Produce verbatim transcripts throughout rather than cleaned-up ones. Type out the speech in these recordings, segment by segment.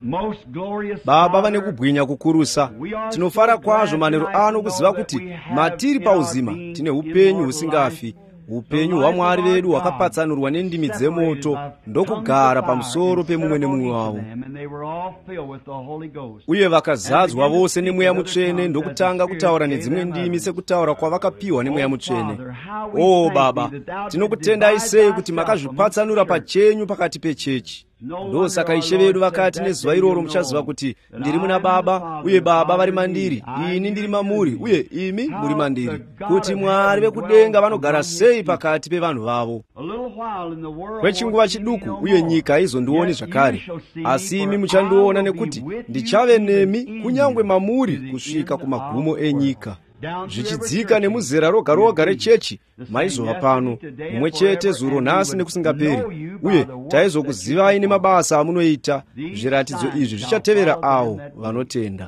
Baba vane kubwinya kukurusa, tinofara kwazvo manheru ano kuziva kuti matiri pauzima tine upenyu husingafi, upenyu hwaMwari vedu hwakapatsanurwa nendimi dzemoto ndokugara pamusoro pemumwe nemumwe wavo, uye vakazadzwa vose nemweya mutsvene ndokutanga kutaura nedzimwe ndimi sekutaura kwavakapiwa nemweya mutsvene. O Baba, tinokutendai sei kuti makazvipatsanura pachenyu pakati pechechi. Ndosaka Ishe vedu vakati nezuva iroro muchaziva kuti ndiri muna Baba, uye Baba vari mandiri, ini ndiri mamuri, uye imi muri mandiri, kuti Mwari vekudenga vanogara sei pakati pevanhu vavo. Kwechinguva chiduku uye nyika haizondioni zvakare, asi imi muchandiona nekuti ndichave nemi kunyangwe mamuri kusvika kumagumo enyika. Zvichidzika nemuzera roga roga rechechi maizova pano, mumwe chete zuro nhasi nekusingaperi, uye taizokuzivai nemabasa amunoita. Zviratidzo izvi zvichatevera avo vanotenda.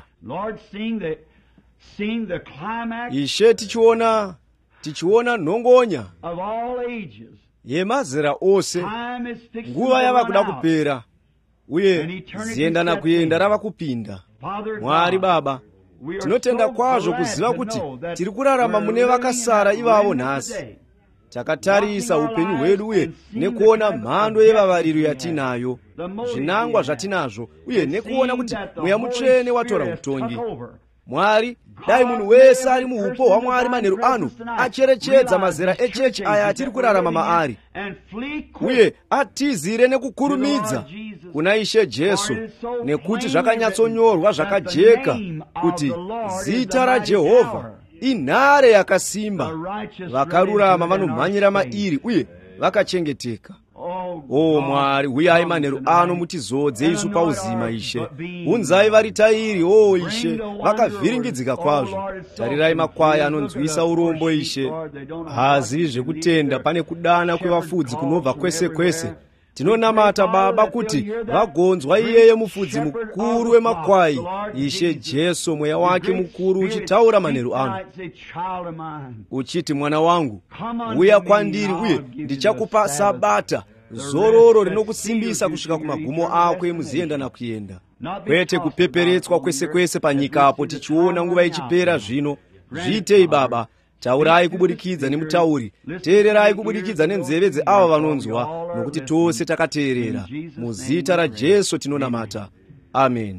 Ishe, tichiona tichiona nhongonya yemazera ose, nguva yava kuda kupera, uye ziendana kuenda rava kupinda. Mwari Baba, tinotenda kwazvo kuziva kuti tiri kurarama mune vakasara ivavo nhasi. Takatarisa upenyu hwedu uye nekuona mhando yevavariro yatinayo, zvinangwa zvatinazvo, uye nekuona kuti mweya mutsvene watora utongi. Mwari, dai munhu wese ari muupo hwaMwari manheru ano acherechedza mazera echechi aya atiri kurarama maari, uye atizire nekukurumidza kuna Ishe Jesu, nekuti zvakanyatsonyorwa zvakajeka kuti zita raJehovha inhare yakasimba, vakarurama vanomhanyira mairi uye vakachengeteka. O Mwari, uyai manheru ano mutizodze isu pauzima. Ishe, unzai vari tairi. O Ishe, vakavhiringidzika kwazvo. Tarirai makwai anonzwisa urombo. Ishe, haazivi zvekutenda, pane kudana kwevafudzi kunobva kwese kwese. Tinonamata Baba kuti vagonzwa iyeye mufudzi mukuru wemakwai, Ishe Jesu, mweya wake mukuru uchitaura manheru ano uchiti, mwana wangu, uya kwandiri, uye ndichakupa Sabata, zororo rinokusimbisa kusvika kumagumo ako emuzienda kuenda, kwete kupeperetswa kwese kwese panyika apo tichiona nguva ichipera zvino. Zviitei Baba, taurai kubudikidza nemutauri, teererai kubudikidza nenzeve dzeava vanonzwa, nokuti tose takateerera. Muzita raJesu tinonamata, amen.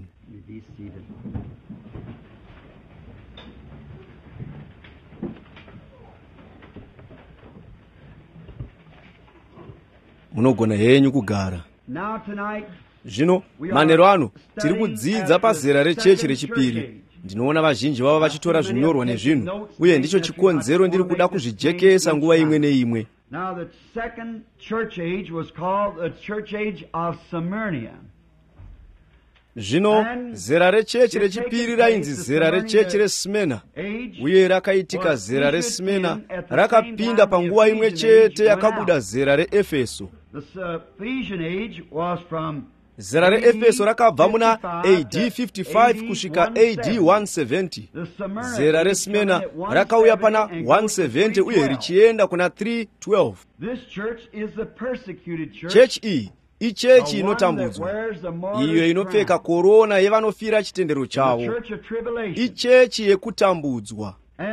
Munogona henyu kugara. Zvino manheru ano tiri kudzidza pazera rechechi rechipiri. Ndinoona vazhinji vavo vachitora zvinyorwa nezvinhu, uye ndicho chikonzero ndiri kuda kuzvijekesa nguva imwe neimwe. Zvino zera rechechi rechipiri rainzi zera rechechi reSmena, uye rakaitika zera reSmena rakapinda panguva imwe chete yakabuda zera reEfeso. Zera reEfeso rakabva muna A D fifty-five kusvika A D one seventy. Zera reSmena rakauya pana one seventy uye richienda kuna three twelve. Chechi iyi ichechi inotambudzwa, iyo inopfeka korona yevanofira chitendero chavo, ichechi yekutambudzwa.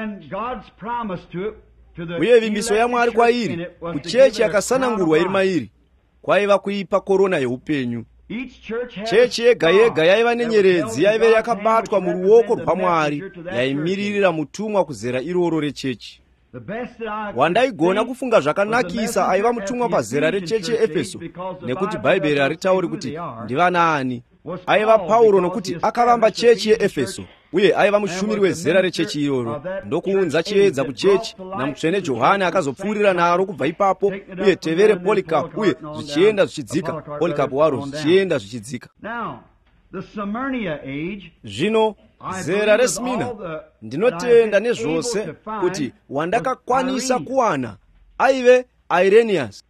Uye vimbiso yaMwari kwairi, kuchechi yakasanangurwa iri mairi, kwaiva kuipa korona yeupenyu. Chechi yega yega yaiva nenyeredzi yaive yakabatwa muruoko rwaMwari, yaimiririra mutumwa kuzera iroro rechechi. Wandaigona kufunga zvakanakisa aiva mutumwa pazera rechechi yeEfeso, nekuti Bhaibheri haritauri kuti ndivanaani. Aiva Pauro, nokuti akavamba chechi yeEfeso, uye aiva mushumiri wezera rechechi iroro, ndokuunza chiedza kuchechi, namutsvene Johani akazopfuurira naro kubva ipapo, uye tevere Polikapu, uye zvichienda zvichidzika, Polikapu waro zvichienda zvichidzika. Zvino zera reSmina, ndinotenda nezvose kuti wandakakwanisa kuwana aive Irenius.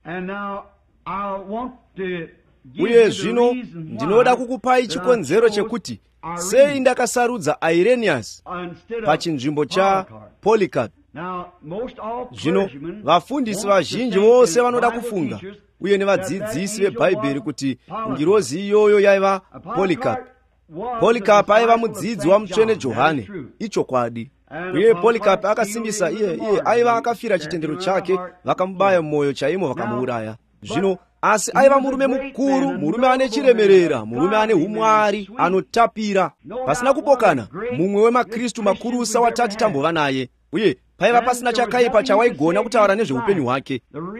Uye zvino ndinoda kukupai chikonzero chekuti sei ndakasarudza Irenius pachinzvimbo cha Polikapu. Zvino vafundisi vazhinji vose vanoda kufunga, uye nevadzidzisi vebhaibheri kuti ngirozi iyoyo yaiva Polikapu. Polikapu aiva mudzidzi wa mutsvene Johani, ichokwadi. Uye Polikapu akasimbisa iye iye aiva akafira chitendero chake, vakamubaya mmoyo chaimo vakamuuraya. Zvino asi aiva murume mukuru, murume ane chiremerera, murume ane umwari, anotapira. Pasina kupokana, mumwe wemaKristu makurusa watati tambova naye, uye paiva pasina chakaipa chawaigona kutaura nezveupenyu hwake.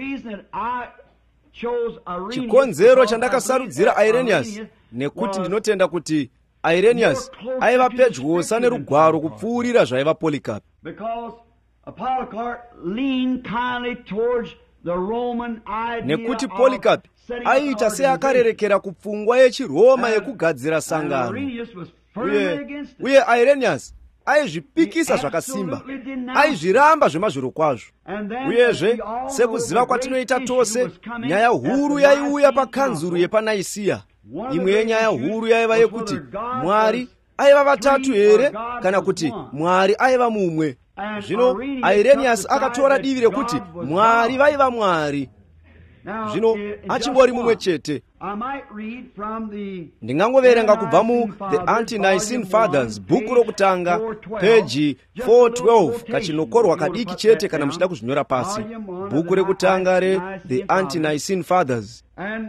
Chikonzero chandakasarudzira Irenaeus nekuti ndinotenda kuti Irenaeus aiva pedyosa nerugwaro kupfuurira zvaiva Polikapu. Nekuti Polikapu aiita seakarerekera kupfungwa yechiroma yekugadzira sangano, uye uye Irenaeus aizvipikisa zvakasimba, aizviramba zvemazviro kwazvo. Uyezve, sekuziva kwatinoita tose, nyaya huru yaiuya pakanzuru yepaNaisiya. Imwe yenyaya huru yaiva yekuti Mwari aiva vatatu here kana kuti Mwari aiva mumwe. Zvino Irenaeus akatora divi rekuti Mwari vaiva Mwari, zvino achingori mumwe chete. Ndingangoverenga kubva mu The Ante-Nicene Fathers, bhuku rokutanga, peji four twelve, kachinokorwa kadiki chete kana muchida kuzvinyora pasi. Bhuku rekutanga re The Ante-Nicene Fathers.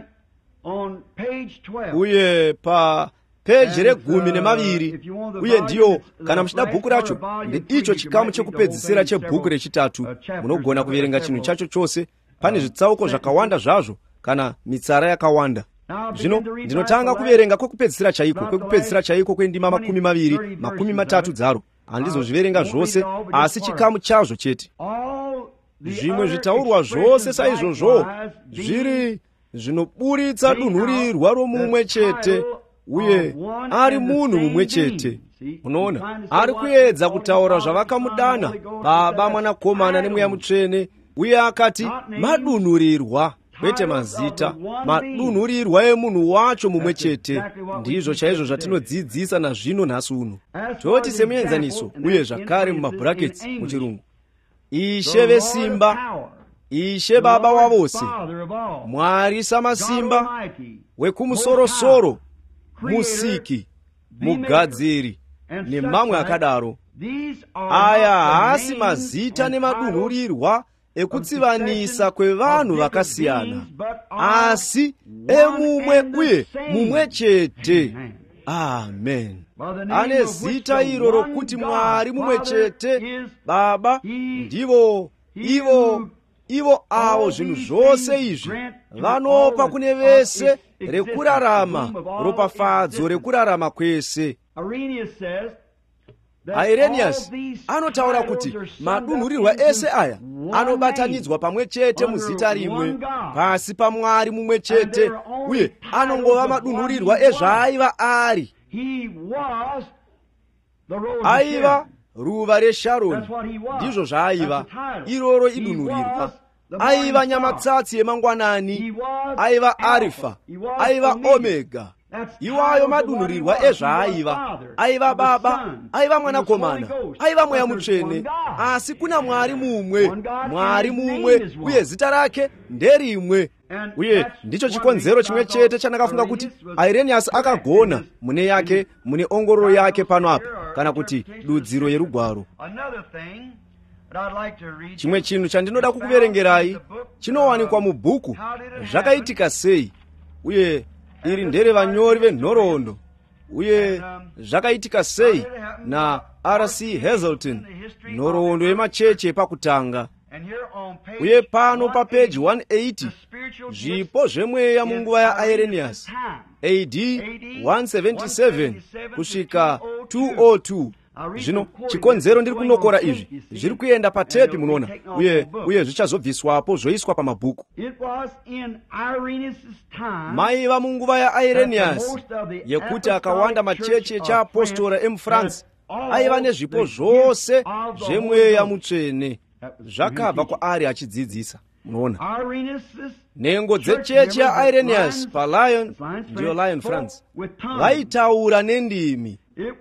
Uye pa peji regumi nemaviri, uye ndiyo kana muchida bhuku racho, ndeicho chikamu chekupedzisira chebhuku rechitatu. Munogona kuverenga chinhu chacho chose, pane zvitsauko zvakawanda zvazvo kana mitsara yakawanda. Zvino ndinotanga kuverenga kwekupedzisira chaiko, kwekupedzisira chaiko kwendima makumi maviri, makumi matatu dzaro. Handizozviverenga zvose, asi chikamu chazvo chete. Zvimwe zvitaurwa zvose saizvozvo zviri zvinoburitsa dunhurirwa romumwe chete, uye ari munhu mumwe chete. Unoona, ari kuedza kutaura zvavakamudana, Baba, Mwanakomana neMweya Mutsvene, uye akati madunhurirwa, kwete mazita, madunhurirwa emunhu wacho mumwe chete. Ndizvo chaizvo zvatinodzidzisa nazvino nhasi uno. Toti semuenzaniso, uye zvakare mumabhuraketsi muchirungu, Ishe vesimba, Ishe Baba wavose, Mwari samasimba, wekumusoro-soro, Musiki, Mugadziri, nemamwe akadaro. Aya haasi mazita nemadunhurirwa ekutsivanisa kwevanhu vakasiyana, asi emumwe uye mumwe chete. Amen. Ane zita iro rokuti Mwari mumwe chete, Baba, ndivo ivo ivo avo zvinhu zvose izvi vanopa kune vese rekurarama, ropafadzo rekurarama kwese. Irenaeus anotaura kuti madunhurirwa ese aya anobatanidzwa pamwe chete muzita rimwe, pasi paMwari mumwe chete, uye anongova madunhurirwa ezvaaiva ari. Aiva ruva reSharoni, ndizvo zvaaiva, iroro idunhurirwa. Aiva nyamatsatsi yemangwanani, aiva Arifa, aiva Omega. Iwayo madunhurirwa ezvaaiva, aiva Baba, aiva Mwanakomana, aiva Mweya Mutsvene, asi kuna Mwari mumwe, Mwari mumwe, uye zita rake nderimwe. Uye ndicho chikonzero chimwe chete chandakafunga kuti Irenaeus akagona mune yake, mune ongororo yake pano apa, kana kuti dudziro yerugwaro. Chimwe chinhu chandinoda kukuverengerai chinowanikwa mubhuku Zvakaitika Sei, uye iri ndere vanyori venhoroondo, uye Zvakaitika Sei na R C Hazelton, nhoroondo yemacheche pakutanga. Uye pano papeji one eighty, zvipo zvemweya munguva yaIrenaeus, A D one seventy-seven kusvika two oh two. Zvino chikonzero ndiri kunokora izvi zviri kuenda patepi, munoona, uye uye zvichazobviswapo zvoiswa pamabhuku. Maiva munguva yaIrenaeus yekuti akawanda macheche echiapostora emuFrance aiva nezvipo zvose zvemweya mutsvene zvakabva kwaari achidzidzisa. Munoona, nhengo dzechechi yaIrenaeus paLyon, ndiyo Lyon France, vaitaura nendimi.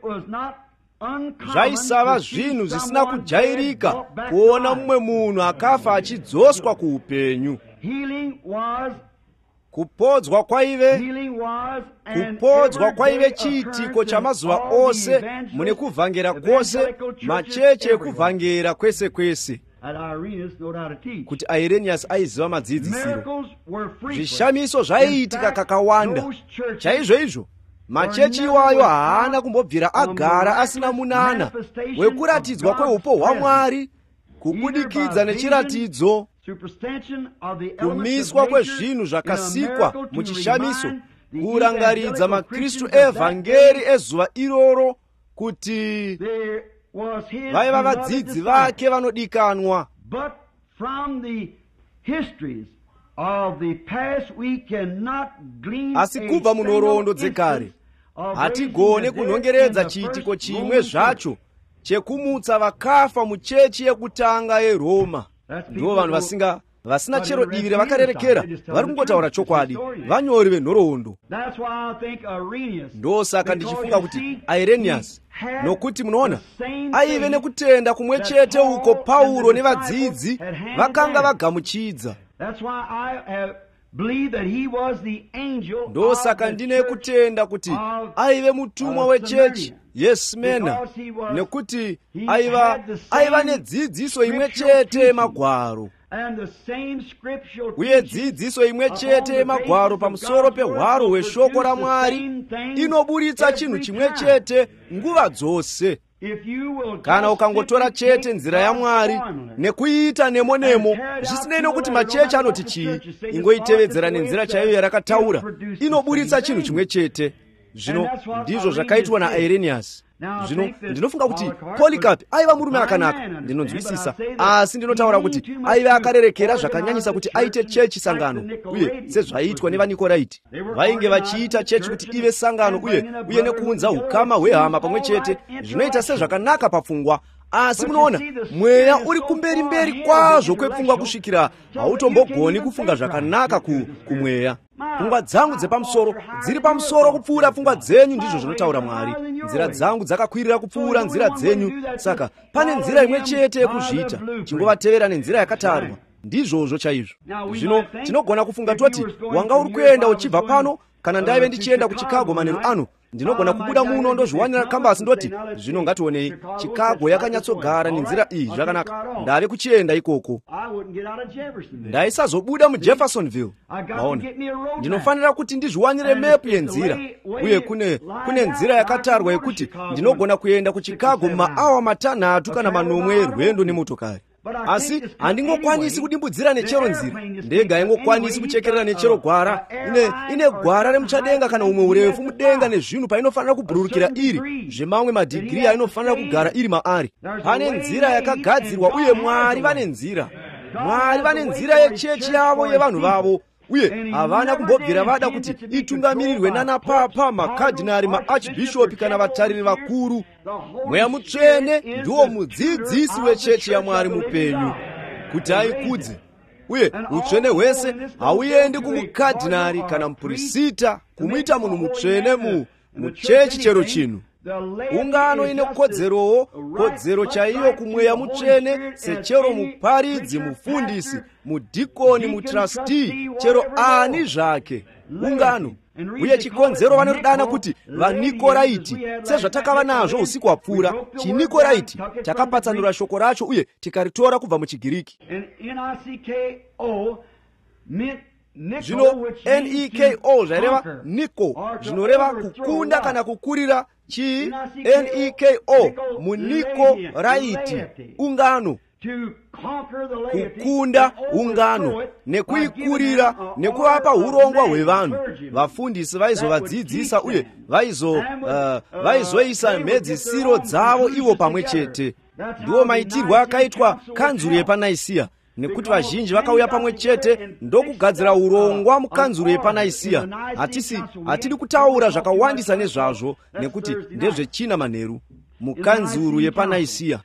Zvaisava zvinhu zvisina kujairika kuona mumwe munhu akafa achidzoswa kuupenyu. kupodzwa kwa ive kupodzwa kwa ive chiitiko cha mazuva ose mune kuvhangira kwose, macheche ekuvhangira kwese kwese. Kuti Irenaeus aiziva madzidzisiro, zvishamiso zvaiitika kakawanda. Chaizvo izvo machechi iwayo haana kumbobvira agara asina munana wekuratidzwa kweupo hwaMwari kubudikidza nechiratidzo. Kumiswa kwezvinhu zvakasikwa muchishamiso kurangaridza maKristu evhangeri ezuva iroro kuti vaiva vadzidzi vake vanodikanwa. Asi kubva munhoroondo dzekare hatigone kunhongeredza chiitiko chimwe zvacho chekumutsa vakafa muchechi yekutanga yeRoma. Ndivo vanhu vasinga vasina chero divi revakarerekera, vari kungotaura chokwadi, vanyori venhoroondo. Ndosaka ndichifunga kuti Irenaeus, nokuti munoona aive nekutenda kumwe chete uko Pauro nevadzidzi vakanga vagamuchidza. Ndosaka ndine kutenda kuti aive mutumwa wechechi yeSmyrna, nekuti aiva aiva nedzidziso imwe chete yemagwaro, uye dzidziso imwe chete yemagwaro pamusoro pehwaro hweshoko raMwari inoburitsa chinhu chimwe chete nguva dzose. Kana ukangotora chete nzira yaMwari nekuiita nemo nemo, zvisinei nokuti machechi anoti chii, ingoitevedzera nenzira chaiyo yarakataura, inoburitsa chinhu chimwe chete. Zvino ndizvo zvakaitwa naIrenaeus. Zvino ndinofunga kuti Polycarp aiva murume akanaka, ndinonzwisisa, asi ndinotaura kuti aiva akarerekera zvakanyanyisa kuti aite chechi sangano, uye sezvaiitwa nevaNikoraiti vainge vachiita chechi kuti ive sangano, uye uye nekuunza ukama hwehama pamwe chete, zvinoita sezvakanaka papfungwa. Asi munoona mweya uri kumberi mberi kwazvo kwepfungwa kusvikira hautombogoni kufunga zvakanaka kumweya. Pfungwa dzangu dzepamusoro dziri pamusoro kupfuura pfungwa dzenyu, ndizvo zvinotaura Mwari. Nzira dzangu dzakakwirira kupfuura nzira dzenyu, saka pane nzira imwe chete yekuzviita, chingovatevera nenzira yakatarwa. Ndizvozvo chaizvo. Zvino tinogona kufunga toti wanga uri kuenda uchibva pano, kana ndaive ndichienda kuChicago manheru ano, ndinogona kubuda muno ndozviwanira kambasi ndoti, zvino ngationei, Chicago yakanyatsogara nenzira iyi, zvakanaka, ndave kuchienda ikoko. Ndaisazobuda muJeffersonville. Maona, ndinofanira kuti ndizviwanire mepu yenzira, uye kune kune nzira yakatarwa yekuti ndinogona kuenda kuChicago mumaawa matanhatu kana manomwe erwendo nemotokari. Asi handingokwanisi kudimbudzira nechero nzira, ndega haingokwanisi kuchekerera nechero gwara. Ine, ine gwara remuchadenga kana umwe urefu mudenga nezvinhu painofanira kubhururukira iri, zvemamwe madhigiri ainofanira kugara iri maari. Pane nzira yakagadzirwa, uye Mwari vane nzira. Mwari vane nzira yechechi yavo yevanhu vavo, uye havana kumbobvira vada kuti itungamirirwe nanapapa, makadhinari, maarchbishopi kana vatariri vakuru. Mweya Mutsvene ndiwo mudzidzisi wechechi yaMwari mupenyu kuti aikudze, uye utsvene hwese hauendi kumukadhinari kana mupurisita kumuita munhu mutsvene mu muchechi chero chino. Ungano ine kodzerowo, kodzero chaiyo kumweya Mutsvene, sechero muparidzi, mufundisi, mudhikoni, mutrasti, chero ani zvake. Ungano, uye chikonzero vanoridana kuti vaNikoraiti, sezvatakava nazvo usiku hwapfuura. ChiNikoraiti takapatsanura shoko racho uye tikaritora kubva muChigiriki. Zvino N E K O zvaireva Niko, zvinoreva kukunda kana kukurira. Chi N E K O, muniko raiti, ungano, kukunda ungano nekuikurira nekuvapa urongwa hwevanhu. Vafundisi vaizovadzidzisa uye vaizo uh, vaizoisa mhedzisiro dzavo ivo pamwe chete. Ndiwo maitirwo akaitwa kanzuro yepaNaisiya, nekuti vazhinji vakauya pamwe chete ndokugadzira urongwa mukanzuro yepaNaisiya. Hatisi hatidi kutaura zvakawandisa nezvazvo, nekuti ndezvechina manheru mukanzuro yepaNaisiya.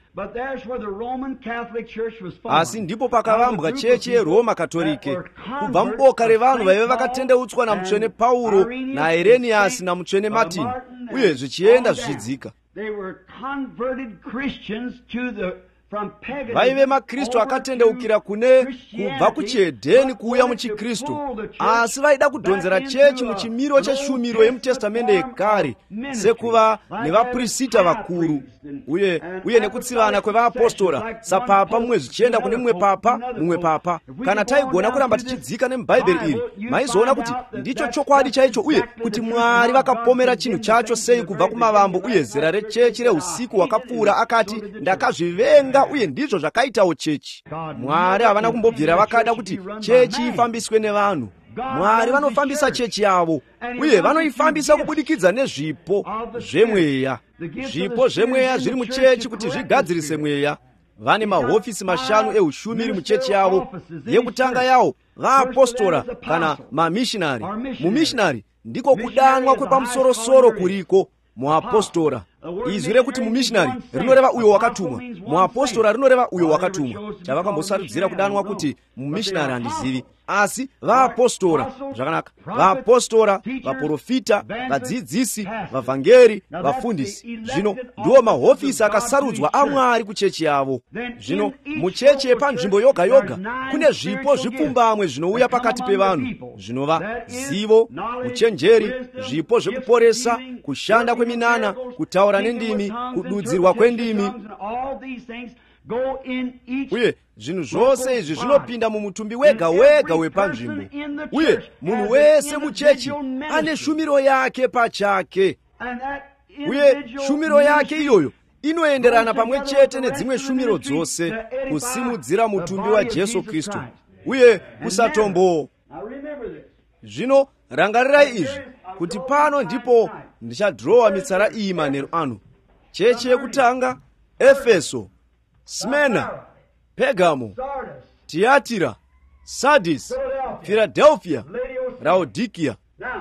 Asi ndipo pakavambwa chechi yeRoma Katolike kubva muboka revanhu vaive vakatendeutswa namutsvene Pauro naIrenaeus namutsvene Martin, uye zvichienda zvichidzika. vaive makristu akatendeukira kune kubva kuchihedheni kuuya muchikristu, asi vaida kudhonzera chechi muchimiro cheshumiro yemutestamende yekare sekuva nevaprista vakuru uye uye nekutsivana kwevaapostora, sapapa mumwe zvichienda kune mumwe papa mumwe papa. Kana taigona kuramba tichidzika nemubhaibheri iri, maizoona kuti ndicho chokwadi chaicho, uye kuti Mwari vakapomera chinhu chacho sei kubva kumavambo. Uye zera rechechi reusiku hwakapfuura akati, ndakazvivenga, uye ndizvo zvakaitawo chechi. Mwari havana kumbobvira vakada kuti chechi ifambiswe nevanhu. Mwari vanofambisa chechi yavo, uye vanoifambisa kubudikidza nezvipo zvemweya. Zvipo zvemweya zviri muchechi kuti zvigadzirise mweya. Vane mahofisi mashanu eushumiri muchechi yavo. Yekutanga yawo vaapostora kana mamishinari. Mumishinari ndiko kudanwa kwepamusorosoro kuriko muapostora. Izwi rekuti mumishinari rinoreva uyo wakatumwa, muapostora rinoreva uyo wakatumwa. Chavakambosarudzira kudanwa kuti mumishinari handizivi, asi vaapostora zvakanaka. Vaapostora, vaprofita, vadzidzisi, vavhangeri, vafundisi. Zvino ndiwo mahofisi akasarudzwa aMwari kuchechi yavo. Zvino muchechi yepanzvimbo yoga yoga kune zvipo zvipfumbamwe zvinouya pakati pevanhu, zvinova zivo, uchenjeri, zvipo zvekuporesa, kushanda kweminana, kutaura nendimi, kududzirwa kwendimi. Uye zvinhu zvose izvi zvinopinda mumutumbi wega wega wepanzvimbo. Uye munhu wese muchechi ane shumiro yake pachake, uye shumiro yake iyoyo inoenderana pamwe chete nedzimwe shumiro dzose kusimudzira mutumbi waJesu Kristu uye kusatombo. Zvino rangarirai izvi kuti pano ndipo ndichadhirowa mitsara iyi manheru ano. Chechi yekutanga Efeso, Smyrna, Pergamo, Tiatira, Sardis, Philadelphia, Laodikia.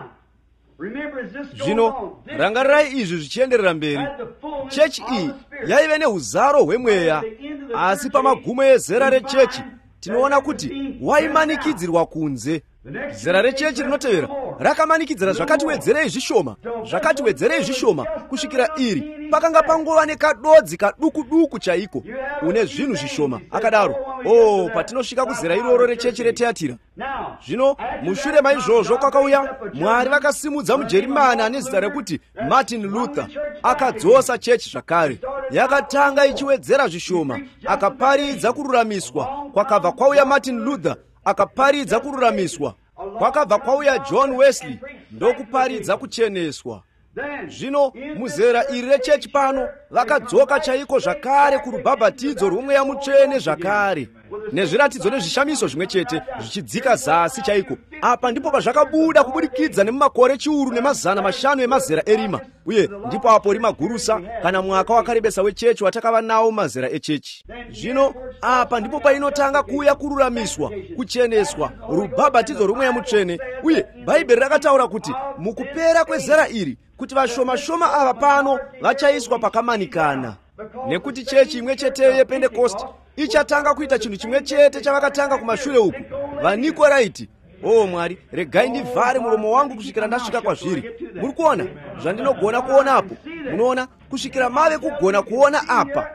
Zvino rangarirai izvi zvichienderera mberi. Chechi iyi yaive neuzaro hwemweya, asi pamagumo ezera rechechi tinoona kuti waimanikidzirwa kunze. Zera rechechi rinotevera rakamanikidzira zvakati wedzerei zvishoma, zvakati wedzerei zvishoma, kusvikira iri pakanga pangova nekadodzi kaduku duku chaiko une zvinhu zvishoma. Akadaro, oh, patinosvika kuzera iroro rechechi reTiatira. Zvino mushure maizvozvo kwakauya Mwari vakasimudza muJerimani ane zita rekuti Martin Luther, akadzosa chechi zvakare. Yakatanga ichiwedzera zvishoma, akaparidza kururamiswa. Kwakabva kwauya Martin Luther, akaparidza kururamiswa. Kwakabva kwauya John Wesley, ndokuparidza kucheneswa. Zvino muzera iri rechechi pano vakadzoka chaiko zvakare kurubhabhatidzo rwomweya mutsvene zvakare, nezviratidzo nezvishamiso zvimwe chete zvichidzika zasi chaiko. Apa ndipo pazvakabuda kubudikidza nemumakore chiuru nemazana mashanu emazera erima, uye ndipo apo rima gurusa kana mwaka wakarebesa wechechi watakava nawo mazera echechi. Zvino apa ndipo painotanga kuuya kururamiswa, kucheneswa, rubhabhatidzo rwomweya mutsvene. Uye Bhaibheri rakataura kuti mukupera kwezera iri kuti vashoma shoma ava pano vachaiswa pakamanikana, nekuti chechi imwe cheteyo yePentekosti ichatanga kuita chinhu chimwe chete chavakatanga kumashure uku, vaNikoraiti. O Mwari, regai ndivhare muromo wangu kusvikira ndasvika kwazviri. Muri kuona zvandinogona kuona apo? Munoona kusvikira mave kugona kuona apa.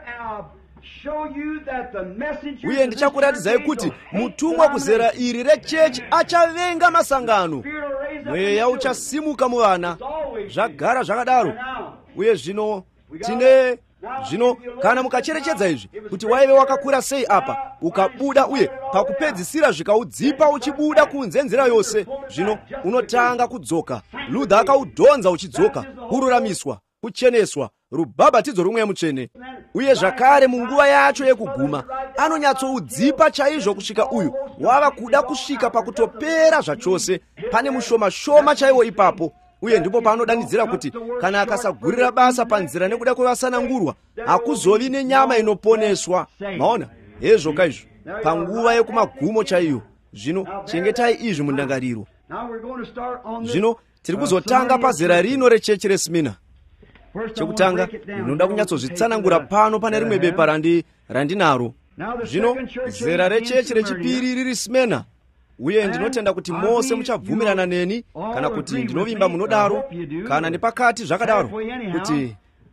Uye ndichakuratidzai kuti mutumwa kuzera iri rechechi achavenga masangano. Mweya uchasimuka muvana, zvagara zvakadaro. Uye zvino tine zvino kana mukacherechedza izvi kuti waive wakakura sei apa, ukabuda uye pakupedzisira zvikaudzipa uchibuda kunze nzira yose, zvino unotanga kudzoka. Luther akaudhonza uchidzoka, kururamiswa, kucheneswa, rubhabhatidzo rwomweya mutsvene. Uye zvakare munguva yacho yekuguma anonyatsoudzipa chaizvo kusvika uyu wava kuda kusvika pakutopera zvachose. Pane mushoma shoma chaiwo ipapo. Uye ndipo paanodanidzira kuti kana akasagurira basa panzira nekuda kwevasanangurwa, hakuzovi nenyama inoponeswa. Maona hezvoka izvo panguva yekumagumo chaiyo. Zvino chengetai izvi mundangariro. Zvino tiri kuzotanga pazera rino rechechi reSmyrna. Chekutanga ndinoda kunyatsozvitsanangura pano pane rimwe bepa randi randinaro. Zvino zera rechechi rechipiri riri Smyrna. Uye ndinotenda kuti mose muchabvumirana neni, kana kuti ndinovimba munodaro, kana nepakati zvakadaro, kuti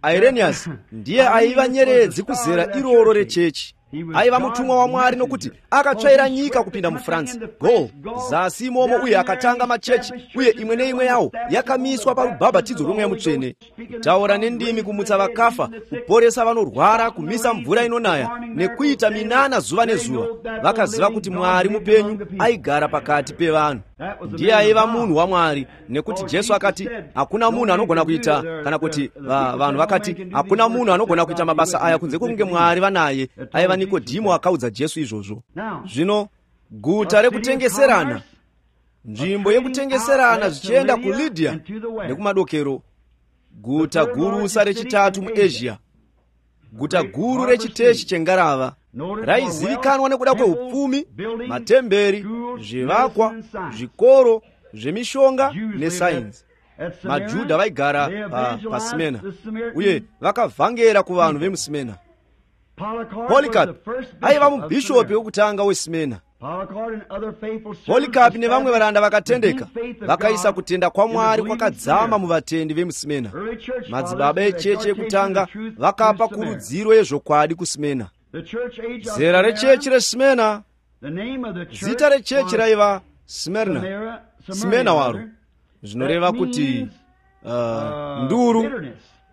Irenaeus ndiye aiva nyeredzi kuzera iroro rechechi. Aiva mutumwa wa Mwari nokuti akatsvaira nyika kupinda muFrance go zasi imomo, uye akatanga machechi, uye imwe neimwe yawo yakamiswa parubhabhatidzo rwomweya mutsvene, kutaura nendimi, kumutsa vakafa, kuporesa vanorwara, kumisa mvura inonaya, nekuita minana zuva nezuva. Vakaziva kuti Mwari mupenyu aigara pakati pevanhu. Ndiye aiva munhu waMwari, nekuti Jesu akati hakuna munhu anogona kuita, kana kuti vanhu vakati hakuna munhu anogona kuita mabasa aya kunze kwokunge Mwari vanaye. Aiva Nikodhimo akaudza Jesu izvozvo. Zvino guta rekutengeserana, nzvimbo yekutengeserana zvichienda kuLydhia nekumadokero, guta gurusa rechitatu muAsia, guta guru rechiteshi chengarava, raizivikanwa nekuda kweupfumi, matemberi, zvivakwa, zvikoro zvemishonga nesainzi. MaJudha vaigara paSmena, uye vakavhangera kuvanhu vemuSmena. Polycarp aiva mubhishopi wekutanga weSmena. Polycarp nevamwe varanda vakatendeka vakaisa kutenda kwaMwari kwakadzama muvatendi vemuSmena. Madzibaba echechi ekutanga vakapa kurudziro yezvokwadi kuSmena. Zera rechechi reSmena, zita rechechi raiva Smyrna, Smena waro, zvinoreva kuti uh, nduru.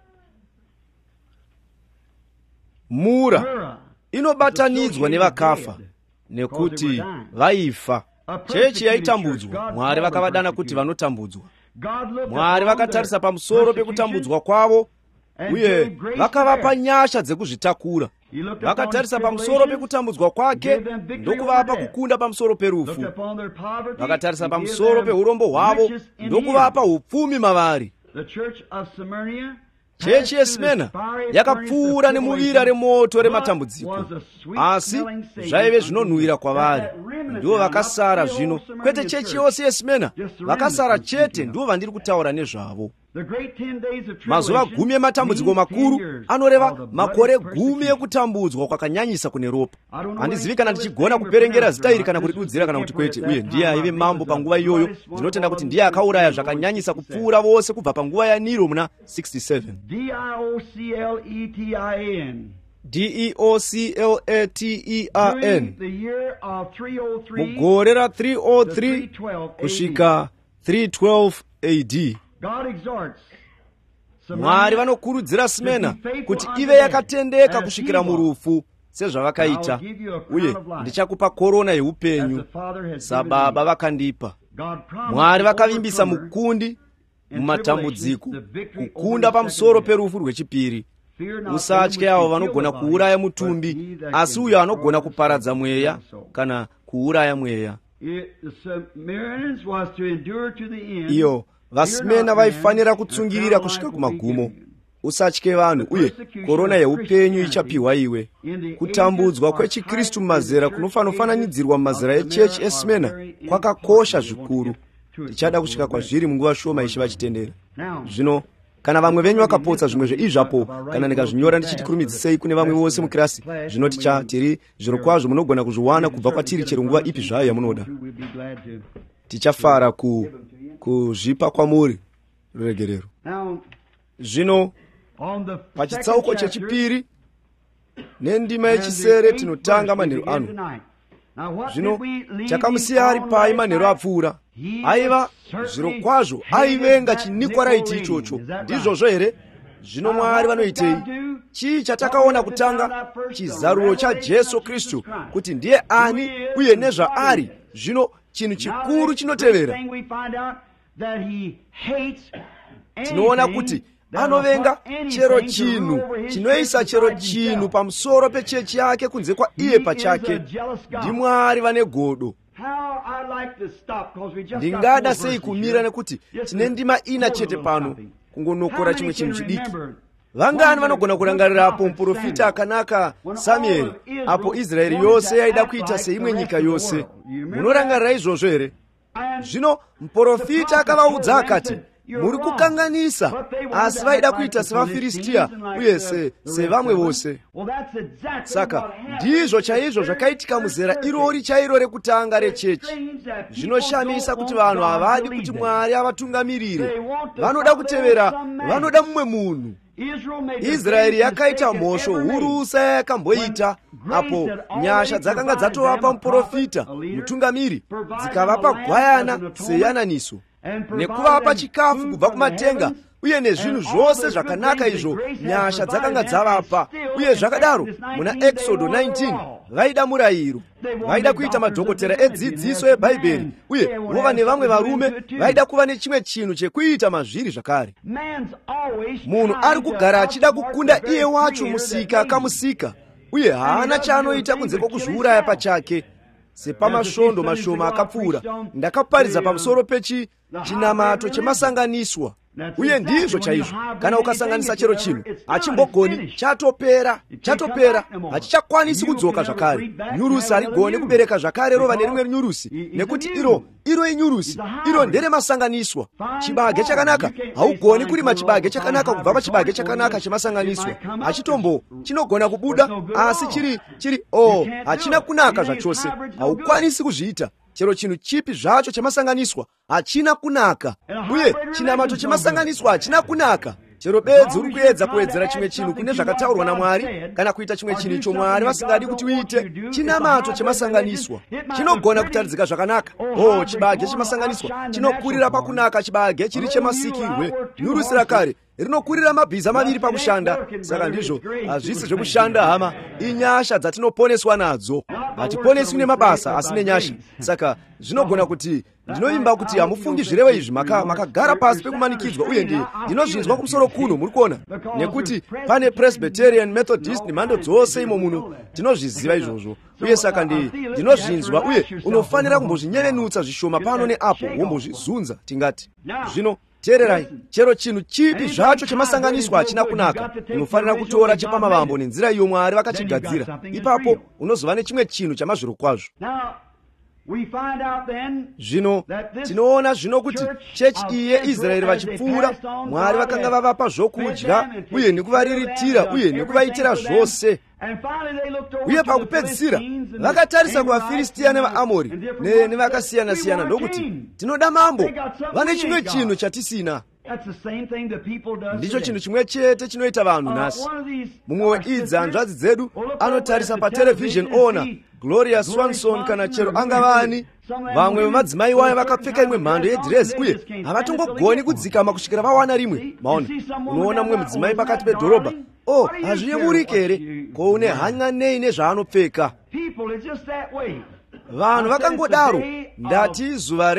Mura inobatanidzwa nevakafa nekuti vaifa. Chechi yaitambudzwa, Mwari vakavadana kuti vanotambudzwa. Mwari vakatarisa pamusoro pekutambudzwa kwavo, uye vakavapa nyasha dzekuzvitakura. Vakatarisa pamusoro pekutambudzwa kwake ndokuvapa kukunda pamusoro perufu. Vakatarisa pamusoro peurombo hwavo ndokuvapa upfumi mavari. Chechi yeSmena yakapfuura nemuvira remoto rematambudziko, asi zvaive zvinonhuhwira kwavari. Ndivo vakasara zvino, kwete chechi yose yeSmena, vakasara chete ndivo vandiri kutaura nezvavo. Mazuva gumi ematambudziko makuru anoreva makore gumi ekutambudzwa kwakanyanyisa kune ropa. Handizivi kana ndichigona kuperengera zita iri kana kuridudzira kana kuti kwete, uye ndiye aive mambo panguva iyoyo. Ndinotenda kuti ndiye akauraya zvakanyanyisa kupfuura vose kubva panguva yaNero muna sixty-seven. D E O C L A T E R N mugore ra three oh three kusvika three twelve A D. Mwari vanokurudzira Smena kuti ive yakatendeka kusvikira murufu sezvavakaita, uye ndichakupa korona yeupenyu sababa vakandipa. Mwari vakavimbisa mukundi mumatambudziko, kukunda pamusoro perufu rwechipiri. Usatye avo vanogona kuuraya mutumbi, asi uyo anogona kuparadza mweya kana kuuraya mweya. Iyo vaSmena vaifanira kutsungirira kusvika kumagumo. Usatye vanhu, uye korona yeupenyu ichapiwa iwe. Kutambudzwa kwechikristu mumazera kunofanofananidzirwa mumazera echechi eSmena kwakakosha zvikuru. Tichada kusvika kwazviri munguva shoma ichi vachitendera. Zvino kana vamwe venyu vakapotsa zvimwe zveizvapo, kana ndikazvinyora ndichiti kurumidzisei kune vamwe vose mukirasi, zvino ticha tiri zviro kwazvo munogona kuzviwana kubva kwatiri chero nguva ipi zvayo yamunoda. Tichafara ku kuzvipa kwamuri ruregerero. Zvino pachitsauko chechipiri nendima yechisere tinotanga manheru ano. Zvino chakamusiya ari pai manheru apfuura. Aiva zviro kwazvo aivenga chinikwa ichocho, ndizvozvo here? Zvino Mwari vanoitei? Chii chatakaona kutanga? Chizaruro chaJesu Kristu kuti ndiye ani uye nezvaari. Zvino chinhu chikuru chinotevera, tinoona kuti anovenga chero chinhu chinoisa chero chinhu pamusoro pechechi yake kunze kwa iye pachake. NdiMwari vane godo. Ndingada sei kumira nekuti tine ndima ina chete pano kungonokora chimwe chinhu chidiki. Vangani vanogona kurangarirapo muprofita akanaka Samueri, apo Israeri yose yaida kuita seimwe nyika yose? Munorangarira izvozvo here? Zvino muprofita akavaudza akati, muri kukanganisa, asi vaida kuita sevaFiristia uye sevamwe vose. Saka ndizvo chaizvo zvakaitika muzera irori chairo rekutanga rechechi. Zvinoshamisa kuti vanhu havadi kuti Mwari avatungamirire. Vanoda kutevera, vanoda mumwe munhu. israeli yakaita mhosvo huru sayakamboita apo nyasha dzakanga dzatova muprofita mutungamiri dzikavapa gwayana seyananiso nekuvapa chikafu kubva kumatenga uye nezvinhu zvose zvakanaka izvo nyasha dzakanga dzavapa. Uye zvakadaro muna Exodo nineteen vaida murayiro, vaida kuita madhokotera edzidziso yebhaibheri, uye vova nevamwe varume vaida kuva nechimwe chinhu chekuita mazviri zvakare. Munhu ari kugara achida kukunda iye wacho musika akamusika, uye haana chaanoita kunze kwokuzviuraya pachake. Sepamasvondo mashoma akapfuura ndakaparidza pamusoro pechi chinamato chemasanganiswa, uye ndizvo chaizvo. Kana ukasanganisa chero chinhu hachimbogoni, chatopera chatopera hachichakwanisi kudzoka zvakare. Nyurusi harigoni kubereka zvakare rova nerimwe nyurusi, nekuti iro iro inyurusi, iro ndere masanganiswa. Chibage chakanaka haugoni kurima chibage chakanaka kubva pachibage chakanaka chemasanganiswa. Hachitombo chinogona kubuda, asi chiri chiri oh hachina kunaka zvachose, haukwanisi kuzviita. Chero chinhu chipi zvacho chemasanganiswa hachina kunaka, uye chinamato chemasanganiswa hachina kunaka. Chero bedzi uri kuedza kuwedzera chimwe chinhu kune zvakataurwa naMwari, kana kuita chimwe chinhu icho Mwari vasingadi kuti uite, chinamato chemasanganiswa chinogona kutaridzika zvakanaka. Oh, chibage chemasanganiswa chinokurira pakunaka, chibage chiri chemasikirwe. Nyurusi rakare rinokurira mabhiza maviri pakushanda. Saka ndizvo hazvisi zvekushanda hama, inyasha dzatinoponeswa nadzo. Hatiponeswi nemabasa asi nenyasha. Saka zvinogona kuti ndinoimba kuti hamufungi zvirevo izvi makagara pasi pekumanikidzwa, uye ndi ndinozvinzwa kumusoro kuno, muri kuona, nekuti pane Presbyterian, Methodist nemhando dzose imo muno, ndinozviziva izvozvo. Uye saka ndi ndinozvinzwa, uye unofanira kumbozvinyenenutsa zvishoma pano neapo wombozvizunza. Tingati zvino teererai, chero chinhu chipi zvacho chemasanganiswa hachina kunaka, unofanira kutora chepamavambo nenzira iyo Mwari vakachigadzira. Ipapo unozova nechimwe chinhu chamazviro kwazvo. Zvino tinoona zvino kuti chechi iyi yeIsraeri vachipfuura, Mwari vakanga vavapa zvokudya uye nekuvariritira uye nekuvaitira zvose. Uye pakupedzisira vakatarisa kuvaFiristia nevaAmori nevakasiyana-siyana ndokuti tinoda mambo, vane chimwe chinhu chatisina. Ndicho chinhu chimwe chete chinoita vanhu nhasi. Mumwe weidzi hanzvadzi dzedu anotarisa patelevision ona Gloria Swanson kana chero angavani. Vamwe vemadzimai wayo vakapfeka imwe mhando yedhirezi uye havatongogoni kudzikama kusvikira vawana rimwe. Maona, unoona mumwe mudzimai pakati pedhorobha, oh, hazviyemurike here, ko une hanya nei nezvaanopfeka. Vanhu vakangodaro. Ndati zuva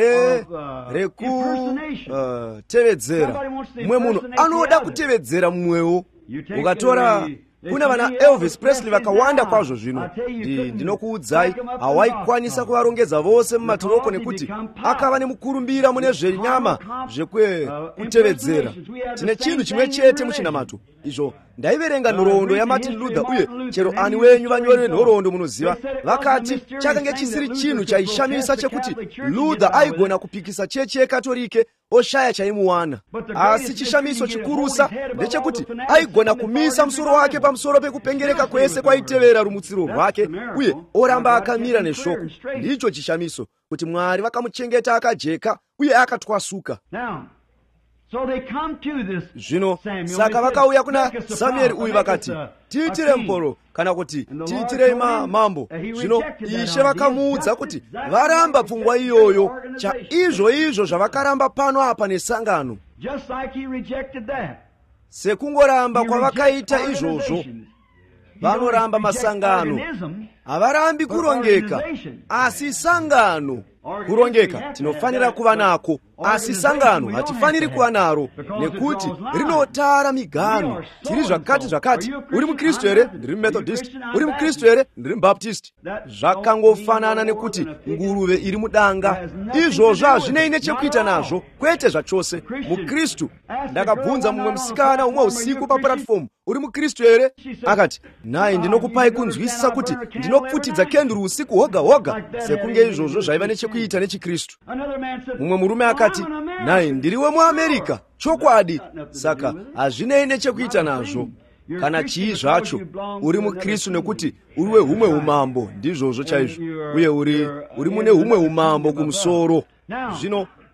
rekutevedzera. Mumwe munhu anoda kutevedzera mumwewo. Ukatora kuna vana Elvis Presley vakawanda kwazvo zvino. Ndinokuudzai, hawaikwanisa kuvarongedza vose mumatoroko nekuti akava nemukurumbira mune zvenyama zvekutevedzera. Tine chinhu chimwe chete muchinamato. Izvo ndaiverenga nhoroondo yaMartin Luther, uye chero ani wenyu vanyore nhoroondo munoziva vakati chakanga chisiri chinhu chaishamisa chekuti Luther aigona kupikisa chechi yekatolike oshaya chaimuwana. Asi chishamiso chikurusa ndechekuti aigona kumisa musoro wake pamusoro pekupengereka kwese kwaitevera rumutsiro rwake, uye oramba akamira neshoko. Ndicho chishamiso, kuti Mwari vakamuchengeta akajeka uye akatwasuka. Zvino saka vakauya kuna Samueri uyu vakati, tiitire mporo kana kuti tiitirei mambo. Zvino Ishe vakamuudza kuti varamba pfungwa iyoyo, chaizvo izvo zvavakaramba pano apa nesangano. Sekungoramba kwavakaita izvozvo, vanoramba masangano. Havarambi kurongeka, asi sangano. Kurongeka tinofanira kuva nako, asi sangano hatifaniri kuva naro, nekuti rinotara migano. Tiri zvakati zvakati, uri muKristu here? Ndiri muMethodist. Uri muKristu here? Ndiri muBaptist. Zvakangofanana nekuti nguruve iri mudanga. Izvozvo hazvinei nechekuita nazvo, kwete zvachose. MuKristu. Ndakabvunza mumwe musikana umwe usiku papuratifomu, uri muKristu here? Akati, nai ndinokupai kunzwisisa kuti ndinopfutidza kenduru usiku hoga hoga, sekunge izvozvo zvaiva nechekuita nechiKristu. Mumwe murume akati, nai ndiriwe muAmerika. Chokwadi. Saka hazvinei nechekuita nazvo. Kana chii zvacho, uri muKristu nekuti uri wehumwe umambo, ndizvozvo chaizvo. Uye uri uri mune humwe umambo kumusoro. Zvino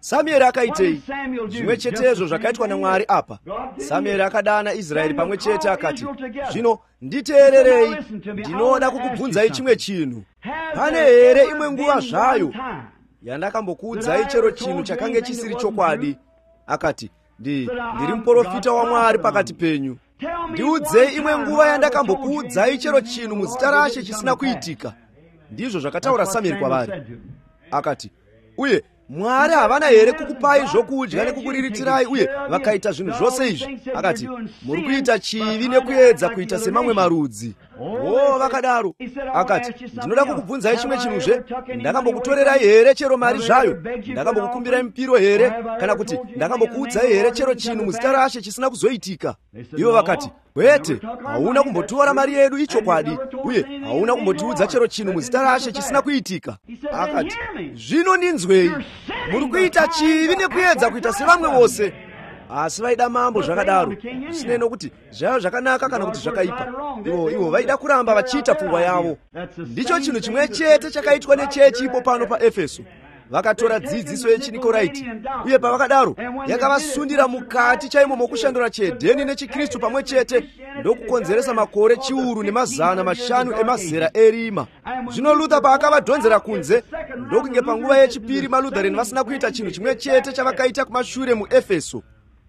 Samueli akaitei zvimwe chetezo zvakaitwa naMwari apa. Samueli akadana Israeri pamwe chete akati, zvino nditeererei, ndinoda kukubvunzai chimwe chinhu. Pane here imwe nguva zvayo yandakambokuudzai chero chinhu chakange chisiri chokwadi? Akati, ndi ndiri muprofita waMwari pakati penyu. Ndiudzei imwe nguva yandakambokuudzai chero chinhu muzita raShe chisina kuitika. Ndizvo zvakataura Samueri kwavari. Akati, uye Mwari havana here kukupai zvokudya nekukuriritirai uye vakaita zvinhu zvose izvi? Akati, muri kuita chivi nekuedza kuita semamwe marudzi. O, vakadaro. Akati, ndinoda kukubvunzai chimwe chinhuzve. Ndakambokutorerai here chero mari zvayo? Ndakambokukumbirai mupiro here? Kana kuti ndakambokuudzai here chero chinhu muzita raShe chisina kuzoitika? Ivo vakati, kwete, hauna kumbotora mari yedu ichokwadi, uye hauna kumbotiudza chero chinhu muzita raShe chisina kuitika. Akati, zvino ndinzwei, muri kuita chivi nekuedza kuita sevamwe vose. Asi vaida mambo zvakadaro, zvisinei nokuti zvaiva zvakanaka kana kuti zvakaipa. Ivo ivo vaida kuramba vachiita pfungwa yavo. Ndicho chinhu chimwe chete chakaitwa nechechi ipo pano paEfeso. Vakatora dzidziso yechinikoraiti, uye pavakadaro yakavasundira mukati chaimo mokushandura chihedheni nechikristu pamwe chete, ndokukonzeresa makore chiuru nemazana mashanu emazera erima. Zvino Luther paakavadhonzera kunze, ndokunge panguva yechipiri maLutherani vasina kuita chinhu chimwe chete chavakaita kumashure muEfeso.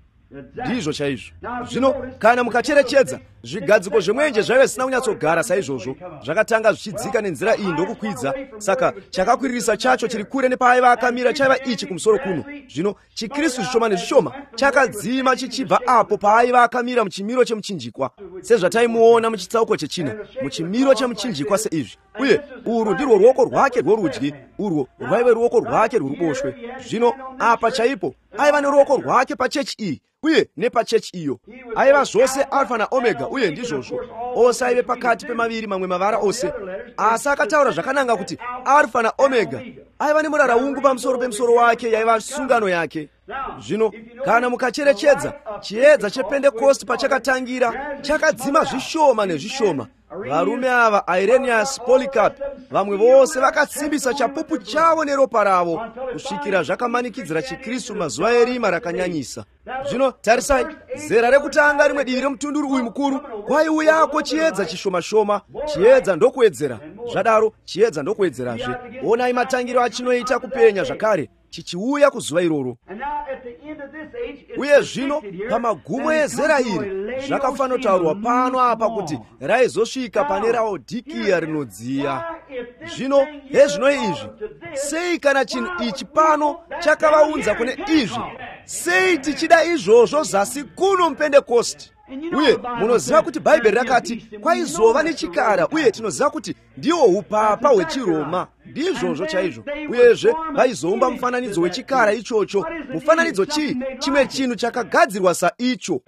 Ndizvo chaizvo. Zvino kana mukacherechedza, zvigadziko zvemwenje zvaive zvisina kunyatsogara saizvozvo, zvakatanga zvichidzika nenzira iyi ndokukwidza. Saka chakakwiririsa chacho chiri kure nepaaiva akamira chaiva ichi kumusoro kuno. Zvino chikristu zvishoma nezvishoma chakadzima chichibva apo paaiva akamira muchimiro chemuchinjikwa, sezvataimuona muchitsauko chechina, muchimiro chemuchinjikwa seizvi. Uye urwu ndirwo ruoko rwake rworudyi, urwo rwaive ruoko rwake rworuboshwe. Zvino apa chaipo aiva neruoko rwake pachechi iyi uye nepachechi iyo. Aiva zvose Alfa naOmega, uye ndizvozvo ose aive pakati pemaviri mamwe mavara ose. Asi akataura zvakananga kuti Alfa naOmega aiva nemurara ungu pamusoro pemusoro wake, yaiva sungano yake. Zvino kana mukacherechedza, chiedza chePentekosti pachakatangira chakadzima zvishoma nezvishoma. Varume ava, Irenaeus, Polycarp, vamwe vose vakasimbisa chapupu chavo neropa ravo kusvikira zvakamanikidzira chikristu mazuva erima rakanyanyisa. Zvino tarisai, zera rekutanga rimwe divi remutunduru uyu mukuru kwaiuyako chiedza chishoma-shoma. Chiedza ndokuwedzera, zvadaro chiedza ndokuwedzerazve. Onai matangiro achinoita kupenya zvakare chichiuya kuzuva iroro. Uye zvino pamagumo ezera iri zvakafanotaurwa pano apa kuti raizosvika pane Laodikia rinodziya. Zvino hezvino izvi, sei kana chinhu ichi pano chakavaunza kune izvi, sei tichida izvozvo zasi kuno muPentekosti? Uye munoziva kuti Bhaibheri rakati kwaizova nechikara, uye tinoziva kuti ndiwo upapa hwechiRoma. Ndizvozvo chaizvo. Uyezve vaizoumba mufananidzo wechikara ichocho. Mufananidzo chii? Chimwe chinhu chakagadzirwa saicho.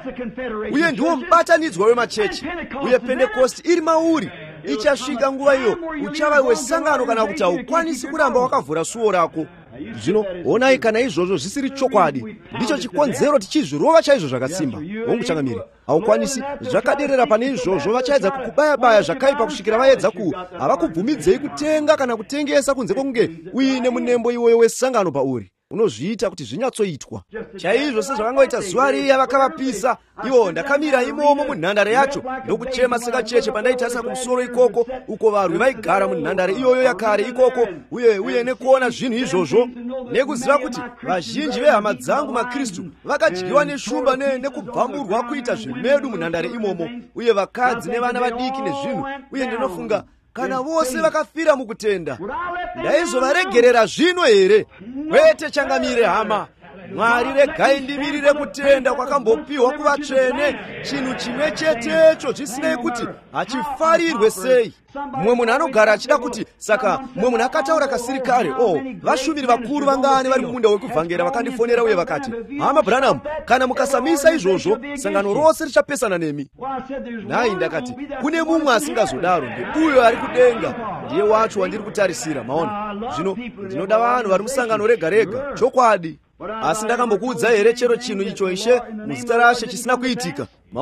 Uye ndiwo mubatanidzwa wemachechi. Uye Pentekosti iri mauri ichasvika nguva iyo uchava wesangano kana kuti haukwanisi kuramba wakavhura suo rako. Zvino onai kana izvozvo zvisiri chokwadi, ndicho chikonzero tichizvirova chaizvo zvakasimba. Hongu changamire, haukwanisi zvakaderera pane izvozvo vachaedza kukubaya-baya zvakaipa kusvikira vaedza ku havakubvumidzei kutenga kana kutengesa kunze kwokunge uine munembo iwoyo wesangano pauri. Unozviita kuti zvinyatsoitwa chaizvo sezvakangoita zuva riya vakavapisa. Ivo ndakamira imomo munhandare yacho ndokuchema sekacheche pandaitarisa kumusoro ikoko, uko varwi vaigara munhandare iyoyo yakare ikoko. Uye uye nekuona zvinhu izvozvo, nekuziva kuti vazhinji vehama dzangu maKristu vakadyiwa neshumba nekubvamburwa kuita zvimedu munhandare imomo, uye vakadzi nevana vadiki nezvinhu. Uye ndinofunga, kana vose vakafira mukutenda, ndaizovaregerera zvino here? Kwete changamire hama. Mwari regai ndimirire kutenda kwakambopiwa kuvatsvene, chinhu chimwe chetecho zvisinei kuti hachifarirwe sei. Mumwe munhu anogara achida kuti, saka mumwe munhu akataura kasiri kare, oh, vashumiri vakuru vangani vari mumunda wekuvhangera vakandifonera uye vakati, hama Branham, kana mukasamisa izvozvo, sangano rose richapesana nemi. Nhai ndakati, kune mumwe asingazodaro, ndeuyo ari kudenga, ndiye wacho wandiri kutarisira. Maona, zvino ndinoda vanhu vari musangano rega rega, chokwadi. Asi ndakambokuudza here chero chinhu icho Ishe muzita raShe chisina kuitika? Maona,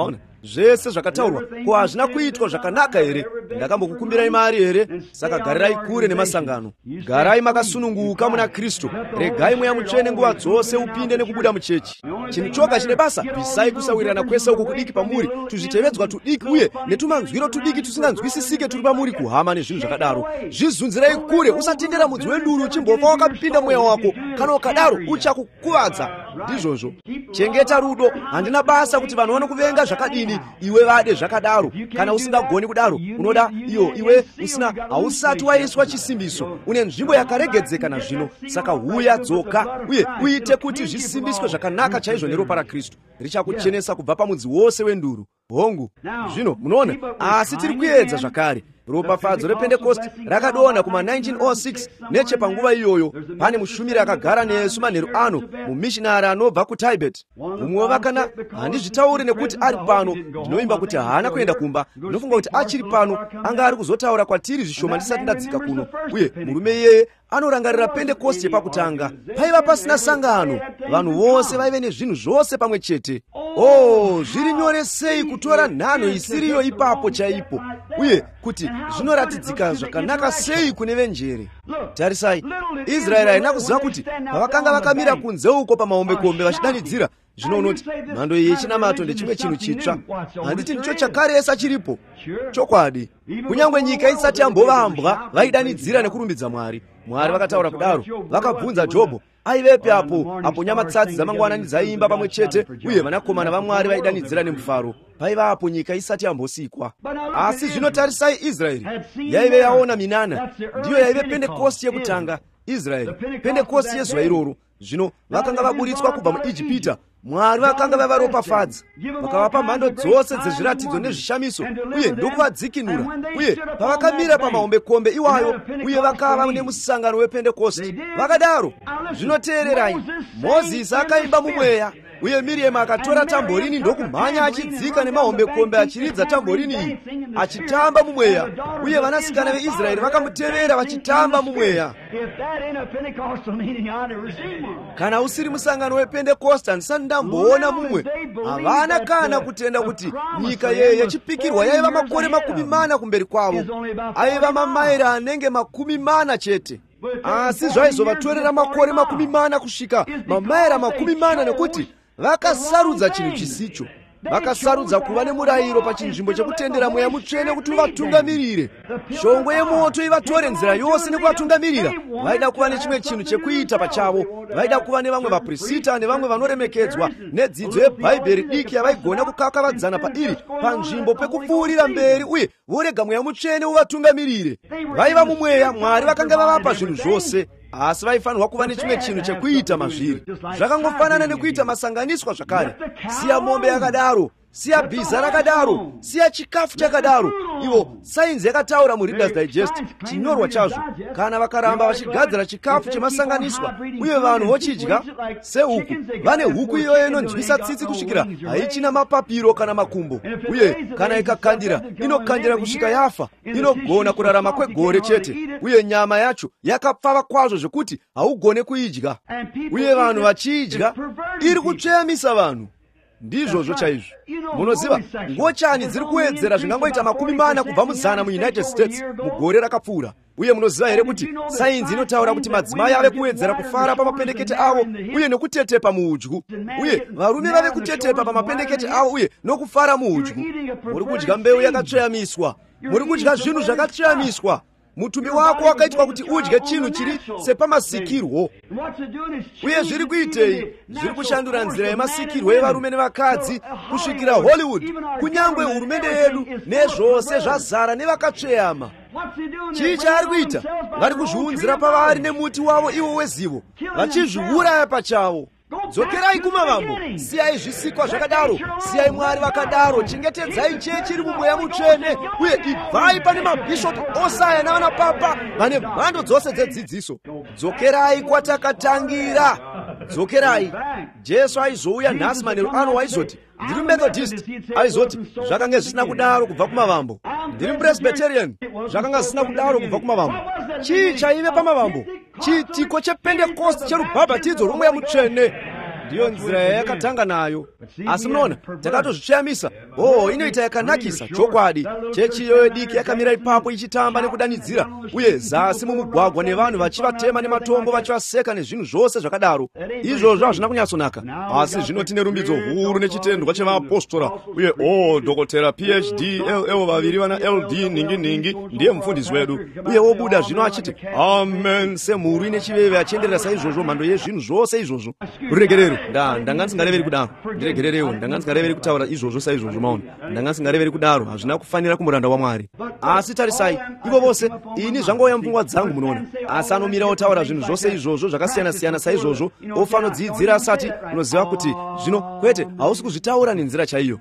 zvese zvakataurwa ko hazvina kuitwa zvakanaka here? Ndakambokukumbirai mari here? Saka garirai kure nemasangano, garai makasununguka muna Kristu. Regai Mweya Mutsvene nguva dzose upinde nekubuda muchechi. Chinhu choga chine basa, bvisai kusawirirana kwese uko kudiki pamuri, tuzvitevedzwa tudiki uye netumanzwiro tudiki tusinganzwisisike turi pamuri, kuhama nezvinhu zvakadaro. Zvizunzirai kure. Usatendera mudzi wenduru uchimbofa wakapinda mweya wako, kana ukadaro uchakukuvadza. Ndizvozvo, chengeta rudo. Handina basa kuti vanhu vanokuvenga zvakadini iwe vade zvakadaro. Kana usingagoni kudaro, unoda iyo iwe usina hausati waiswa chisimbiso, une nzvimbo yakaregedzeka nazvino. Saka huya dzoka uye uite kuti zvisimbiswe zvakanaka chaizvo neropa raKristu. Richakuchenesa kubva pamudzi wose wenduru. Hongu, zvino munoona, asi tiri kuedza zvakare. Ropafadzo rePentecost rakadonha kuma nineteen oh six. Nechepanguva iyoyo pane mushumiri akagara nesu manheru ano, mumishinari anobva kuTibet. Mumwe wakana, handizvitauri nekuti ari pano, ndinoimba kuti haana kuenda kumba. Ndinofunga kuti achiri pano anga ari kuzotaura kwatiri zvishoma ndisati ndadzika kuno. Uye murume iyeye anorangarira Pentecost yepakutanga. Paiva pasina sangano, vanhu vose vaive nezvinhu zvose pamwe chete. Oh, zviri nyore sei kutora nhano isiriyo ipapo chaipo, uye kuti zvinoratidzika zvakanaka sei kune venjere. Tarisai, Israeri haina kuziva kuti pavakanga vakamira kunze uko pamahombekombe vachidanidzira, zvino unoti mhando iyi yechinamato ndechimwe chinhu chitsva. Handiti ndicho chakaresa chiripo. Chokwadi, kunyange nyika isati yambovambwa vaidanidzira nekurumbidza Mwari. Mwari vakataura kudaro. Vakabvunza Jobho, aivepi apo apo nyama tsatsi dzamangwanani dzaimba pamwe chete, uye vanakomana vaMwari vaidanidzira nemufaro? Paivapo nyika isati yambosikwa. Asi zvinotarisai, Israeri yaive yaona minana. Ndiyo yaive Pentecost yekutanga. Israeri, Pentecost yezuva iroro. Zvino vakanga vaburitswa kubva muIjipita. Mwari vakanga vavaropafadza, vakavapa mhando dzose dzezviratidzo nezvishamiso, uye ndokuvadzikinura. Uye pavakamira pamahombekombe iwayo, uye vakava nemusangano wePentecost, vakadaro. Zvinoteererai, Mozisi akaimba mumweya, uye Miriamu akatora tamborini ndokumhanya achidzika nemahombekombe achiridza tamborini iyi, achitamba mumweya, uye vanasikana veIsraeri vakamutevera vachitamba mumweya. Kana usiri musangano wePentecost handisati ndamboona mumwe. Havana kana kutenda kuti nyika yeye yechipikirwa yaiva makore makumi mana kumberi kwavo. Aiva mamaira anenge makumi mana chete. Asi zvaizovatorera makore makumi mana kusvika mamaira makumi mana, nekuti vakasarudza chinhu chisicho. Vakasarudza kuva nemurayiro pachinzvimbo chekutendera Mweya Mutsvene kuti uvatungamirire. Shongwe yemoto ivatore nzira yose nekuvatungamirira. Vaida kuva nechimwe chinhu chekuita pachavo. Vaida kuva nevamwe vaprofita nevamwe vanoremekedzwa, nedzidzo yeBhaibheri diki yavaigona kukakavadzana pairi, panzvimbo pekupfuurira mberi, uye vorega Mweya Mutsvene uvatungamirire. Vaiva mumweya. Mwari vakanga vavapa zvinhu zvose, asi vaifanirwa kuva nechimwe chinhu chekuita mazviri. Zvakangofanana nekuita masanganiswa zvakare. Siya mombe yakadaro, siya bhiza rakadaro, siya chikafu chakadaro. Ivo sainzi yakataura muReader's Digest, chinyorwa chazvo. Kana vakaramba vachigadzira chikafu chemasanganiswa, uye vanhu vochidya sehuku, vane huku iyoyo inonzwisa tsitsi kusvikira haichina mapapiro kana makumbo, uye kana ikakandira inokandira kusvika yafa. Inogona kurarama kwegore chete, uye nyama yacho yakapfava kwazvo zvekuti haugone kuidya. Uye vanhu vachiidya, iri kutsveyamisa vanhu. Ndizvozvo chaizvo. Munoziva, ngochani dziri kuwedzera zvingangoita makumi mana kubva muzana muUnited States mugore rakapfuura. Uye munoziva here kuti sainzi inotaura kuti madzimai ave kuwedzera kufara pamapendekete avo uye nokutetepa muudyu, uye varume vave kutetepa pamapendekete avo uye nokufara muudyu. Muri kudya mbeu yakatsveyamiswa, muri kudya zvinhu zvakatsveyamiswa. Mutumbi wako wakaitwa kuti udye chinhu chiri sepamasikirwo. Uye zviri kuitei? Zviri kushandura nzira yemasikirwo evarume nevakadzi kusvikira Hollywood, kunyangwe hurumende yedu nezvose zvazara nevakatsveyama. Chii chaari kuita? Vari kuzviunzira pavari nemuti wavo iwo wezivo, vachizviuraya pachavo. Dzokerai kumavambo, siyai zvisikwa zvakadaro, siyai Mwari vakadaro, chengetedzai chechi iri mumweya mutsvene, uye ibvai pane mabhishopu osaya navana papa vane mhando dzose dzedzidziso. Dzokerai kwatakatangira. Dzokerai. Jesu aizouya nhasi manheru ano waizoti ndiri Methodist, aizoti zvakanga zvisina kudaro kubva kumavambo. Ndiri Presbyterian, zvakanga zvisina kudaro kubva kumavambo. Chii chaive pamavambo? Chiitiko chePentecost cherubhabhatidzo rwomweya mutsvene. ndiyo nzira yakatanga nayo. Asi munoona takatozvitsveyamisa. Oh, inoita yakanakisa chokwadi. Chechi iyoyo diki yakamira ipapo ichitamba nekudanidzira, uye zasi mumugwagwa nevanhu vachivatema nematombo vachivaseka nezvinhu zvose zvakadaro. Izvozvo hazvina kunyatsonaka. Asi zvino tine rumbidzo huru nechitendwa chevaapostora, uye oh, dhokotera P H D L L vaviri vana L D ningi ningi ndiye mufundisi wedu, uye wobuda zvino achiti amen semhuru ine chiveve achienderera saizvozvo mhando yezvinhu zvose izvozvo. Ruregerero, nda ndanga ndisingareveri kudaro. Ndiregererewo, ndanga ndisingareveri kutaura izvozvo saizvozvo maona. Ndanga ndisingareveri kudaro, hazvina kufanira kumuranda waMwari. Asi tarisai, ivo vose ini zvangouya mupfungwa dzangu munoona. Asi anomira otaura zvinhu zvose izvozvo zvakasiyana siyana saizvozvo, ofanodzidzira asati unoziva kuti zvino kwete hausi kuzvitaura nenzira chaiyo.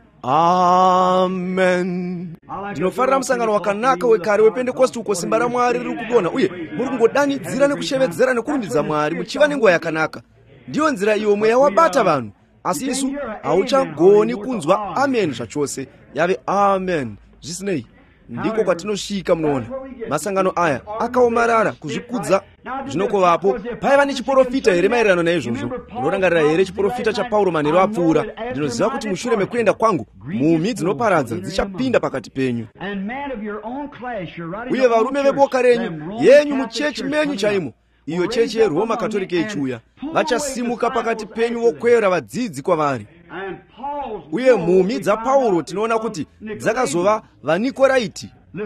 Amen. Ndinofarira musangano wakanaka wekare wePentecost uko simba raMwari riri kudonha, uye muri kungodanidzira nekushevedzera nekurumbidza Mwari muchiva nenguva yakanaka. Ndiyo nzira iyo mweya wabata vanhu, asi isu hauchagoni kunzwa amen zvachose, yave amen zvisinei. Ndiko kwatinosvika munoona. Masangano aya akaomarara kuzvikudza zvinokovapo. Paiva nechiprofita here maererano naizvozvo? Unorangarira here chiprofita chaPauro manheru apfuura? Ndinoziva kuti mushure mekuenda kwangu mhumhi dzinoparadza dzichapinda pakati penyu, uye varume veboka renyu yenyu muchechi menyu chaimo, iyo chechi yeRoma Katolika ichiuya, vachasimuka pakati penyu vokwera vadzidzi kwavari. Uye mhumhi dzaPauro tinoona kuti dzakazova vaNikoraiti.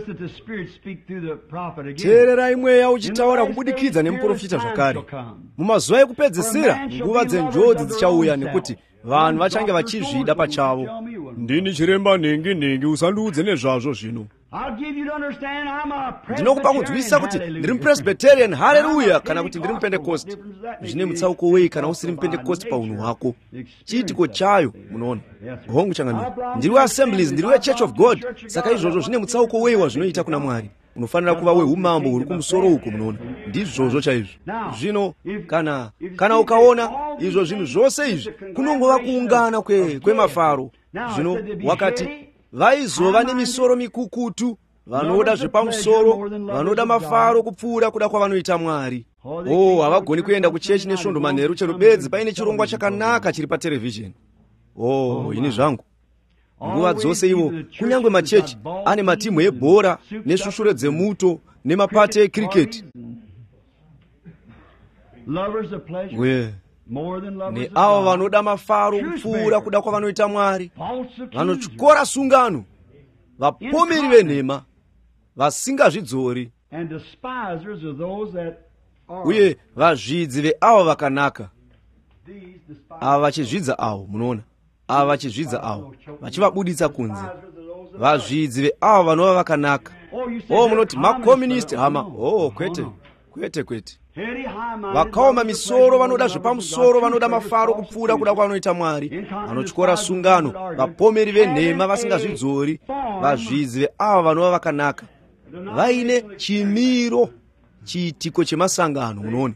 Teererai mweya uchitaura kubudikidza nemuprofita zvakare. Mumazuva ekupedzisira nguva dzenjodzi dzichauya, nekuti vanhu vachange vachizvida pachavo. Ndini chiremba ningi ningi, usandiudze nezvazvo zvino. Ndinokupa kunzwisisa kuti ndiri mupresbyterian, haleluya, kana kuti ndiri mupentecost. Zvine mutsauko wei kana usiri mupentecost paunhu hwako? Chiitiko chayo munoona. Hongu changamira, ndiri weassemblies, ndiri weChurch of God. Saka izvozvo zvine mutsauko wei wazvinoita kuna Mwari. Unofanira kuva weumambo huri kumusoro uko munoona. Ndizvozvo chaizvo. Zvino kana kana ukaona izvo zvinhu zvose izvi kunongova kuungana kwe kwemafaro. Zvino wakati vaizova nemisoro mikukutu, vanoda zvepamusoro, vanoda mafaro kupfuura kuda kwavanoita Mwari. Oh, havagoni kuenda kuchechi nesvondo manheru chero bedzi paine chirongwa chakanaka chiri paterevhizheni. Oh, ini zvangu nguva dzose ivo, kunyange machechi ane matimu ebhora nesvushure dzemuto nemapate ekriketi. We neavo vanoda mafaro kupfuura kuda kwavanoita Mwari, vanotyora sungano, vapomeri venhema, vasingazvidzori, uye vazvidzi veavo vakanaka. Ava vachizvidza avo, munoona, ava vachizvidza avo, vachivabuditsa kunze. Vazvidzi veavo vanova vakanaka. Oh, munoti makomunisti hama. Oh, kwete kwete kwete. Vakaoma misoro vanoda zvepamusoro, vanoda mafaro kupfuura kuda kwavanoita Mwari, vanotyora sungano, vapomeri venhema, vasingazvidzori, vazvidzi veavo vanova vakanaka, vaine chimiro, chiitiko chemasangano. Munoona,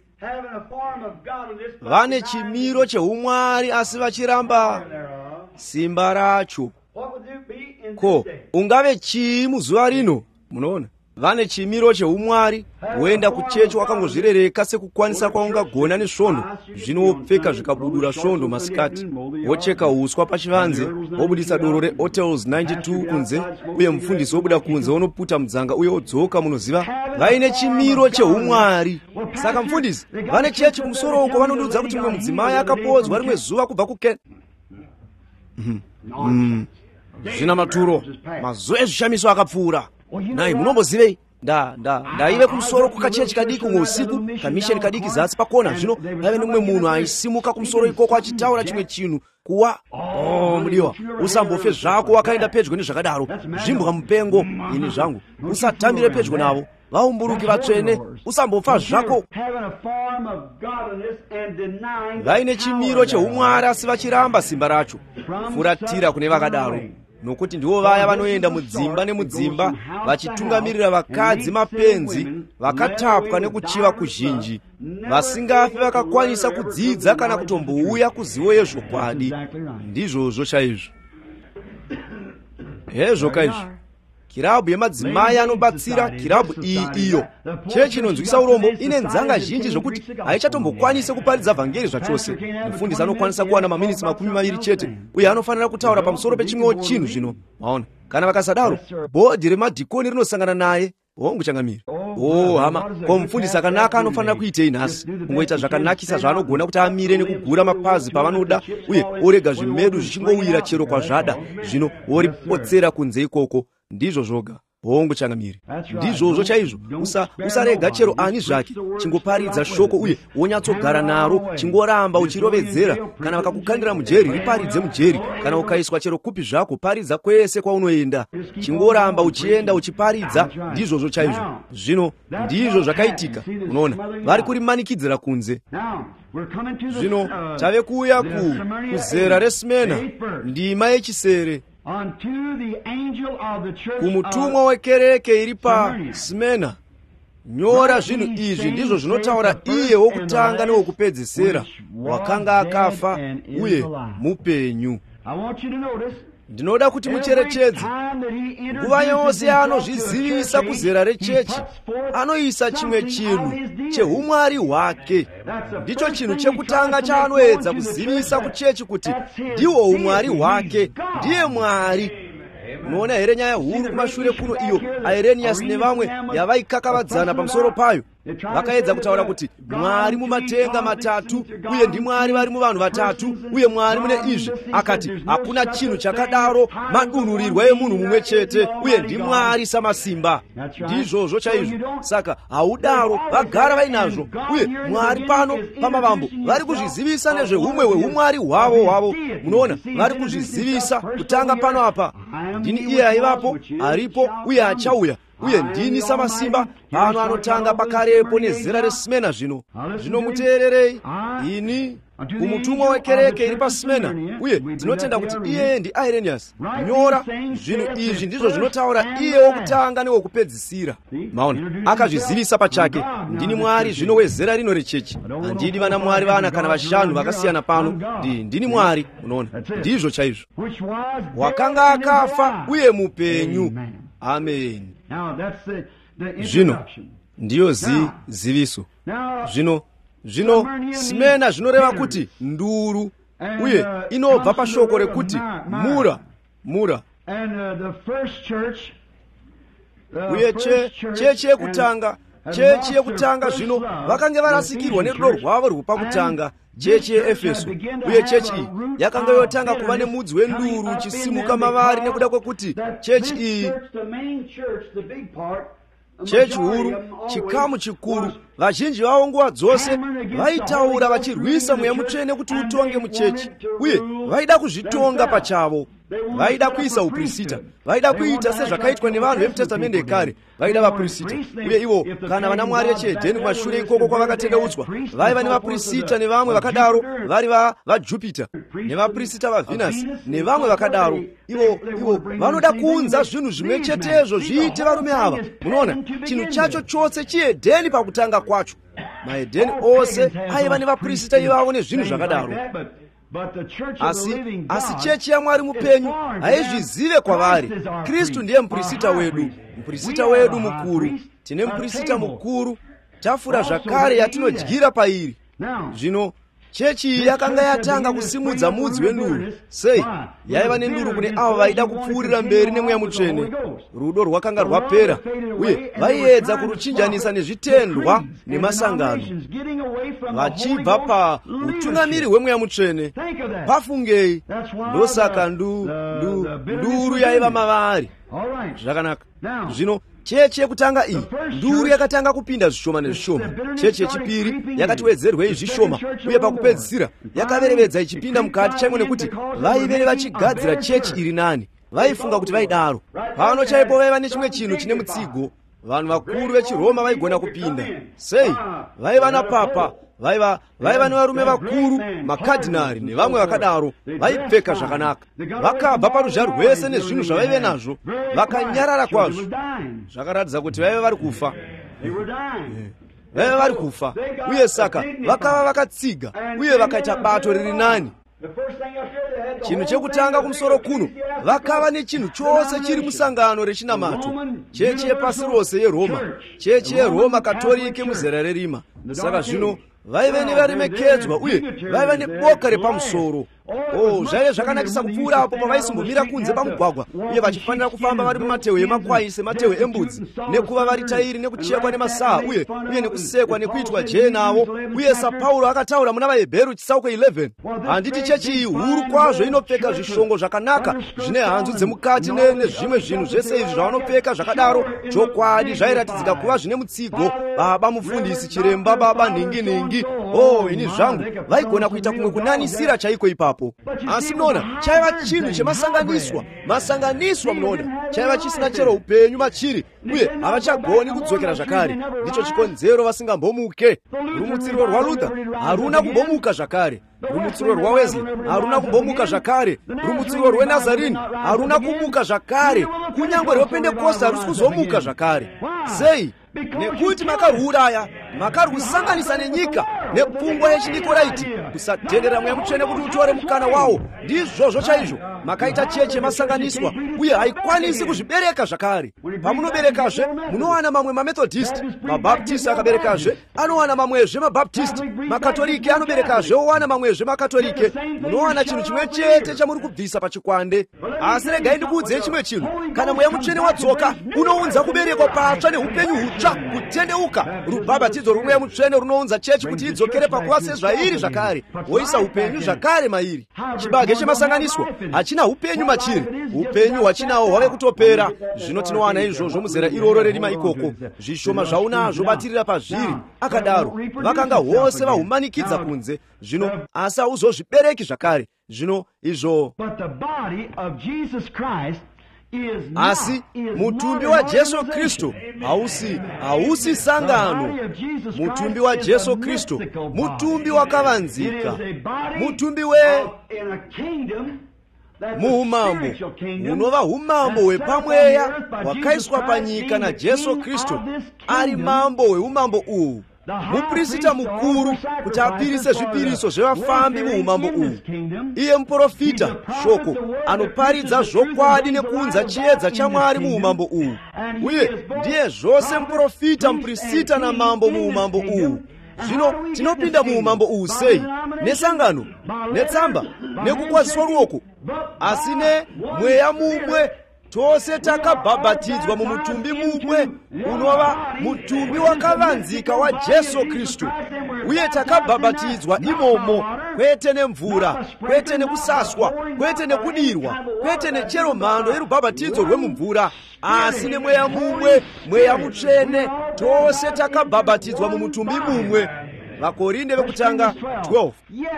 vane chimiro cheumwari asi vachiramba simba racho. Ko, ungave chii muzuva rino? Munoona, vane chimiro cheumwari, woenda kuchechi wakangozvirereka sekukwanisa kwaungagona nesvondo. Zvino wopfeka zvikabudura svondo masikati, wocheka uswa pachivanze, wobudisa doro reHotels ninety-two kunze, uye mufundisi wobuda kunze wonoputa mudzanga uye wodzoka. Munoziva, vaine chimiro cheumwari. Saka mufundisi vane chechi kumusoro uko vanondiudza kuti mumwe mudzimai akapodzwa rimwe zuva kubva kuken mm. mm. zvina maturo mazuva ezvishamiso akapfuura. Nai munombozivei, nda nda ndaive kumusoro kukachechi kadiki umwe usiku, kamisheni kadiki zasi pakona. Zvino paive nemumwe munhu aisimuka kumusoro ikoko achitaura chimwe chinhu kuwa. Oh, mudiwa, usambofe zvako wakaenda pedyo nezvakadaro, zvimbwa mupengo. Ini zvangu, usatambire pedyo navo, vaumburuki vatsvene, usambofa zvako. Vaine chimiro cheumwari asi vachiramba simba racho. Furatira kune vakadaro, nokuti ndivo vaya vanoenda mudzimba nemudzimba vachitungamirira vakadzi mapenzi vakatapwa nekuchiva kuzhinji, vasingafi vakakwanisa kudzidza kana kutombouya kuzivo yezvokwadi. Ndizvozvo chaizvo. Hezvo kaizvo kirabu yemadzimai anobatsira, kirabu iyi iyo. Chechi inonzwisa urombo ine nzanga zhinji zvokuti haichatombokwanise kuparidza vhangeri zvachose. Mufundisi anokwanisa kuwana maminitsi makumi maviri chete, uye anofanira kutaura pamusoro pechimwewo chinhu zvino. Maona, kana vakasadaro, bhodhi remadhikoni rinosangana naye. Hongu changamiri. Oh hama, ko mufundisi akanaka anofanira kuitei nhasi? Kungoita zvakanakisa zvaanogona kuti amire nekugura mapazi pavanoda, uye orega zvimedu zvichingowira chero kwazvada, zvino oripotsera kunze ikoko. Ndizvo zvoga. Hongu changamiri. Ndizvozvo chaizvo. Usa usarega chero ani zvake chingoparidza shoko uye wonyatsogara naro, chingoramba uchirovedzera. Kana vakakukandira mujeri, riparidze mujeri. Kana ukaiswa chero kupi zvako, paridza kwese kwaunoenda. Chingoramba uchienda uchiparidza. Ndizvozvo chaizvo. Zvino ndizvo zvakaitika. Unoona, vari kurimanikidzira kunze. Zvino tave kuuya ku kuzera reSmena, ndima yechisere. Kumutumwa wekereke iri paSmena, nyora zvinhu izvi ndizvo zvinotaura iye wokutanga newokupedzisira, wakanga akafa uye mupenyu. Ndinoda kuti mucherechedze, nguva yose yaanozvizivisa kuzera rechechi, anoisa chimwe chinhu cheumwari hwake. Ndicho chinhu chekutanga chaanoedza kuzivisa kuchechi kuti ndiwo umwari hwake, ndiye Mwari. Unoona here nyaya huru kumashure kuno iyo Irenaeus nevamwe yavaikakavadzana pamusoro payo. Vakaedza kutaura kuti Mwari mumatenga matatu, uye ndi Mwari vari muvanhu vatatu, uye Mwari mune izvi. Akati hakuna chinhu chakadaro, madunurirwa emunhu mumwe chete, uye ndi Mwari samasimba. Ndizvozvo chaizvo. Saka haudaro vagara vainazvo, uye Mwari pano pamavambo vari kuzvizivisa nezveumwe hweumwari hwavo hwavo. Munoona, vari kuzvizivisa kutanga pano apa. Ndini iye aivapo, aripo, uye achauya. Uye ndini samasimba, pano anotanga pakarepo nezera reSmena zvino. Zvino muteererei, ini kumutumwa wekereke iri paSmena, uye tinotenda kuti iye ndi Irenaeus. Nyora zvinhu izvi ndizvo zvinotaura iye wokutanga newokupedzisira. Maona, akazvizivisa pachake. Ndini Mwari zvino wezera rino rechechi. Handidi vana Mwari vana kana vashanu vakasiyana pano. Ndi ndini Mwari, unoona. Ndizvo chaizvo. Wakanga akafa uye mupenyu. Amen. Zvino ndiyo zi ziviso. Zvino zvino Smena zvinoreva kuti nduru, uye inobva pashoko rekuti mura mura. Uye che chechi yekutanga chechi yekutanga zvino vakange varasikirwa nerudo rwavo rwepakutanga, chechi yeEfeso. Uye chechi iyi yakanga yotanga kuva nemudzi wenduru uchisimuka mavari nekuda kwekuti chechi iyi, chechi huru, chikamu chikuru, vazhinji vavo nguva dzose vaitaura vachirwisa mweya mutsvene kuti utonge muchechi, uye vaida kuzvitonga pachavo. Vaida kuisa uprista, vaida kuita sezvakaitwa nevanhu vemuTestamende ekare, vaida vaprista. Uye ivo kana vana Mwari vechihedheni kumashure ikoko kwavakatendeutswa, vaiva nevaprista nevamwe vakadaro, vari vaJupita nevaprista vaVhenasi nevamwe vakadaro. Ivo ivo vanoda kuunza zvinhu zvimwe chetezvo zviite varume ava. Munoona, chinhu chacho chose chihedheni pakutanga kwacho. Mahedheni ose aiva nevaprista ivavo nezvinhu zvakadaro. Asi, asi chechi yaMwari mupenyu haizvizive kwavari. Kristu ndiye muprista wedu, muprista wedu mukuru. Tine muprista mukuru, tafura zvakare yatinodyira pairi. Zvino chechi iyi yakanga yatanga kusimudza mudzi wenduru. Sei? Yaiva nenduru kune avo vaida kupfuurira mberi nemweya mutsvene. Rudo rwakanga rwapera, uye vaiedza kuruchinjanisa nezvitendwa nemasangano, vachibva pa utungamiri hwemweya mutsvene. Pafungei, ndosaka ndu ndu nduru yaiva mavari. Zvakanaka. Zvino chechi yekutanga iyi nduru yakatanga kupinda zvishoma nezvishoma. Chechi yechipiri yakatiwedzerwei zvishoma, uye pakupedzisira yakaverevedza ichipinda mukati chaimwe, nekuti vaivere vachigadzira chechi iri nani. Vaifunga kuti vaidaro. Pano chaipo vaiva nechimwe chinhu chine mutsigo. Vanhu vakuru vechiRoma vaigona kupinda. Sei? Vaiva napapa, vaiva vaiva nevarume vakuru, makadhinari nevamwe vakadaro. Vaipfeka zvakanaka, vakabva paruzha rwese nezvinhu zvavaive nazvo, vakanyarara kwazvo. Zvakaratidza kuti vaive vari kufa. Vaive vari kufa, uye saka vakava vakatsiga, uye vakaita bato riri nani. chinthu chekutanga kumusoro kuno vakava nechinhu chose chiri musangano rechinamato, chechi yepasi rose yeroma, chechi yeroma katolike muzera rerima. Saka zvino vaive nevaremekedzwa uye vaive neboka repamusoro. Oh, zvaive zvakanakisa kupfuura apo pavaisimbomira kunze pamugwagwa uye vachifanira kufamba vari mumatehwe emakwai sematehwe embudzi, nekuva vari tairi nekuchekwa nemasaha uye uye nekusekwa nekuitwa jee navo. Uye saPauro akataura muna vaHebheru chitsauko eleven, handiti chechi iyi huru kwazvo inopfeka zvishongo zvakanaka zvine hanzu dzemukati nezvimwe zvinhu zvese izvi zvavanopfeka zvakadaro. Chokwadi zvairatidzika kuva zvine mutsigo. Baba mufundisi, chiremba, baba ningi-ningi. Oh, ini zvangu vaigona kuita kumwe kunanisira chaiko ipapo. Asi munoona, chaiva chinhu chemasanganiswa. Masanganiswa munoona, chaiva chisina chero upenyu machiri uye havachagoni kudzokera zvakare. Ndicho chikonzero vasingambomuke. Rumutsiro rwaLuther haruna kumbomuka zvakare. Rumutsiro rwaWesley haruna kumbomuka zvakare. Rumutsiro rweNazarini haruna kumuka zvakare. Kunyangwe rwePentekoste harusi kuzomuka zvakare. Sei? Nekuti makarwuraya, makarwusanganisa nenyika nepfungwa yechidikoraiti, kusatendera Mweya Mutsvene kuti utore mukana wawo. Ndizvozvo chaizvo makaita chechi yemasanganiswa uye haikwanisi kuzvibereka zvakare. Pamunoberekazve munowana mamwe maMethodist, maBaptist akaberekazve anowana mamwezve maBaptist, makatolike anoberekazve owana mamwezve makatolike. Munowana chinhu chimwe chete chamuri kubvisa pachikwande. Asi regai ndikuudzei chimwe chinhu, kana Mweya Mutsvene wadzoka unounza kuberekwa patsva neupenyu hutsva, kutendeuka. Rubhabhatidzo rwemweya Mutsvene runounza chechi kuti idzokere pakuva sezvairi zvakare, woisa upenyu zvakare mairi. Chibage chemasanganiswa hachina upenyu machiri, upenyu hwachinawo hwave kutopera. Zvino tinowana izvozvo muzera iroro rerima ikoko, zvishoma zvaunazvo batirira pazviri. Akadaro vakanga vose vahumanikidza kunze, zvino asi hauzozvibereki zvakare. Zvino izvo asi mutumbi wa Jesu Kristu hausi hausi sangano. Mutumbi wa Jesu Kristu mutumbi wakavanzika, mutumbi we muumambo unova umambo hwepamweya hwakaiswa panyika na Jesu Kristu ari mambo hweumambo uhu, muprista mukuru kuti apirise zvipiriso zvevafambi muumambo uhu. Iye muprofita shoko anoparidza zvokwadi nekuunza chiedza chaMwari muumambo uhu, uye ndiye zvose muprofita, muprista namambo muumambo uhu. Zvino tinopinda muumambo uhu sei? Nesangano, netsamba, nekukwaziswa ruoko, asi ne mweya mumwe. Tose takabhabhatidzwa mumutumbi mumwe unova mutumbi wakavanzika wa Jesu Kristu, uye takabhabhatidzwa imomo, kwete nemvura, kwete nekusaswa, kwete nekudirwa, kwete nechero mhando yerubhabhatidzo rwemumvura, asi nemweya mumwe, Mweya Mutsvene. Tose takabhabhatidzwa mumutumbi mumwe. Vakorinde vekutanga twelve.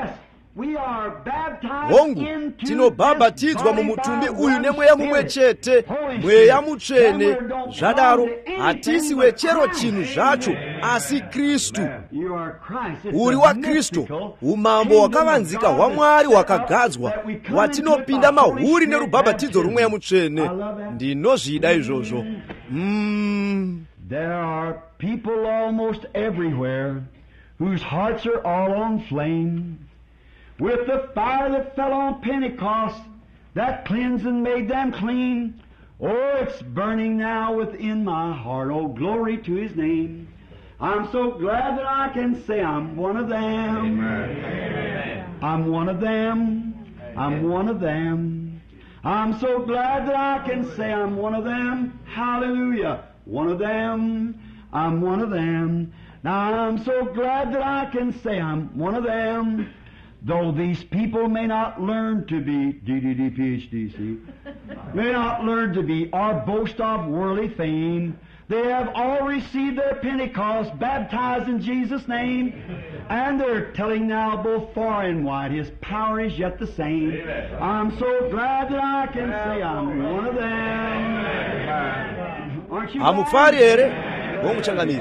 Hongu, tinobhabhatidzwa mumutumbi uyu nemweya mumwe chete, Mweya Mutsvene. Zvadaro hatisi wechero chinhu zvacho, asi Kristu. Uri wa Kristu, umambo hwakavanzika hwaMwari hwakagadzwa, hwatinopinda mahuri nerubhabhatidzo rwemweya Mutsvene. Ndinozvida izvozvo. Mm. There are people almost everywhere whose hearts are all on flame with the fire that fell on Pentecost, that cleansed and made them clean. Oh, it's burning now within my heart. Oh, glory to His name. I'm so glad that I can say I'm one of them. Amen. I'm one of them. I'm one of them. I'm so glad that I can say I'm one of them. Hallelujah. One of them. I'm one of them. Now I'm so glad that I can say I'm one of them. Though these people may not learn to be D D D P H D C, may not learn to be or boast of worldly fame, they have all received their Pentecost, baptized in Jesus' name, and they're telling now both far and wide His power is yet the same. I'm so glad that I can say I'm one of them. Aren't you glad? Hamufari ere, womuchanganiro.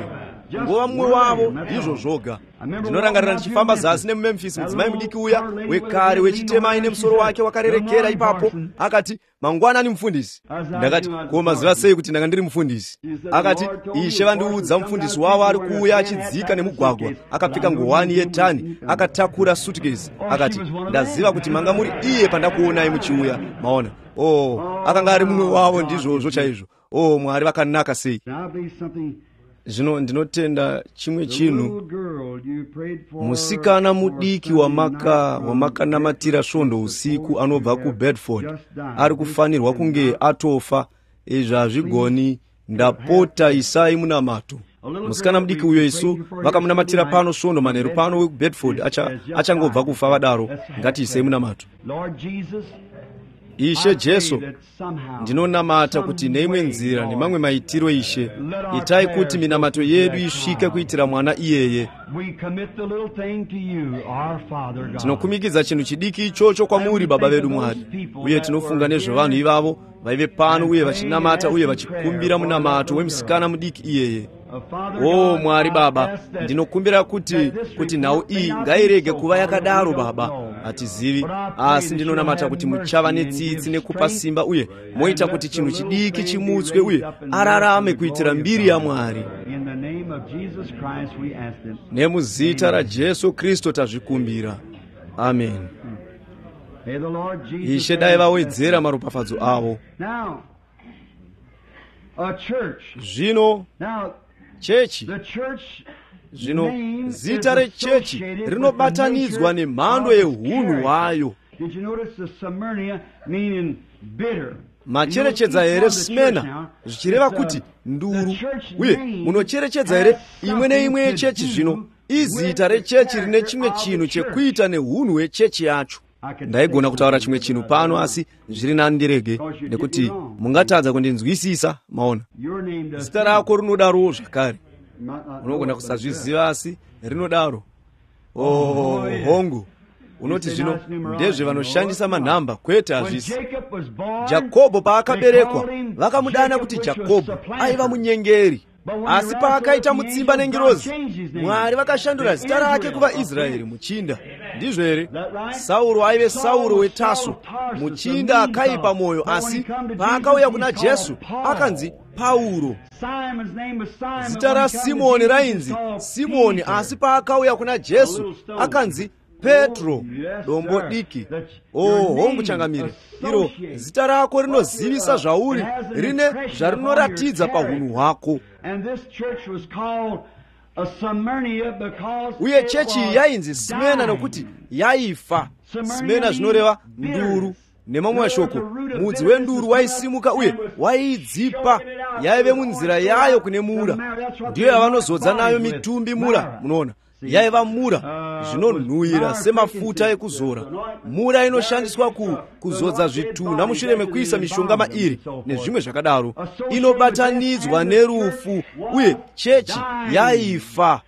ngova mumwe wavo ndizvo zvoga. Ndinorangarira ndichifamba zasi nemumemphis, mudzimai mudiki uya wekare wechitema aine musoro wake wakarerekera ipapo akati, mangwanani mufundisi. Ndakati, ko maziva sei kuti ndanga ndiri mufundisi? Akati, Ishe vandiudza mufundisi wavo ari kuuya achidzika nemugwagwa akapfeka ngowani yetani akatakura suitcase. Akati, ndaziva kuti manga muri iye pandakuonai muchiuya. Maona, oh, akanga ari mumwe wavo ndizvozvo chaizvo. Oh, Mwari vakanaka sei. Zvino ndinotenda chimwe chinhu, musikana mudiki wamaka wamakanamatira svondo usiku anobva kuBedford ari kufanirwa kunge atofa. Izvi hazvigoni, ndapota isai munamato. Musikana mudiki uyo isu vakamunamatira pano svondo manheru pano wekuBedford achangobva kufa vadaro. Ngati isei munamato. Ishe Jesu, ndinonamata kuti neimwe nzira nemamwe maitiro Ishe, itai kuti minamato yedu isvike kuitira mwana iyeye. Tinokumikidza chinhu chidiki ichocho kwamuri Baba vedu Mwari, uye tinofunga nezvavanhu ivavo vaive pano uye vachinamata uye vachikumbira munamato wemusikana mudiki iyeye. O Mwari Baba, ndinokumbira kuti kuti nhau iyi ngairege kuva yakadaro Baba. Hatizivi, asi ndinonamata kuti muchava netsitsi nekupa simba uye moita kuti chinhu chidiki chimutswe uye ararame kuitira mbiri yaMwari. Nemuzita raJesu Kristu tazvikumbira. Amen. Ishe dai vawedzera maropafadzo avo. Zvino chechi, zvino zita rechechi rinobatanidzwa nemhando yehunhu hwayo. Macherechedza here Smena, zvichireva kuti nduru, uye munocherechedza here imwe neimwe yechechi. Zvino izita rechechi rine chimwe chinhu chekuita nehunhu hwechechi yacho. Ndaigona kutaura chimwe chinhu pano asi zviri nani ndirege, nekuti mungatadza kundinzwisisa. Maona, zita rako rinodaro zvakare, unogona kusazviziva asi rinodaro. Oh, hongu, unoti zvino ndezve vanoshandisa manhamba, kwete hazvisi. Jakobho paakaberekwa vakamudana kuti Jakobho, aiva munyengeri. Asi paakaita mutsimba nengirozi, Mwari vakashandura zita rake kuva Israeri, muchinda. Ndizvo here? Sauro aive Sauro weTaso, muchinda akaipa mwoyo, asi paakauya kuna Jesu akanzi Pauro. Zita raSimoni rainzi Simoni, asi paakauya kuna Jesu akanzi Petro, dombo diki. Oh, hongu changamire, iro zita rako rinozivisa zvauri, rine zvarinoratidza pahunhu hwako. Uye chechi yainzi Smena nokuti yaifa. Smena zvinoreva nduru. Nemamwe mashoko, mudzi wenduru waisimuka uye waidzipa, yaive munzira yayo kune mura. Ndiyo yavanozodza nayo mitumbi mura, munoona. Yaiva mura zvinonhuhwira semafuta ekuzora. Mura inoshandiswa ku, kuzodza zvitunha mushure mekuisa mishonga mairi nezvimwe zvakadaro. Inobatanidzwa nerufu, uye chechi yaifa.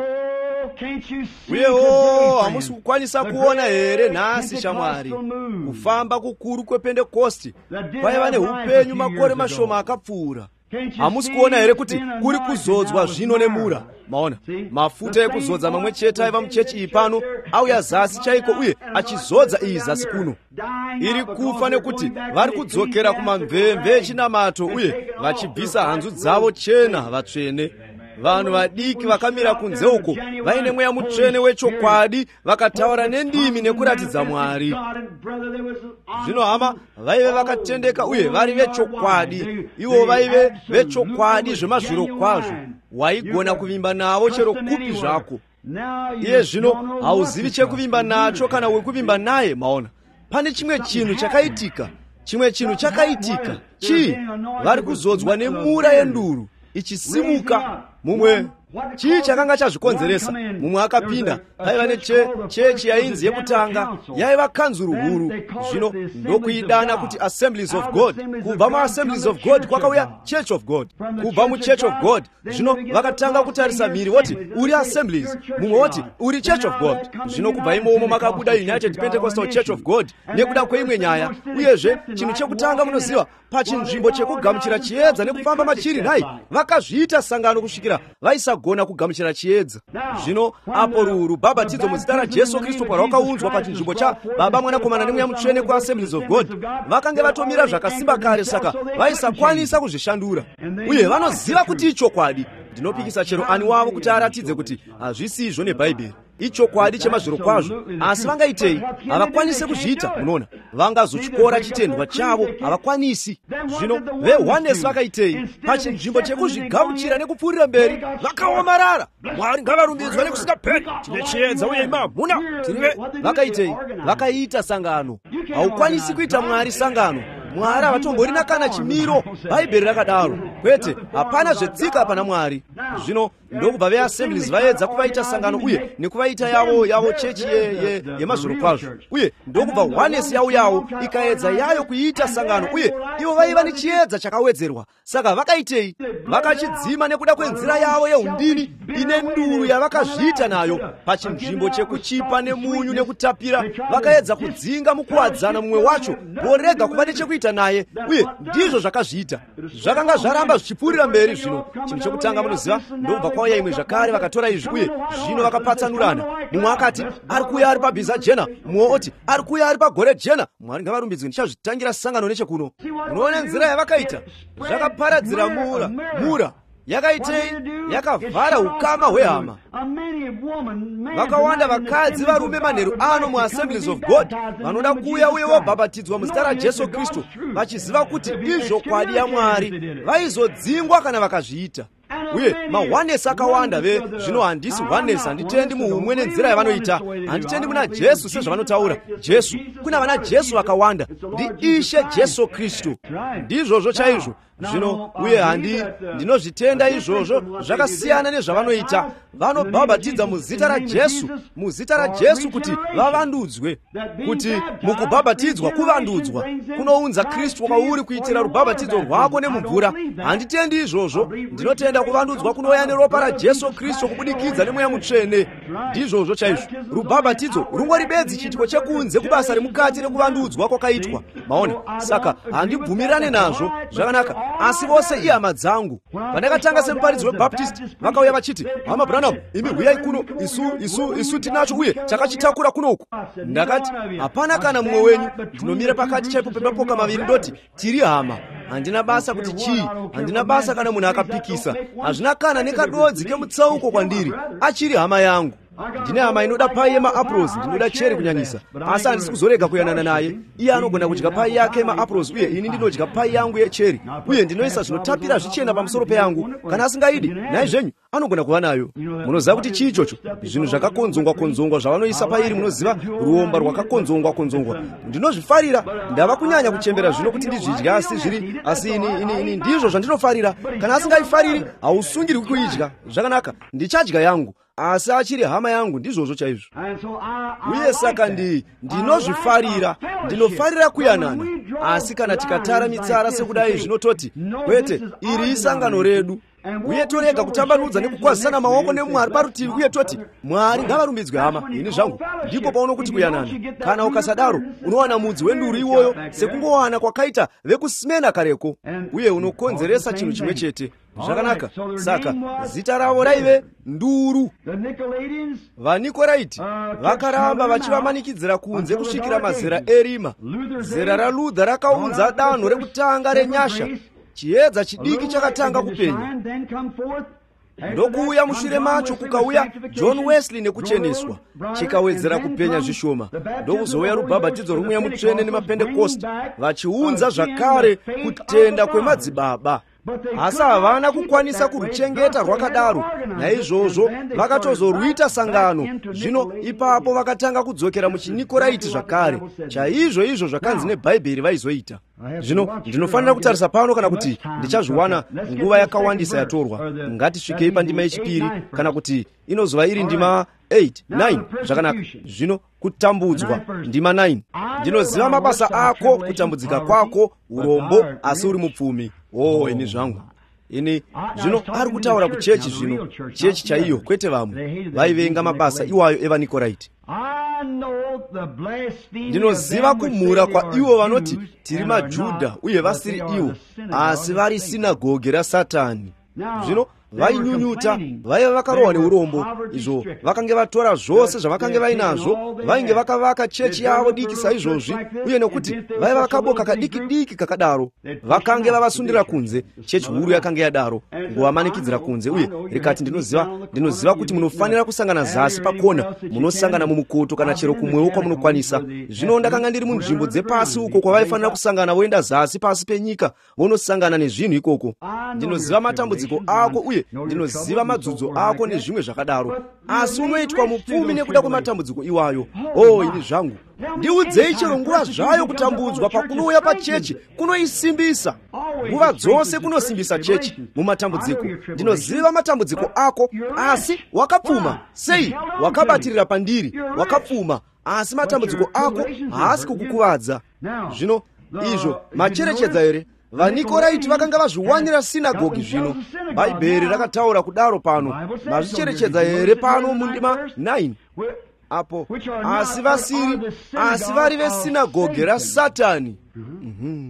Uye oh, hamusi kukwanisa kuona here nhasi shamwari, kufamba kukuru kwePentekosti kwaiva neupenyu makore mashoma akapfuura. Hamusi kuona here kuti kuri kuzodzwa zvino nemura. Maona, mafuta ekuzodza mamwe chete aiva muchechi iyi pano auya zasi chaiko uye achizodza iyi zasi kuno. Iri kufa nekuti vari kudzokera kumamvemve echinamato uye vachibvisa hanzu dzavo chena vatsvene. Vanhu vadiki vakamira kunze uko vaine mweya mutsvene wechokwadi vakataura nendimi nekuratidza Mwari. Zvino hama vaive vakatendeka uye vari vechokwadi. Ivo vaive vechokwadi zvemazviro kwazvo, waigona kuvimba navo chero kupi zvako. Iye zvino hauzivi chekuvimba nacho kana wekuvimba naye. Maona, pane chimwe chinhu chakaitika, chimwe chinhu chakaitika. Chii? Vari kuzodzwa nemura yenduru ichisimuka. Mumwe chii chakanga chazvikonzeresa? Mumwe akapinda, paiva nechechi yainzi yekutanga, yaiva kanzuru huru. Zvino ndokuidana kuti Assemblies of God. Kubva muAssemblies of God kwakauya Church of God. Kubva muChurch of God, zvino vakatanga kutarisa mhiri, voti uri Assemblies, mumwe voti uri Church of God. Zvino kubva imomo makabuda United Pentecostal Church of God nekuda kweimwe nyaya. Uyezve chinhu chekutanga munoziva, pachinzvimbo chekugamuchira chiedza nekufamba machiri nhai, vakazviita sangano kusvikira vaisa vagona kugamuchira chiedza. Zvino apo ruru bhabhatidzo muzita raJesu Kristu parakaunzwa pachinzvimbo cha Baba, Mwana, Komana neMweya Mutsvene ku Assemblies of God, vakange vatomira zvakasimba kare, saka vaisakwanisa kuzvishandura, uye vanoziva kuti ichokwadi. Ndinopikisa chero ani wavo kuti aratidze kuti hazvisi izvo neBhaibheri, ichokwadi chemazviro kwazvo. Asi vangaitei? Havakwanisi kuzviita. Munoona, vangazotyora chitendwa chavo, havakwanisi. Zvino veOneness vakaitei? Pachinzvimbo chekuzvigamuchira nekupfuurira mberi, vakaomarara. Mwari ngavarumbidzwe nekusingaperi. Tine chiedza uye imamuna tirive. Vakaitei? Vakaita sangano. Haukwanisi kuita Mwari sangano. Mwari havatomborina kana chimiro. Bhaibheri rakadaro. Kwete, hapana zvetsika pana Mwari. Zvino ndokubva veAssemblies vaedza kuvaita sangano uye nekuvaita yavo yavo chechi yemazviro kwazvo, uye ndokubva Oneness yavo yavo ikaedza yayo kuita sangano, uye ivo vaiva nechiedza chakawedzerwa. Saka vakaitei? Vakachidzima nekuda kwenzira yavo yeundini ine nduru yavakazviita nayo. Pachinzvimbo chekuchipa nemunyu nekutapira, vakaedza kudzinga mukuwadzana mumwe wacho vorega kuva nechekuita naye, uye ndizvo zvakazviita. Zvakanga zvaramba zvichipfuurira mberi. Zvino chinhu chekutanga munoziva, ndobva kwauya imwe zvakare vakatora izvi, uye zvino vakapatsanurana. Mumwe akati ari kuuya ari pabhiza jena, mumwe oti ari kuuya ari pagore jena. Mwari ngavarumbidzwe, ndichazvitangira sangano nechekuno. Unoona nzira yavakaita? Zvakaparadzira mura mura yakaitei? Yakavhara ukama hwehama. Vakawanda vakadzi varume manheru ano muAssemblies of God vanoda kuuya uye vobhabhatidzwa muzita raJesu Kristu, vachiziva kuti izvokwadi yaMwari, vaizodzingwa kana vakazviita. Uye maOneness akawanda ve zvino handisi Oneness, handitendi muhumwe nenzira yavanoita, handitendi muna Jesu sezvavanotaura. Jesu, kuna vana Jesu vakawanda, ndi Ishe Jesu Kristu, ndizvozvo chaizvo. Zvino uye handi ndinozvitenda izvozvo, zvakasiyana nezvavanoita. Vanobhabhatidza muzita raJesu, muzita raJesu kuti vavandudzwe, kuti mukubhabhatidzwa kuvandudzwa kunounza Kristu kwauri kuitira rubhabhatidzo rwako nemumvura. Handitendi izvozvo, ndinotenda kuvandudzwa kunouya neropa raJesu Kristu kubudikidza neMweya Mutsvene. Ndizvozvo chaizvo. Rubhabhatidzo rungori bedzi chiitiko chekunze kubasa remukati rekuvandudzwa kwakaitwa. Maona, saka handibvumirane nazvo. Zvakanaka, asi vose ihama dzangu. Pandakatanga semuparidzi weBaptist, vakauya vachiti, hama Branham, imi huyai kuno, isu isu isu tinacho uye takachitakura kunoku. Ndakati, hapana kana mumwe wenyu. Tinomira pakati chaipo pemapoka maviri, ndoti tiri hama. Handina basa kuti chii, handina basa kana munhu akapikisa, hazvina kana nekadodzi kemutsauko kwandiri. Achiri hama yangu. Ndine hama inoda pai yemaapros, ndinoda cheri kunyanyisa, asi handisi kuzorega kuyanana naye. Iye anogona kudya pai yake yemaapros, uye ini ndinodya pai yangu yecheri, uye ndinoisa zvinotapira zvichena pamusoro peyangu. Kana asingaidi, naye zvenyu anogona kuva nayo. Munoziva kuti chii ichocho? Zvinhu zvakakonzongwa konzongwa zvavanoisa pairi. Munoziva ruomba rwakakonzongwa konzongwa. Ndinozvifarira. Ndava kunyanya kuchembera zvino kuti ndizvidya, asi zviri asi ini ini ini ndizvo zvandinofarira. Kana asingaifariri, hausungirwi kuidya. Zvakanaka, ndichadya yangu, asi achiri hama yangu. Ndizvozvo chaizvo. Uye saka ndi ndinozvifarira, ndinofarira kuyanana. Asi kana tikatara mitsara sekudai zvinototi, kwete, iri isangano redu, uye torega kutambanudza nekukwazisana maoko neMwari parutivi, uye toti Mwari ngavarumbidzwe hama, ini zvangu. Ndipo pauno kuti kuyanana. Kana ukasadaro, unowana mudzi wenduru iwoyo sekungowana kwakaita vekuSmena kareko, uye unokonzeresa chinhu chimwe chete. Zvakanaka, saka zita ravo raive nduru. VaNikorayiti vakaramba vachivamanikidzira kunze kusvikira mazera erima. Zera raLudha rakaunza danho rekutanga renyasha. Chiedza chidiki chakatanga kupenya. Ndokuuya mushure macho kukauya John Wesley nekucheneswa, chikawedzera kupenya zvishoma. Ndokuzouya rubhabhatidzo rwuMweya Mutsvene nemaPentekosti, vachiunza zvakare kutenda kwemadzibaba. Asi havana kukwanisa kuruchengeta rwakadaro. Naizvozvo vakatozorwita sangano. Zvino ipapo vakatanga kudzokera muchiNikorayiti zvakare, chaizvo izvo zvakanzi neBhaibheri vaizoita. Zvino ndinofanira kutarisa pano kana kuti ndichazviwana nguva yakawandisa yatorwa. Ngatisvikei pandima yechipiri, kana kuti inozova iri ndima eight nine. Zvakanaka. Zvino kutambudzwa, ndima nine. Ndinoziva mabasa ako, kutambudzika kwako, urombo, asi uri mupfumi. Oh, ini zvangu. Ini zvino ari kutaura kuchechi, zvino chechi chaiyo, kwete vamwe vaivenga mabasa iwayo evaNikorayiti. Ndinoziva kumhura kwa ivo vanoti tiri maJudha uye vasiri ivo, asi vari sinagoge raSatani. Zvino vainyunyuta, vaiva vakarohwa neurombo. Izvo vakange vatora zvose zvavakange vainazvo, vainge vakavaka chechi yavo diki saizvozvi, uye nekuti vaiva vakaboka kadiki diki kakadaro, vakange vavasundira kunze. Chechi huru yakange yadaro nguvamanikidzira kunze, uye rikati, ndinoziva ndinoziva kuti munofanira kusangana zasi pakona, munosangana mumukoto kana chero kumwewo kwamunokwanisa. Zvino ndakanga ndiri munzvimbo dzepasi uko kwavaifanira kusangana voenda zasi pasi penyika vonosangana nezvinhu ikoko. Ndinoziva matambudziko ako uye ndinoziva madzudzo ako nezvimwe zvakadaro, asi unoitwa mupfumi nekuda kwematambudziko iwayo. O ini zvangu, ndiudzei chero nguva zvayo kutambudzwa pakunouya pachechi kunoisimbisa. Nguva dzose kunosimbisa chechi mumatambudziko. Ndinoziva matambudziko ako, asi wakapfuma. Sei wakabatirira pandiri, wakapfuma, asi matambudziko ako haasi kukukuvadza. Zvino izvo macherechedza here? VaNikoraiti vakanga vazviwanira sinagogi. Zvino Bhaibheri rakataura kudaro pano. Mazvicherechedza here pano mundima nine apo? Asi vasiri, asi vari vesinagogi raSatani. Mhm.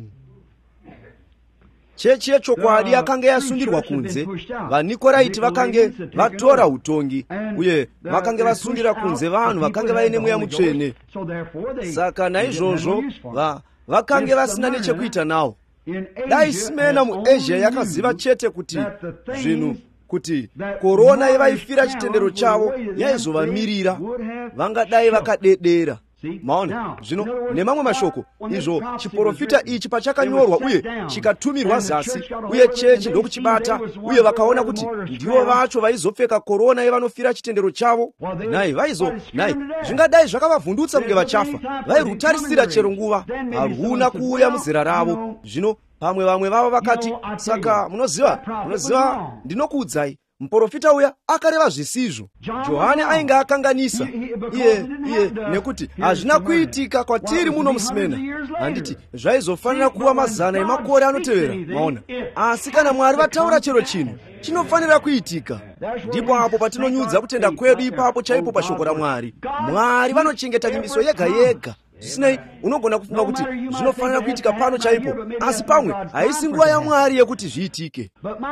Chechi yechokwadi yakanga yasundirwa kunze. VaNikoraiti vakange vatora utongi, uye vakange vasundira kunze vanhu vakange vaine mweya mutsvene. Saka naizvozvo va vakange vasina nechekuita nawo. Dai Simena muAsia yakaziva chete kuti zvinhu kuti korona yevaifira chitendero chavo yaizovamirira, vangadai vakadedera. Maona zvino nemamwe mashoko izvo chiprofita ichi pachakanyorwa uye chikatumirwa zasi, uye chechi ndokuchibata, uye vakaona kuti ndivo vacho vaizopfeka korona yevanofira chitendero chavo, nai vaizo nai zvingadai zvakavavhundutsa kunge vachafa. Vairutarisira chero nguva haruna kuuya muzera ravo. Zvino pamwe vamwe vavo vakati, saka munoziva munoziva ndinokuudzai, muprofita uya akareva zvisizvo. Johani ainge akanganisa iye iye nekuti hazvina kuitika kwatiri muno muSmena. Handiti zvaizofanira kuva mazana emakore anotevera, maona. Asi kana Mwari vataura chero chinhu chinofanira kuitika. Ndipo apo patinonyudza kutenda kwedu ipapo chaipo pashoko raMwari. Mwari vanochengeta nyimiso yega yega. Zvisinei unogona kufunga kuti zvinofanira kuitika pano chaipo, asi pamwe haisi nguva yaMwari yekuti zviitike.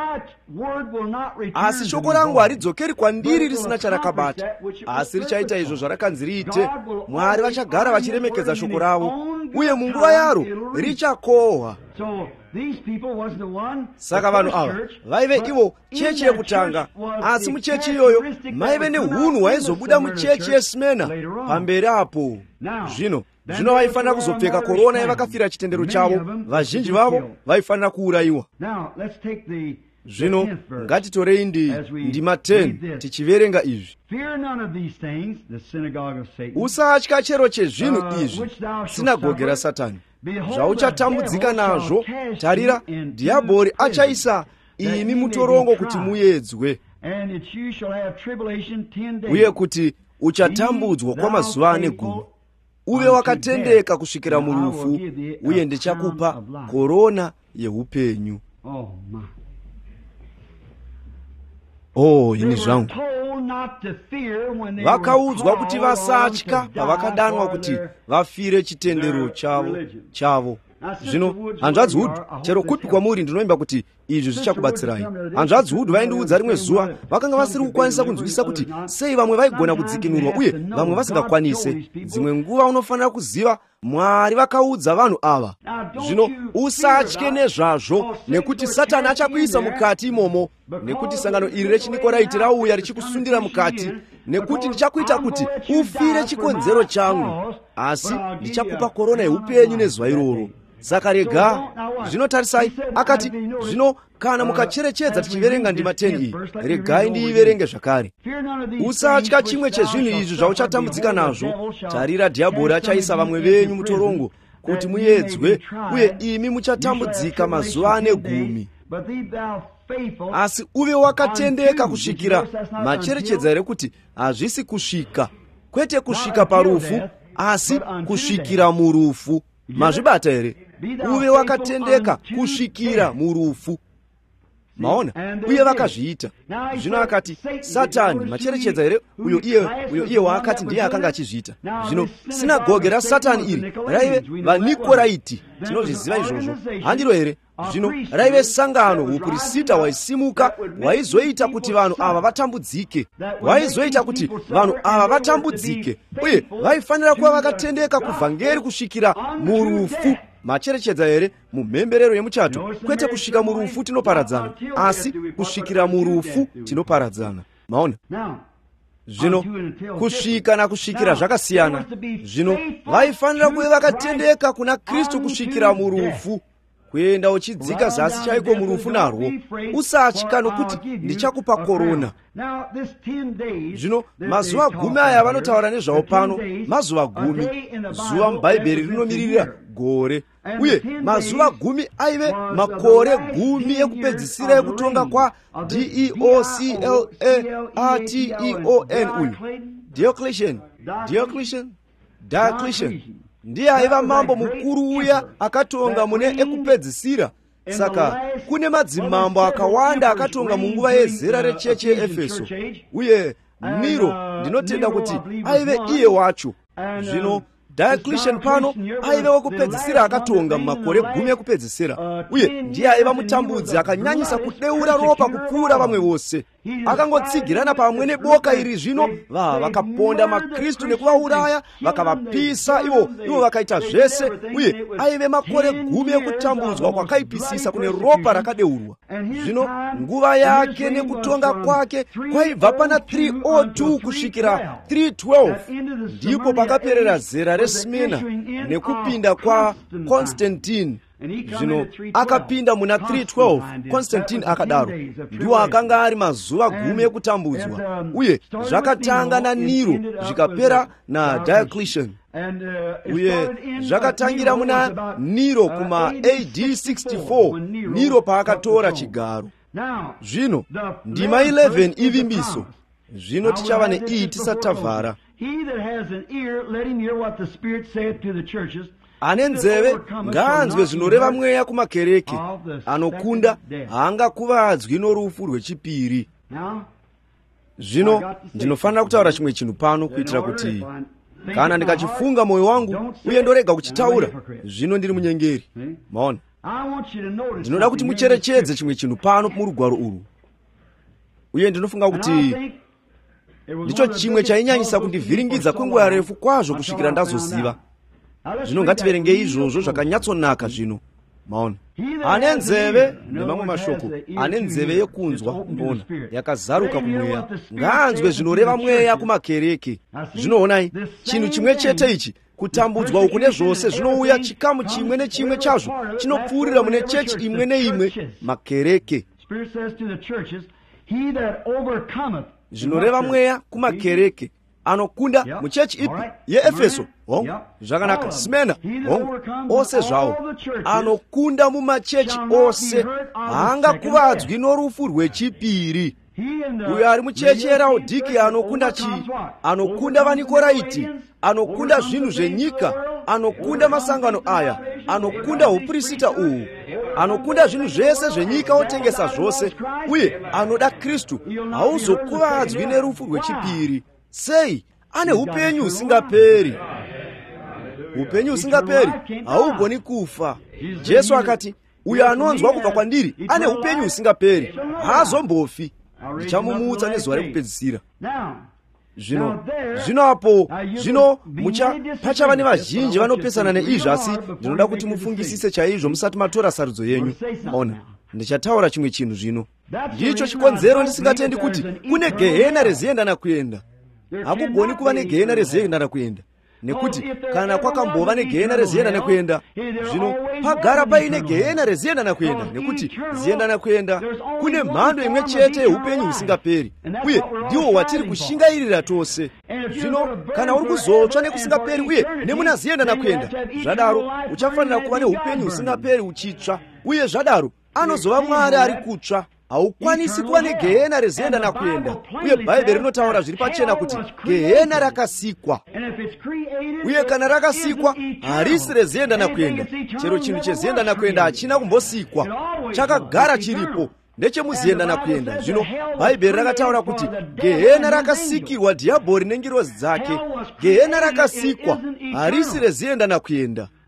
Asi shoko rangu haridzokeri kwandiri risina charakabata, asi richaita izvo zvarakanzi riite. Mwari vachagara vachiremekedza shoko ravo, uye munguva yaro richakohwa. Saka vanhu ava vaive ivo chechi yekutanga, asi muchechi iyoyo maive neunhu hwaizobuda muchechi yeSmena pamberi apo. Zvino zvino vaifanira kuzopfeka korona yevakafira chitendero chavo. Vazhinji vavo vaifanira kuurayiwa. Zvino ngatitorei ndi ndima ten tichiverenga izvi. Usatya chero chezvinhu izvi, sinagoge raSatani, zvauchatambudzika nazvo. Tarira, dhiabhori achaisa imi mutorongo kuti muyedzwe, uye kuti uchatambudzwa kwamazuva ane gumi. Uve wakatendeka kusvikira murufu, uye ndichakupa korona yeupenyu. Oh, ini zvangu. Vakaudzwa kuti vasatya pavakadanwa kuti vafire chitendero chavo chavo. Zvino hanzvadzi Hudhu, chero kupi kwamuri ndinoimba kuti izvi zvichakubatsirai. Hanzvadzi Hudhu vaindiudza rimwe zuva vakanga vasiri kukwanisa kunzwisisa kuti sei vamwe vaigona kudzikinurwa uye vamwe vasingakwanise. Dzimwe nguva unofanira kuziva Mwari vakaudza vanhu ava. Zvino usatye nezvazvo, nekuti Satani achakuisa mukati imomo, nekuti sangano iri rechiNikoraiti rauya richikusundira mukati, nekuti ndichakuita kuti ufire chikonzero changu, asi ndichakupa korona yeupenyu nezuva iroro. Saka rega, zvino tarisai, akati, zvino kana mukacherechedza tichiverenga ndima ten iyi, regai ndiiverenge zvakare. Usatya chimwe chezvinhu izvi zvauchatambudzika nazvo. Tarira, dhiabhori achaisa vamwe venyu mutorongo kuti muyedzwe, uye imi muchatambudzika mazuva ane gumi. Asi uve wakatendeka kusvikira. Macherechedza here kuti hazvisi kusvika, kwete kusvika parufu, asi kusvikira murufu. Mazvibata here? Uve wakatendeka kusvikira murufu. Maona, uye vakazviita. Zvino akati Satani, macherechedza here, uyo iye uyo iye waakati ndiye akanga achizviita. Zvino sinagoge raSatani iri raive vaNikoraiti. Tinozviziva izvozvo, handiro here? zvino raive sangano upurisita waisimuka waizoita kuti vanhu ava vatambudzike waizoita kuti vanhu ava vatambudzike uye vaifanira kuva vakatendeka kuvhangeri kusvikira murufu. Macherechedza here mumhemberero yemuchato, kwete kusvika murufu tinoparadzana, asi kusvikira murufu tinoparadzana. Maona zvino kusvika nakusvikira zvakasiyana. Zvino vaifanira kuva vakatendeka kuna Kristu kusvikira murufu, kuenda uchidzika zasi chaiko murufu narwo, usatya nokuti ndichakupa korona. Zvino mazuva gumi aya vanotaura nezvawo pano, mazuva gumi, zuva mubhaibheri rinomirira gore, uye mazuva gumi aive makore gumi ekupedzisira ekutonga kwa D E O C L A R T E O N uyu Diocletian Diocletian Diocletian ndiye aiva mambo mukuru uya akatonga mune ekupedzisira. Saka kune madzimambo akawanda akatonga munguva yezera rechechi yeEfeso, uye Nero ndinotenda kuti aive iye wacho. Zvino Diocletian pano aive wokupedzisira akatonga mumakore gumi ekupedzisira, uye ndiye aiva mutambudzi akanyanyisa kudeura ropa kupfuura vamwe vose. Akangotsigirana pamwe neboka iri zvino va vakaponda maKristu nekuvauraya, vakavapisa ivo ivo vakaita zvese, uye aive makore gumi ekutambudzwa kwakaipisisa kune ropa rakadeurwa. Zvino nguva yake nekutonga kwake kwaibva pana three oh two kusvikira three twelve, ndipo pakaperera zera reSmyrna nekupinda kwa Constantine. Zvino akapinda muna three twelve, Constantine akadaro. Ndiwo akanga ari mazuva gumi ekutambudzwa, uye zvakatanga naNero zvikapera naDiocletian, uye zvakatangira muna Nero kuma A D sixty-four, Nero paakatora chigaro. Zvino ndima eleven ivimbiso. Zvino tichava neii tisatavhara. Ane nzeve ngaanzwe zvinoreva mweya kumakereke. Anokunda haangakuvadzwi norufu rwechipiri. Zvino ndinofanira kutaura chimwe chinhu pano kuitira kuti kana ndikachifunga moyo wangu uye ndorega kuchitaura, zvino ndiri munyengeri. Maona, ndinoda kuti mucherechedze chimwe chinhu pano murugwaro urwu, uye ndinofunga kuti ndicho chimwe chainyanyisa kundivhiringidza kwenguva refu kwazvo kusvikira ndazoziva. Zvino ngativerenge izvozvo zvakanyatsonaka. Zvino maona, ane nzeve nemamwe mashoko, ane nzeve yekunzwa mbona yakazaruka kumweya, ngaanzwe zvinoreva mweya kumakereke. Zvinoonai, chinhu chimwe chete ichi, kutambudzwa uku nezvose zvinouya chikamu chimwe nechimwe chazvo chinopfuurira mune chechi imwe neimwe, makereke. Zvinoreva mweya kumakereke. Anokunda muchechi ipi? YeEfeso. Hongu, zvakanaka. Smyrna. Hongu, ose zvawo. Anokunda mumachechi ose, haangakuvadzwi norufu rwechipiri. Uyo ari muchechi yeLaodikea anokunda chii? Anokunda vaNikoraiti, anokunda zvinhu zvenyika, anokunda masangano aya, anokunda upurisita uhu, anokunda zvinhu zvese zvenyika otengesa zvose, uye anoda Kristu. Hauzokuvadzwi nerufu rwechipiri. Sei? Ane upenyu usingaperi. Upenyu usingaperi haugoni kufa. Jesu akati, uyo anonzwa kubva kwandiri ane upenyu usingaperi, haazombofi. Ndichamumutsa nezuva rekupedzisira. Zvino zvino apo zvino mucha pachava nevazhinji vanopesana neizvi, asi ndinoda kuti mufungisise chaizvo musati matora sarudzo yenyu. Ona, ndichataura chimwe chinhu zvino. Ndicho chikonzero ndisingatendi kuti kune gehena reziendana kuenda. Hakugoni kuva negehena reziendana kuenda, nekuti kana kwakambova negehena reziendana kuenda, zvino pagara paine gehena reziendana kuenda, nekuti ziendana kuenda kune mhando imwe chete yeupenyu husingaperi, uye ndiwo watiri kushingairira tose. Zvino kana uri kuzotsva nekusingaperi uye nemuna ziendana kuenda, zvadaro uchafanira kuva neupenyu husingaperi uchitsva, uye zvadaro anozova Mwari ari kutsva. Haukwanisi kuva negehena reziendana kuenda, uye Bhaibheri rinotaura zviri pachena kuti gehena rakasikwa, uye kana rakasikwa harisi reziendana kuenda. Chero chinhu cheziendana kuenda hachina kumbosikwa, chakagara chiripo, ndechemuziendana kuenda. Zvino Bhaibheri rakataura kuti gehena rakasikirwa dhiabhori nengirozi dzake. Gehena rakasikwa harisi reziendana kuenda.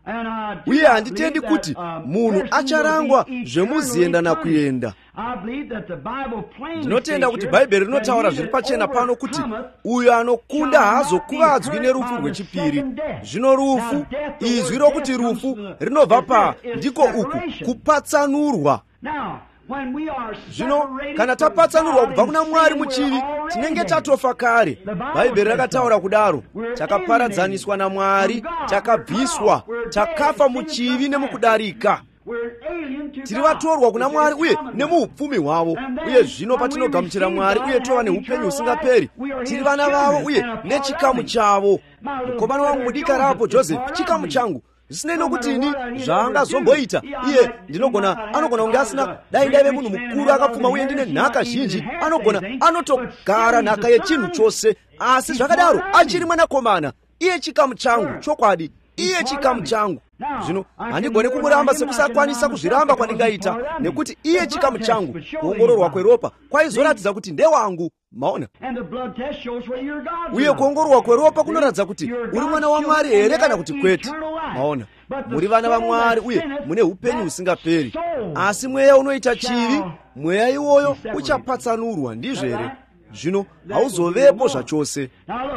uye handitendi kuti munhu acharangwa zvemuziyenda kuyenda. Ndinotenda kuti Bhaibheri rinotaura zviri pachena pano kuti uyo anokunda haazokuvadzwi nerufu rwechipiri. Zvino rufu, izwi rokuti rufu rinobva pa ndiko uku kupatsanurwa. Zvino kana tapatsanurwa kubva kuna Mwari muchivi, tinenge tatofa kare. Bhaibheri rakataura kudaro, takaparadzaniswa naMwari, takabviswa, takafa muchivi nemukudarika. Tiri vatorwa kuna Mwari uye nemuupfumi hwavo, uye zvino patinogamuchira Mwari uye tova neupenyu husingaperi, tiri vana vavo uye nechikamu chavo. Mukomana wangu mudikarapo Josefu chikamu changu. Zvisinei nokuti ini zvaangazomboita iye, ndinogona anogona kunge asina, dai ndaive munhu mukuru akapfuma uye ndine nhaka zhinji, anogona anotogara nhaka yechinhu chose, asi zvakadaro achiri mwanakomana. Iye chikamu changu, chokwadi, iye chikamu changu. Zvino handigoni kumuramba sekusakwanisa kuzviramba kwandingaita, nekuti iye chikamu changu. Kuongororwa kweropa kwaizoratidza kuti ndewangu, maona. Uye kuongororwa kweropa kunoratidza kuti uri mwana waMwari here kana kuti kwete, maona. Muri vana vaMwari uye mune upenyu husingaperi. Asi mweya unoita chivi, mweya iwoyo uchapatsanurwa, ndizvo here? Zvino hauzovepo zvachose.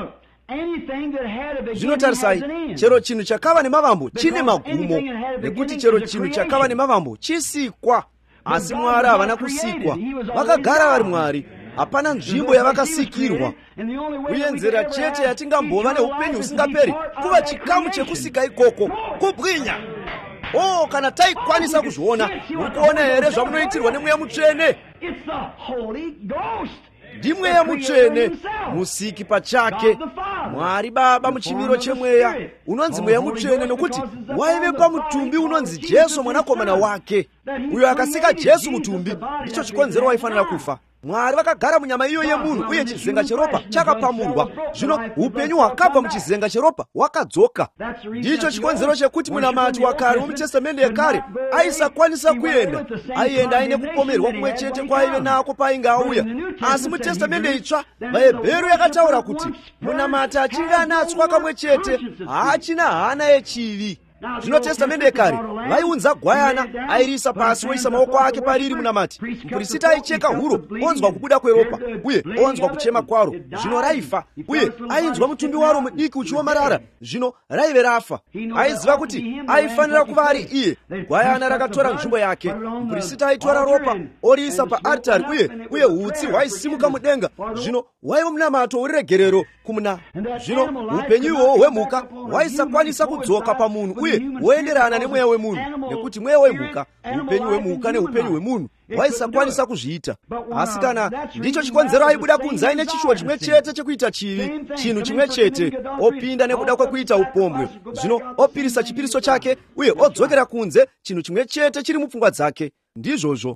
Zvinotarisai, chero chinhu chakava nemavambo chine magumo, nekuti chero chinhu chakava nemavambo chisikwa. Asi Mwari havana kusikwa, vakagara vari Mwari. Hapana nzvimbo yavakasikirwa, uye nzira chete yatingambova neupenyu husingaperi kuva chikamu chekusika ikoko, kubwinya. Oh, kana taikwanisa kuzviona, muri kuona here zvamunoitirwa nemweya mutsvene? Ndimweya mutsvene, musiki pachake, Mwari Baba muchimiro chemweya. Unonzi mweya mutsvene nokuti waive pamutumbi unonzi Jesu mwanakomana wake. Uyo akasika Jesu mutumbi, ndicho chikonzero waifanira kufa. Mwari vakagara munyama iyo yemunhu uye chizenga cheropa chakapamurwa. Zvino upenyu hwakabva muchizenga cheropa hwakadzoka. Ndicho chikonzero chekuti munamati wakare womuTestamende yekare aisakwanisa kuenda, aienda aine kupomerwa kumwe chete kwaive nako painge auya. Asi muTestamende itsva vaHebheru yakataura kuti munamati achinge anatswa kamwe chete haachina hana yechivi. Zvino Testamende yekare vaiunza gwayana, airisa pasi oisa maoko ake pariri munamati. Muprista aicheka huro, onzwa kubuda kweropa uye onzwa kuchema kwaro, zvino raifa. Uye ainzwa mutumbi waro mudiki uchiomarara, zvino raive rafa. Aiziva kuti aifanira kuva ari iye. Gwayana rakatora nzvimbo yake. Muprista aitora ropa oriisa paaritari uye uye utsi hwaisimuka mudenga. Zvino waiva munamato uriregerero kumuna. Zvino upenyu ihwohwo hwemhuka hwaisakwanisa kudzoka pamunhu uye woenderana nemweya wemunhu, nekuti mweya wemhuka, upenyu hwemhuka neupenyu hwemunhu hwaisakwanisa kuzviita. Asi kana ndicho chikonzero aibuda kunze aine chishuwa chimwe chete chekuita chivi, chinhu chimwe chete, opinda nekuda kwekuita upombwe. Zvino opirisa chipiriso chake uye odzokera kunze chinhu chimwe chete chiri mupfungwa dzake. Ndizvozvo.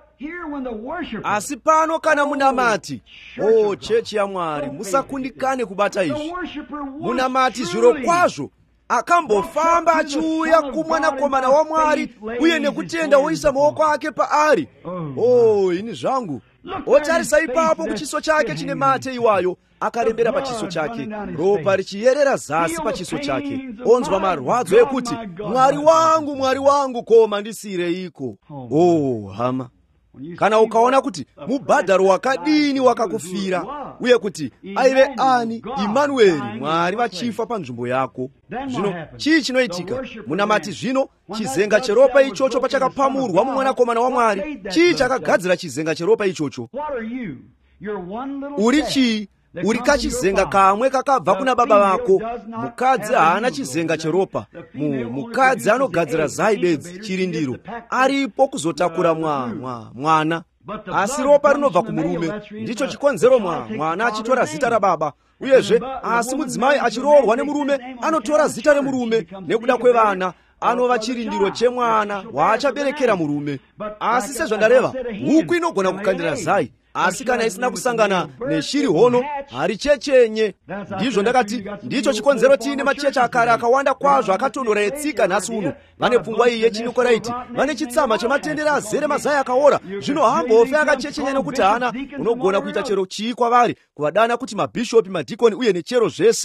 Asi pano kana munamati, o chechi yaMwari, musakundikane kubata izvi. Munamati zviro kwazvo akambofamba achiuya kumwanakomana waMwari uye nekutenda woisa maoko ake paari. Oh, ini zvangu. Otarisa ipapo kuchiso chake chine mate iwayo, akarembera pachiso chake, ropa richiyerera zasi pachiso chake. Onzwa marwadzo ekuti, Mwari wangu, Mwari wangu, koma ndisireiko? Oh, hama. Kana ukaona kuti mubhadharo wakadini wakakufira, uye kuti aive ani, Immanueli, Mwari vachifa panzvimbo yako, zvino chii chinoitika? Munamati zvino chizenga cheropa ichocho pachakapamurwa mumwanakomana waMwari. Chii chakagadzira chizenga cheropa ichocho? Uri chii? Uri kachizenga kamwe kakabva kuna baba vako. Mukadzi haana chizenga cheropa. Mu, mukadzi anogadzira zai bedzi, chirindiro, aripo kuzotakura mwa, mwa, mwana. Asi ropa rinobva kumurume, ndicho chikonzero mwa, mwana achitora zita rababa. Uyezve, asi mudzimai achiroorwa nemurume anotora zita remurume. Nekuda kwevana anova chirindiro chemwana waachaberekera murume. Asi sezvandareva, huku inogona kukandira zai, asi kana isina kusangana neshiri hono harichechenye. Ndizvo ndakati ndicho chikonzero tiine machechi akare akawanda kwazvo akatondora etsika nhasi uno. Vane pfungwa iyi yechinikoraiti, vane chitsama chematendere azere mazai akaora. Zvino hambofe akachechenya nekuti hana unogona kuita chero chii kwavari, kuvadana kuti mabhishopi, madhikoni uye nechero zvese.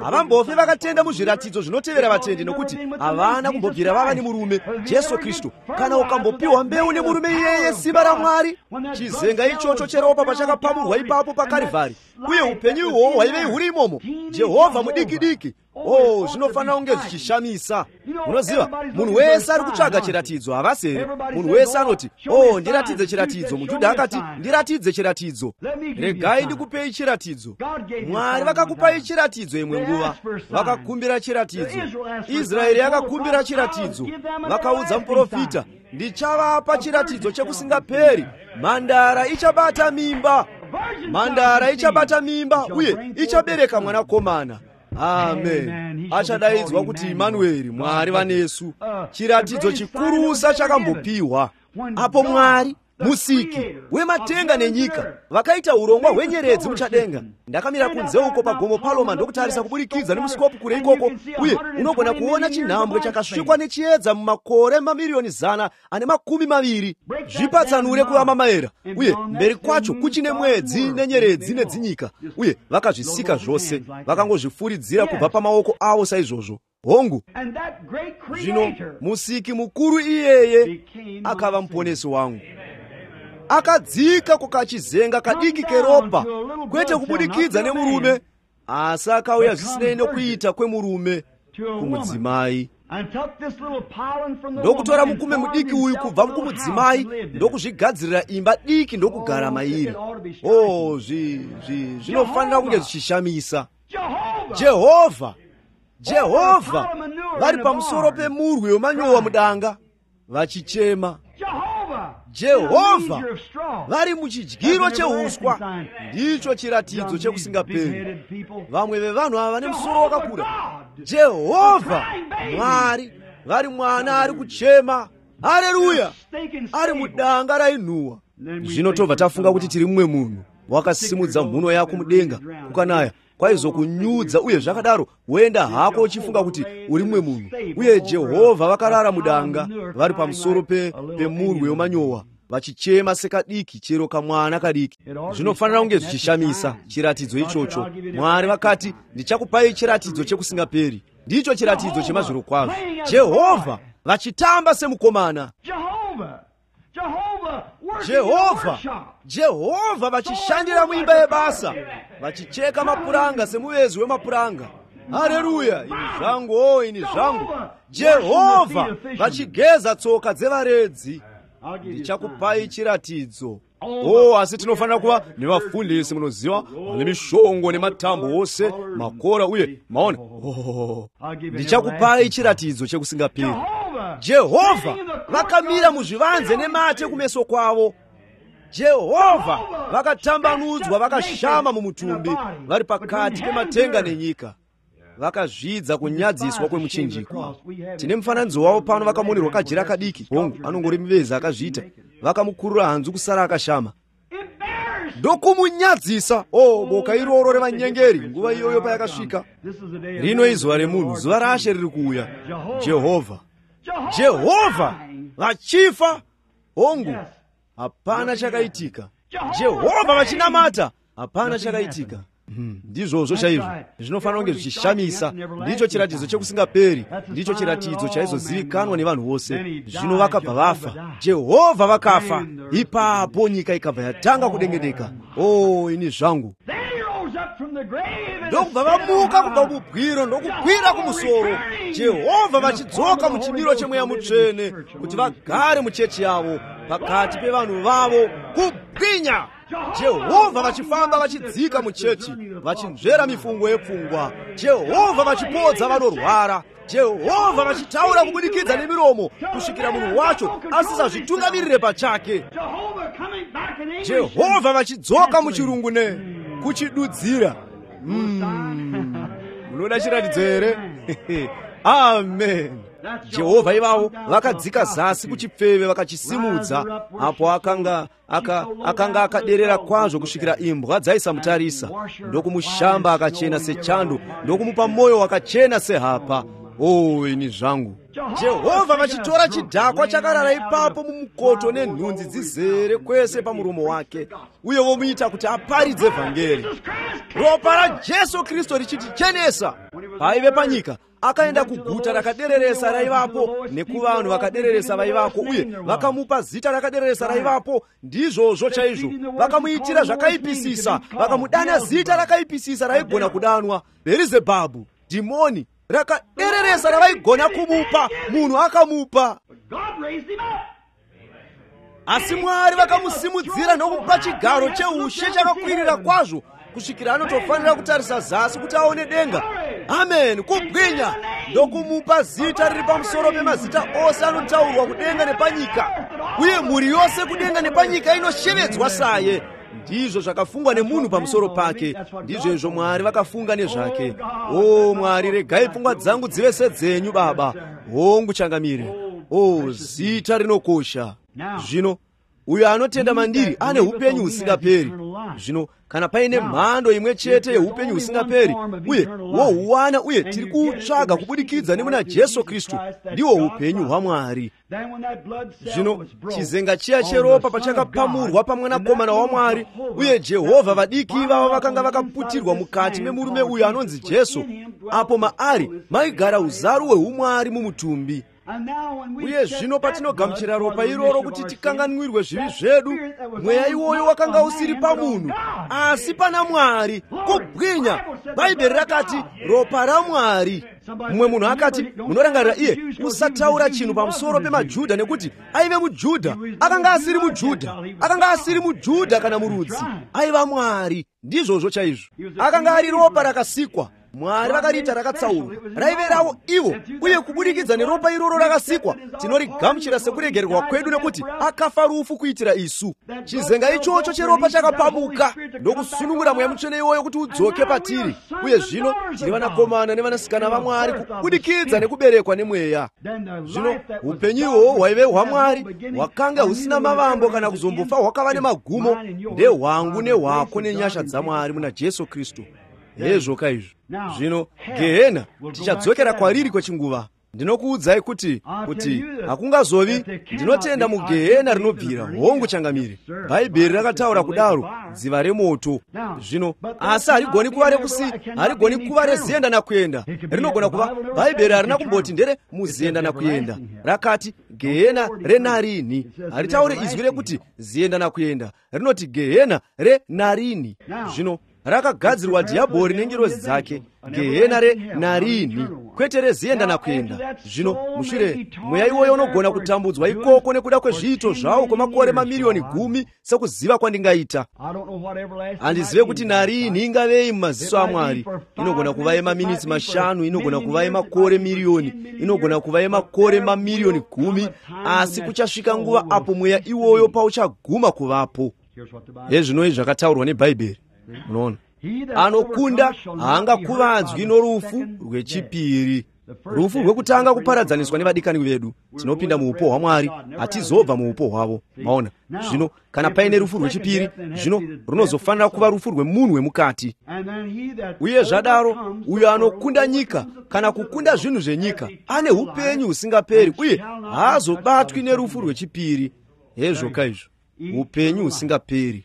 avambofe vakatenda muzviratidzo zvinotevera vatendi nokuti havana kumbobvira vava nemurume Jesu Kristu. Kana ukambopiwa mbeu nemurume iyeye simba ra Mwari, chizenga ichocho cheropa pachakapamurwa ipapo paKarivari, uye upenyu ihwohwo hwaivei huri imomo, Jehovha mudiki-diki. Oh, zvinofanira kunge zvichishamisa. Munoziva, munhu wese ari kutsvaga chiratidzo havasere. Munhu wese anoti, oh, ndiratidze chiratidzo. Mujudha akati, ndiratidze chiratidzo. Regai ndikupei chiratidzo. Mwari vakakupai chiratidzo imwe nguva, vakakumbira chiratidzo. Israeri yakakumbira chiratidzo, vakaudza muprofita, ndichavapa chiratidzo chekusingaperi. Mhandara ichabata mimba, mhandara ichabata mimba, uye ichabereka mwanakomana. Amen. Achadaidzwa kuti Emmanuel, Mwari vanesu. Chiratidzo chikurusa chakambopiwa. Apo Mwari musiki wematenga nenyika vakaita urongwa hwenyeredzi muchadenga. Ndakamira kunze uko pagomo Paloma ndokutarisa kuburikidza nemusikopu kure ikoko, uye unogona kuona chinhambwe chakasvikwa nechiedza mumakore mamiliyoni zana ane makumi maviri. Zvipatsanure kuva maera, uye mberi kwacho kuchine mwedzi nenyeredzi nedzinyika, uye vakazvisika zvose, vakangozvifuridzira kubva pamaoko avo saizvozvo. Hongu, zvino musiki mukuru iyeye akava muponesi wangu. Akadzika kukachizenga kadiki keropa, kwete kubudikidza nemurume, asi akauya zvisinei nokuita kwemurume kumudzimai. Ndokutora mukume mudiki uyu kubva kumudzimai ndokuzvigadzirira imba diki ndokugara mairi. Oh, zvinofanira kunge zvichishamisa. Jehovha, Jehovha vari pamusoro pemurwi wemanyowa mudanga vachichema. Jehovha vari muchidyiro cheuswa, ndicho chiratidzo chekusingaperi. Vamwe vevanhu ava vane musoro wakakura. Jehovha Mwari vari mwana ari kuchema. Haleluya! Ari mudanga rainhuhwa. Zvino tobva tafunga kuti tiri mumwe munhu wakasimudza mhuno yako mudenga kukanaya kwaizokunyudza, uye zvakadaro woenda hako uchifunga kuti uri mumwe munhu. Uye Jehovha vakarara mudanga vari pamusoro pemurwi wemanyowa vachichema sekadiki, chero kamwana kadiki. Zvinofanira kunge zvichishamisa chiratidzo ichocho. Mwari vakati, ndichakupai chiratidzo chekusingaperi. Ndicho chiratidzo chemazviro kwazvo. Jehovha vachitamba semukomana. Jehovha, Jehovha vachishandira muimba yebasa, vachicheka mapuranga semuvezi wemapuranga. Haleluya! Ini zvangu, oh, ini zvangu. Jehovha vachigeza tsoka dzevaredzi. Ndichakupai chiratidzo. Oh, asi tinofanira kuva nevafundisi munoziva, vane mishongo nematambo ose, makora, uye maona. Oh, ndichakupai chiratidzo chekusingaperi. Jehovha vakamira muzvivanze nemate kumeso kwavo. Jehovha vakatambanudzwa vakashama mumutumbi, vari pakati pematenga nenyika. Vakazvidza kunyadziswa kwemuchinjikwa. Tine mufananidzo wavo pano, vakamonerwa kajira kadiki. Hongu anongori mivezi akazviita. Vakamukurura hanzu kusara akashama ndokumunyadzisa. Oh, boka iroro revanyengeri nguva iyoyo payakasvika. Rino izuva remunhu, zuva raShe riri kuuya. Jehovha, Jehovha vachifa. Hongu hapana chakaitika. Jehovha vachinamata, hapana chakaitika. Ndizvozvo chaizvo zvinofanira kunge zvichishamisa. Ndicho chiratidzo chekusingaperi, ndicho chiratidzo chaizozivikanwa nevanhu vose. Zvino vakabva vafa, Jehovha vakafa. Ipapo nyika ikabva yatanga kudengeneka. Oh, ini zvangu. Ndokubva vamuka kubva mubwiro ndokukwira kumusoro. Jehovha vachidzoka muchimiro chemweya mutsvene kuti vagare muchechi yavo pakati pevanhu vavo kubwinya. Jehovha vachifamba vachidzika muchechi, vachinzvera mifungo yepfungwa. Jehovha vachipodza vanorwara. Jehovha vachitaura kubudikidza nemiromo kusvikira munhu wacho asisazvitungamirire pachake. Jehovha vachidzoka muchirungune kuchidudzira. Mm. Munoda chiratidzo here? Amen. Jehovha ivavo vakadzika zasi kuchipfeve vakachisimudza. Apo akanga aka akanga akaderera kwazvo kusvikira imbwa dzaisamutarisa, ndokumushamba akachena sechando, ndokumupa moyo wakachena sehapa. Oh, ini zvangu. Jehova vachitora chidhakwa chakarara ipapo mumukoto nenhunzi dzizere kwese pamuromo wake, uye vomuita kuti aparidze vhangeri. Ropa ra Jesu Kristu richitichenesa. Paive panyika akaenda kuguta rakadereresa raivapo nekuvanhu vakadereresa vaivapo, uye vakamupa zita rakadereresa raivapo. Ndizvozvo chaizvo vakamuitira zvakaipisisa, vakamudana zita rakaipisisa raigona kudanwa Bherizebhabhu, dhimoni rakadereresa ravaigona kumupa, munhu akamupa. Asi Mwari vakamusimudzira nokumupa chigaro cheushe chakakwirira kwazvo kusvikira anotofanira kutarisa zasi kuti aone denga. Amen. Kubwinya ndokumupa zita riri pamusoro pemazita ose anotaurwa kudenga nepanyika, uye mhuri yose kudenga nepanyika inoshevedzwa saye. Ndizvo zvakafungwa nemunhu pamusoro pake, ndizvo izvo Mwari vakafunga nezvake. O Mwari, regai pfungwa dzangu dzive sedzenyu Baba. Hongu changamire. O zita rinokosha. Zvino uyo anotenda mandiri ane upenyu husingaperi. Zvino kana paine mhando imwe chete yeupenyu husingaperi, uye wohuwana, uye tiri kuutsvaga kubudikidza nemuna Jesu Kristu, ndiwo upenyu hwaMwari. Zvino chizenga chiya cheropa pachakapamurwa pamwanakomana waMwari, uye Jehovha vadiki vava vakanga vakaputirwa mukati memurume uyo anonzi Jesu, apo maari maigara uzaru hweumwari mumutumbi. Uye zvino patinogamuchira ropa iroro kuti tikanganwirwe zvivi zvedu, mweya iwoyo wakanga usiri pamunhu asi pana Mwari. Kubwinya Bhaibheri rakati ropa raMwari. Mumwe munhu akati, munorangarira iye usataura chinhu pamusoro pemaJudha nekuti aive muJudha. Akanga asiri muJudha, akanga asiri muJudha kana murudzi, aiva Mwari. Ndizvozvo chaizvo, akanga ari ropa rakasikwa. Mwari vakariita rakatsaurwa, raive ravo ivo, uye kubudikidza neropa iroro rakasikwa tinorigamuchira sekuregererwa kwedu nekuti akafa rufu kuitira isu. Chizenga ichocho cheropa chakapamuka ndokusunungura Mweya Mutsvene iwoyo kuti udzoke patiri, uye zvino tiri vanakomana nevanasikana vaMwari kubudikidza nekuberekwa nemweya. Zvino upenyuwo hwaive hwaMwari, hwakanga husina mavambo kana kuzombofa, hwakava nemagumo, ndehwangu nehwako nenyasha dzaMwari muna Jesu Kristu. Hezvo kaizvo. Zvino Gehena tichadzokera kwariri kwechinguva. Ndinokuudzai kuti kuti hakungazovi ndinotenda mugehena rinobvira. Hongu changamire, Bhaibheri rakataura kudaro, dziva remoto. Zvino asi harigoni kuva rekusi, harigoni kuva rezienda nakuenda. Rinogona kuva, Bhaibheri harina kumboti ndere muzienda nakuenda, rakati gehena renarini. Haritauri izwi rekuti zienda nakuenda, rinoti gehena renarini. Zvino rakagadzirwa dhiabhori nengirozi dzake, gehena renarini, kwete rezienda nakuenda. Zvino mushure mweya iwoyo unogona kutambudzwa ikoko nekuda kwezviito zvawo kwemakore mamiliyoni gumi, sekuziva kwandingaita. Handizive kuti narini ingavei mumaziso aMwari. Inogona kuva yemaminitsi mashanu, inogona kuva yemakore miliyoni, inogona kuva yemakore mamiliyoni gumi, asi kuchasvika nguva apo mweya iwoyo pauchaguma kuvapo. Hezvinoi zvakataurwa neBhaibheri. Munoona, anokunda haangakuvadzwi norufu rwechipiri. Rufu rwekutanga kuparadzaniswa nevadikani vedu. Tinopinda muupo hwaMwari, hatizobva muupo hwavo. Maona, zvino kana paine rufu rwechipiri, zvino runozofanira kuva rufu rwemunhu wemukati. Uye zvadaro, uyo anokunda nyika kana kukunda zvinhu zvenyika ane upenyu husingaperi, uye haazobatwi nerufu rwechipiri. Hezvo kaizvo, upenyu husingaperi.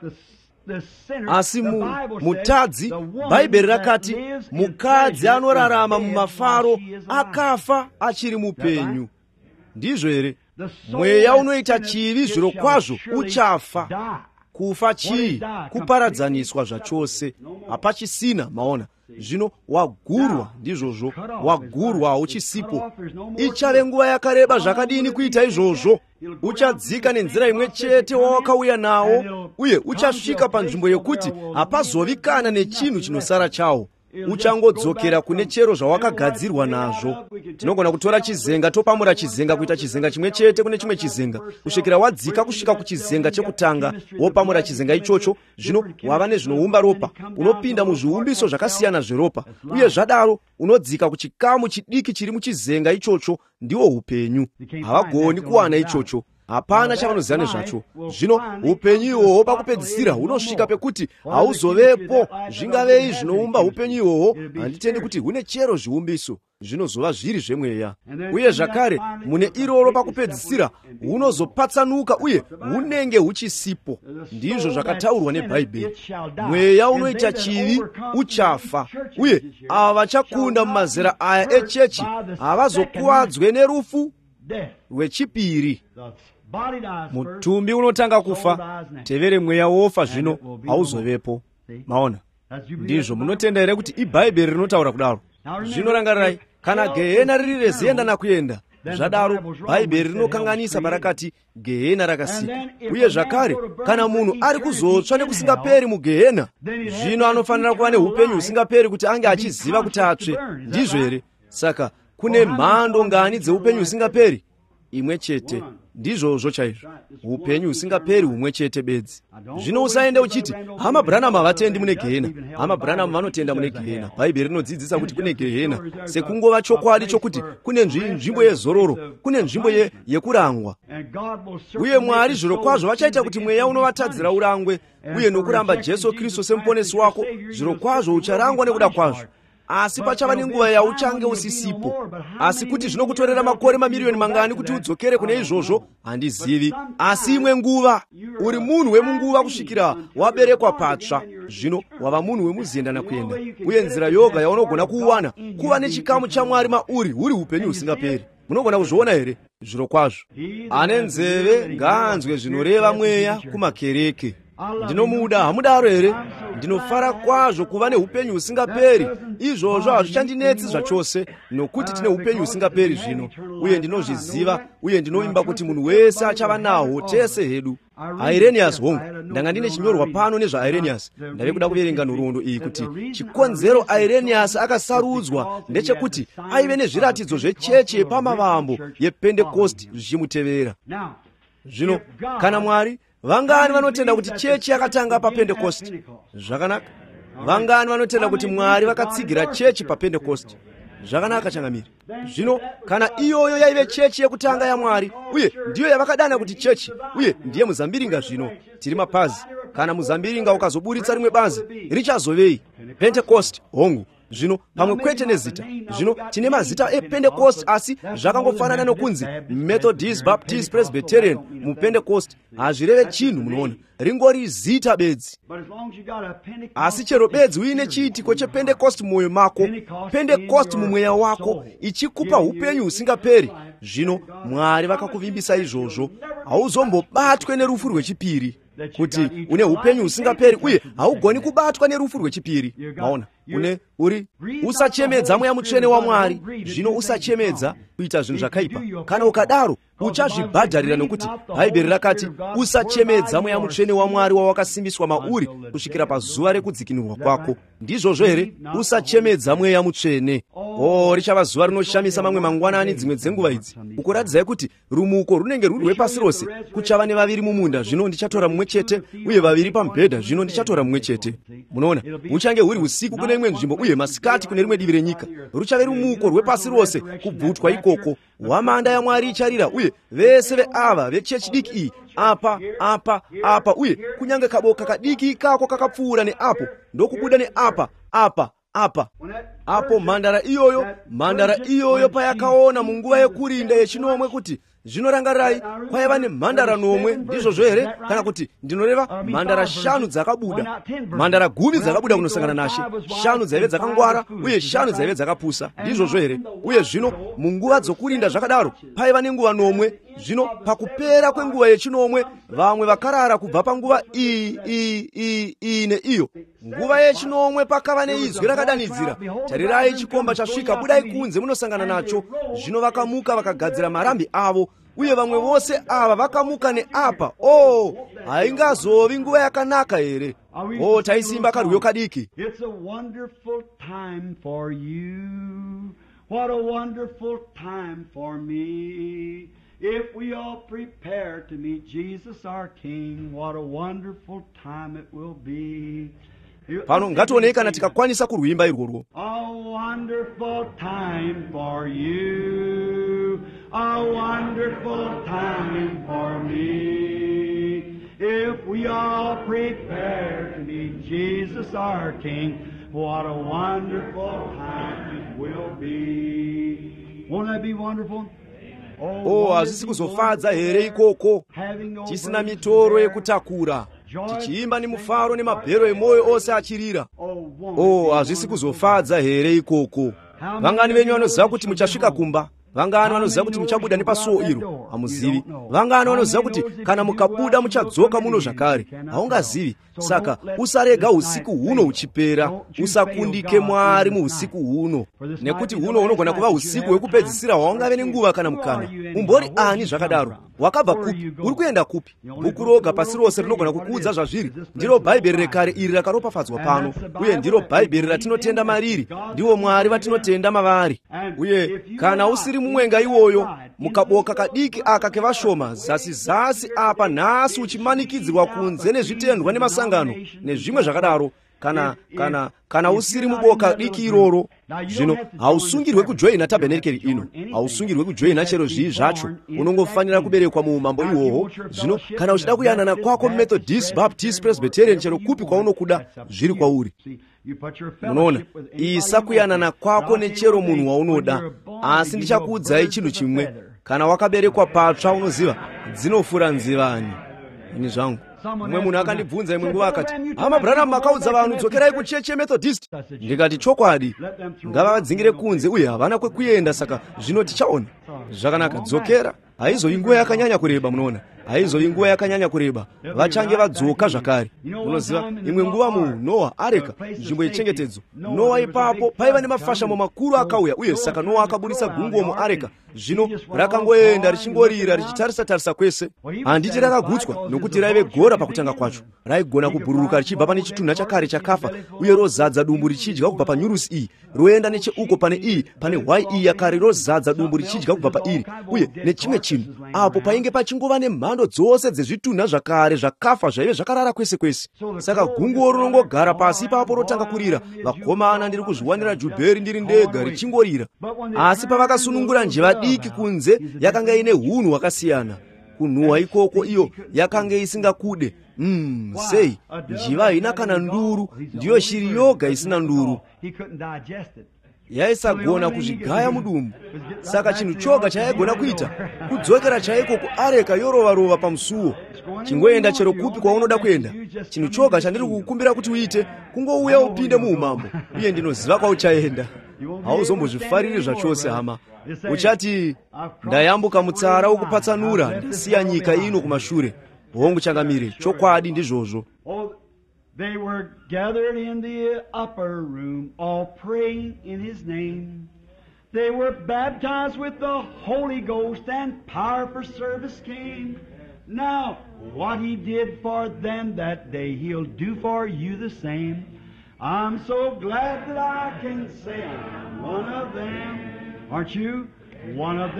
Asi mu, mutadzi, Bhaibheri rakati mukadzi anorarama mumafaro akafa achiri mupenyu. Ndizvo here? Mweya unoita chivi zviro kwazvo uchafa. Kufa chii? Kuparadzaniswa zvachose, hapachisina. Maona, zvino wagurwa, ndizvozvo, wagurwa hauchisipo. Ichave nguva yakareba zvakadini kuita izvozvo. Uchadzika nenzira imwe chete wawakauya nawo, uye uchasvika panzvimbo yekuti hapazovi kana nechinhu chinosara chawo. Uchangodzokera kune chero zvawakagadzirwa nazvo. Tinogona kutora chizenga topamura chizenga kuita chizenga chimwe chete kune chimwe chizenga, kusvikira wadzika kusvika kuchizenga chekutanga, wopamura chizenga ichocho. Zvino wava nezvinoumba ropa, unopinda muzviumbiso zvakasiyana zveropa, uye zvadaro unodzika kuchikamu chidiki chiri muchizenga ichocho. Ndiwo upenyu. Havagoni kuwana ichocho. hapana chavanoziyana zvacho. Zvino upenyu ihwohwo pakupedzisira hunosvika pekuti hauzovepo. Zvingavei zvinoumba upenyu ihwohwo, handitendi kuti hune chero zviumbiso, zvinozova zviri zvemweya. Uye zvakare mune iroro pakupedzisira hunozopatsanuka uye hunenge huchisipo. Ndizvo zvakataurwa nebhaibheri. Mweya unoita chivi uchafa, uye ava vachakunda mumazera aya echechi havazokuwadzwe nerufu rwechipiri. Mutumbi unotanga kufa, tevere mweya wofa zvino hauzovepo. Maona, ndizvo munotenda here kuti ibhaibheri rinotaura kudaro? Zvino rangarirai, kana gehena riri rezienda nakuenda, zvadaro bhaibheri rinokanganisa parakati gehena rakasika. Uye zvakare kana munhu ari kuzotsva nekusingaperi mugehena, zvino anofanira kuva neupenyu husingaperi kuti ange achiziva kuti atsve. Ndizvo here? Saka kune mhando ngani dzeupenyu husingaperi? Imwe chete. Ndizvozvo chaizvo, upenyu husingaperi humwe chete bedzi. Zvino usaende uchiti hama Branham havatendi mune gehena. Hama Branham vanotenda mune gehena. Bhaibheri rinodzidzisa kuti kune gehena, sekungova chokwadi chokuti kune nzvimbo yezororo, kune nzvimbo ye, yekurangwa. Uye Mwari zvirokwazvo vachaita kuti mweya unovatadzira urangwe, uye nokuramba Jesu Kristu semuponesi wako zvirokwazvo ucharangwa nekuda kwazvo. Asi pachava nenguva yauchange usisipo. Asi kuti zvinokutorera makore mamiriyoni mangani kuti udzokere kune izvozvo, handizivi. Asi imwe nguva, uri munhu wemunguva kusvikira waberekwa patsva. Zvino wava munhu wemuzienda nakuenda, uye nzira yoga yaunogona kuwana kuva nechikamu chaMwari mauri huri upenyu husingaperi. Munogona kuzviona here? Zvirokwazvo. Ane nzeve ngaanzwe zvinoreva mweya kumakereke. Ndinomuda, hamudaro here? Ndinofara kwazvo kuva neupenyu husingaperi. Izvozvo hazvichandinetsi zvachose, nokuti tine upenyu husingaperi zvino, uye ndinozviziva, uye ndinoimba kuti munhu wese achava nahwo tese hedu. Irenius hongu, ndanga ndine chinyorwa pano nezvaIrenius. Ndave kuda kuverenga nhoroondo iyi kuti chikonzero Irenius akasarudzwa ndechekuti aive nezviratidzo zvechechi yepamavambo yePentecost zvichimutevera. Zvino kana Mwari, vangani vanotenda kuti chechi yakatanga paPentecost? Zvakanaka. Vangani vanotenda kuti Mwari vakatsigira chechi paPentecost? Zvakanaka changamiri. Zvino kana iyoyo yaive chechi yekutanga yaMwari, uye ndiyo yavakadana kuti chechi, uye ndiye muzambiringa zvino, tiri mapazi. Kana muzambiringa ukazoburitsa rimwe bazi, richazovei? Pentecost hongu. Zvino pamwe kwete nezita. Zvino tine mazita ePentecost, asi zvakangofanana nokunzi Methodist, Baptist, Presbyterian. MuPentecost hazvireve chinhu, munoona, ringori zita bedzi. Asi chero bedzi uine chiitiko chePentecost mumwoyo mako, Pentecost mumweya wako, ichikupa upenyu husingaperi. Zvino Mwari vakakuvimbisa izvozvo, hauzombobatwe nerufu rwechipiri. Kuti une upenyu husingaperi uye haugoni kubatwa nerufu rwechipiri. Maona, une uri usachemedza mweya mutsvene waMwari. Zvino usachemedza kuita zvinhu zvakaipa. Kana ukadaro uchazvibhadharira, nokuti bhaibheri rakati usachemedza mweya mutsvene waMwari wawakasimbiswa mauri kusvikira pazuva rekudzikinurwa kwako. Ndizvozvo here? Usachemedza mweya mutsvene. Oh, richava zuva rinoshamisa mamwe mangwanani dzimwe dzenguva idzi, ukuradzai kuti rumuko runenge ruri rwepasi rose. Kuchava nevaviri mumunda, zvino ndichatora mumwe chete, uye vaviri pamubhedha, zvino ndichatora mumwe chete. Munoona, huchange huri usiku kune imwe nzvimbo uye masikati kune rimwe divi renyika. Ruchave rumuko rwepasi rose kubvutwa ikoko. Hwamanda yaMwari icharira, uye vese veava vechechi diki iyi, apa apa apa, uye kunyange kaboka kadiki kako kakapfuura neapo, ndokubuda neapa apa apa. Apo mhandara iyoyo, mhandara iyoyo payakaona munguva yekurinda yechinomwe kuti zvinorangarirai kwaiva nemhandara nomwe, ndizvozvo here? Kana kuti ndinoreva mhandara shanu dzakabuda, mhandara gumi dzakabuda kunosangana naShe, shanu dzaive dzakangwara uye shanu dzaive dzakapusa, ndizvozvo here? Uye zvino munguva dzokurinda zvakadaro paiva nenguva nomwe. Zvino pakupera kwenguva yechinomwe, vamwe vakarara kubva panguva iyi iyi iyi iyi neiyo. Nguva yechinomwe pakava neizwi rakadanidzira, tarirai chikomba chasvika, budai kunze munosangana nacho. Zvino vakamuka vakagadzira marambi avo, uye vamwe vose ava vakamuka neapa. Oh, haingazovi nguva yakanaka here? Oh, taisimba karwiyo kadiki. It's a wonderful time for you. What a wonderful time for me. If we all prepare to meet Jesus our King, what a wonderful time it will be. Pano ngatione kana tikakwanisa kurwimba irworwo. A wonderful time for you. through a wonderful time for me. If we all prepare to meet Jesus our King, what a wonderful time it will be. Won't that be wonderful? Oh, hazvisi kuzofadza here ikoko, tisina mitoro yekutakura, tichiimba nemufaro nemabhero emwoyo ose achirira. Oh, hazvisi kuzofadza here ikoko. Vangani venyu vanoziva kuti muchasvika kumba? Vangani vanoziva kuti muchabuda nepasuo iro? Hamuzivi. Vangani vanoziva kuti kana mukabuda muchadzoka muno zvakare? Haungazivi. Saka usarega usiku huno uchipera, usakundike Mwari muusiku huno, nekuti huno hunogona kuva usiku hwekupedzisira hwaungave nenguva kana mukana. Umbori ani zvakadaro? Wakabva kupi? Uri kuenda kupi? Bhuku roga pasi rose rinogona kukuudza zvazviri. Ndiro Bhaibheri rekare iri rakaropafadzwa pano, uye ndiro Bhaibheri ratinotenda mariri. Ndiwo Mwari vatinotenda mavari. Uye kana usiri mumwenga iwoyo, mukaboka kadiki aka kevashoma zasi zasi apa nhasi uchimanikidzirwa kunze nezvitendwa nemasangano nezvimwe zvakadaro, kana kana kana usiri muboka diki iroro, zvino hausungirwe kujoina tabhenekeri ino, hausungirwe kujoina chero zvii zvacho, unongofanira kuberekwa muumambo ihwohwo. Zvino kana uchida kuyanana kwako Methodist, Baptist, Presbyterian, chero kupi kwaunokuda, zviri kwauri. Munoona, isa kuyanana kwako nechero munhu waunoda, asi ndichakuudzai chinhu chimwe, kana wakaberekwa patsva unoziva dzinofura nzivani. Ini zvangu mumwe munhu akandibvunza imwe nguva akati, hama Branham, makaudza vanhu dzokerai kuchechi yeMethodist. Ndikati chokwadi, ngavadzingire kunze uye havana kwekuenda, saka zvino tichaona. Zvakanaka, dzokera. Haizovi nguva yakanyanya kureba, munoona, haizovi nguva yakanyanya kureba, vachange vadzoka zvakare. Unoziva, imwe nguva munhu Noa areka nzvimbo yechengetedzo. Noa ipapo paiva nemafashamo makuru akauya, uye saka Noa akabudisa gungwa muareka. Zvino rakangoenda richingorira richitarisa tarisa kwese. Handiti rakagutswa, nokuti raive gora pakutanga kwacho. Raigona kubhururuka richibva pane chitunha chakare chakafa, uye rozadza dumbu richidya kubva panyurusi iyi, roenda necheuko pane iyi, pane hwai iyi yakare rozadza dumbu richidya kubva pairi, uye nechimwe chinhu apo painge pachingova nemhando dzose dzezvitunha zvakare zvakafa zvaive zvakarara kwese kwese. Saka gunguo rinongogara pasi ipapo rotanga kurira. Vakomana ndiri kuzviwanira Jubheri ndiri ndega richingorira. Asi pavakasunungura njiva diki kunze, yakanga ine hunhu hwakasiyana. Kunhuhwa ikoko iyo yakanga isingakude. Mm, sei, njiva haina kana nduru, ndiyo shiri yoga isina nduru. Yaisagona kuzvigaya mudumbu. Saka chinhu choga chaigona kuita kudzokera chaiko kuareka yorova-rova pamusuo. Chingoenda chero kupi kwaunoda kuenda. Chinhu choga chandiri kukukumbira kuti uite, kungouya upinde muumambo, uye ndinoziva kwauchaenda. Hauzombozvifariri zvachose hama. Uchati, ndayambuka mutsara wokupatsanura, ndasiya nyika ino kumashure. Hongu changamire, chokwadi ndizvozvo. They were gathered in the upper room, all praying in His name. They were baptized with the Holy Ghost, and power for service came. Now, what He did for them that day, He'll do for you the same. I'm so glad that I can say I'm one of them. Aren't you? One of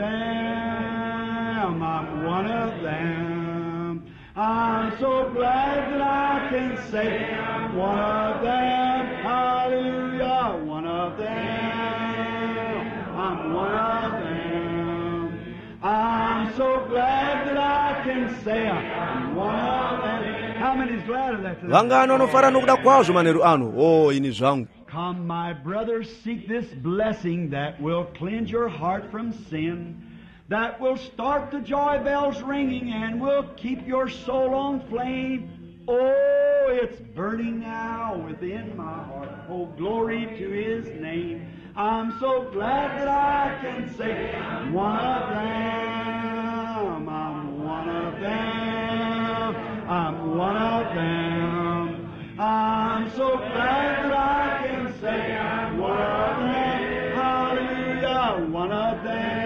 them. I'm one of them. I'm so glad that I can say I'm one of them. Hallelujah, one of them. I'm one of them. I'm so glad that I can say I'm one of them. How many is glad of that today? Vangano anofara nokuda kwazvo manheru ano. Oh, ini zvangu. Come, my brothers, seek this blessing that will cleanse your heart from sin, that will start the joy bells ringing and will keep your soul on flame. Oh, it's burning now within my heart. Oh, glory to His name. I'm so glad that I can say I'm one of them. I'm one of them. I'm one of them. I'm so glad that I can say I'm one of them. Hallelujah, one of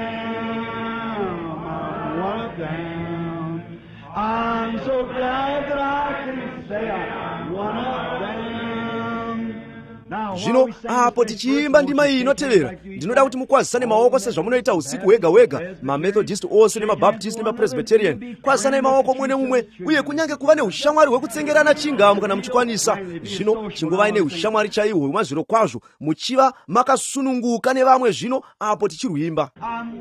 them. One of them. I'm so glad that I can say I'm one of them. Now, zvino apo tichiyimba ndima iyi inoteverera ndinoda kuti mukwazisane maoko sezvamunoita usiku wega wega, mamethodist onse nemabaptist nemapresbyterian. Kwazisane maoko mumwe nemumwe, uye kunyange kuva neushamwari hwekutsengerana chingamu kana muchikwanisa. Zvino chinguvai neushamwari chaihwo mwazviro kwazvo, muchiva makasununguka nevamwe. Zvino apo tichirwimba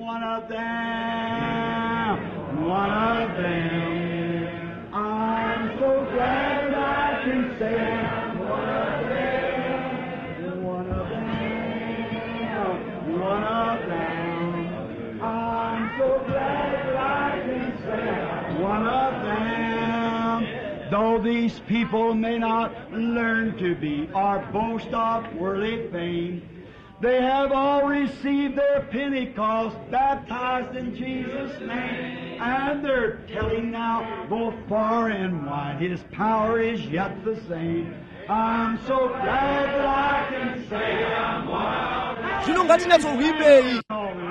one of them. I'm so glad I can say I'm one of them. One of them. One of them. I'm so glad that I can say I'm one of them. Though these people may not learn to be or boast of worldly fame, they have all received their Pentecost, baptized in Jesus' name, and they're telling now both far and wide, His power is yet the same. I'm so glad that I can say I'm one of them. Zvino ngatinatsorwimbei.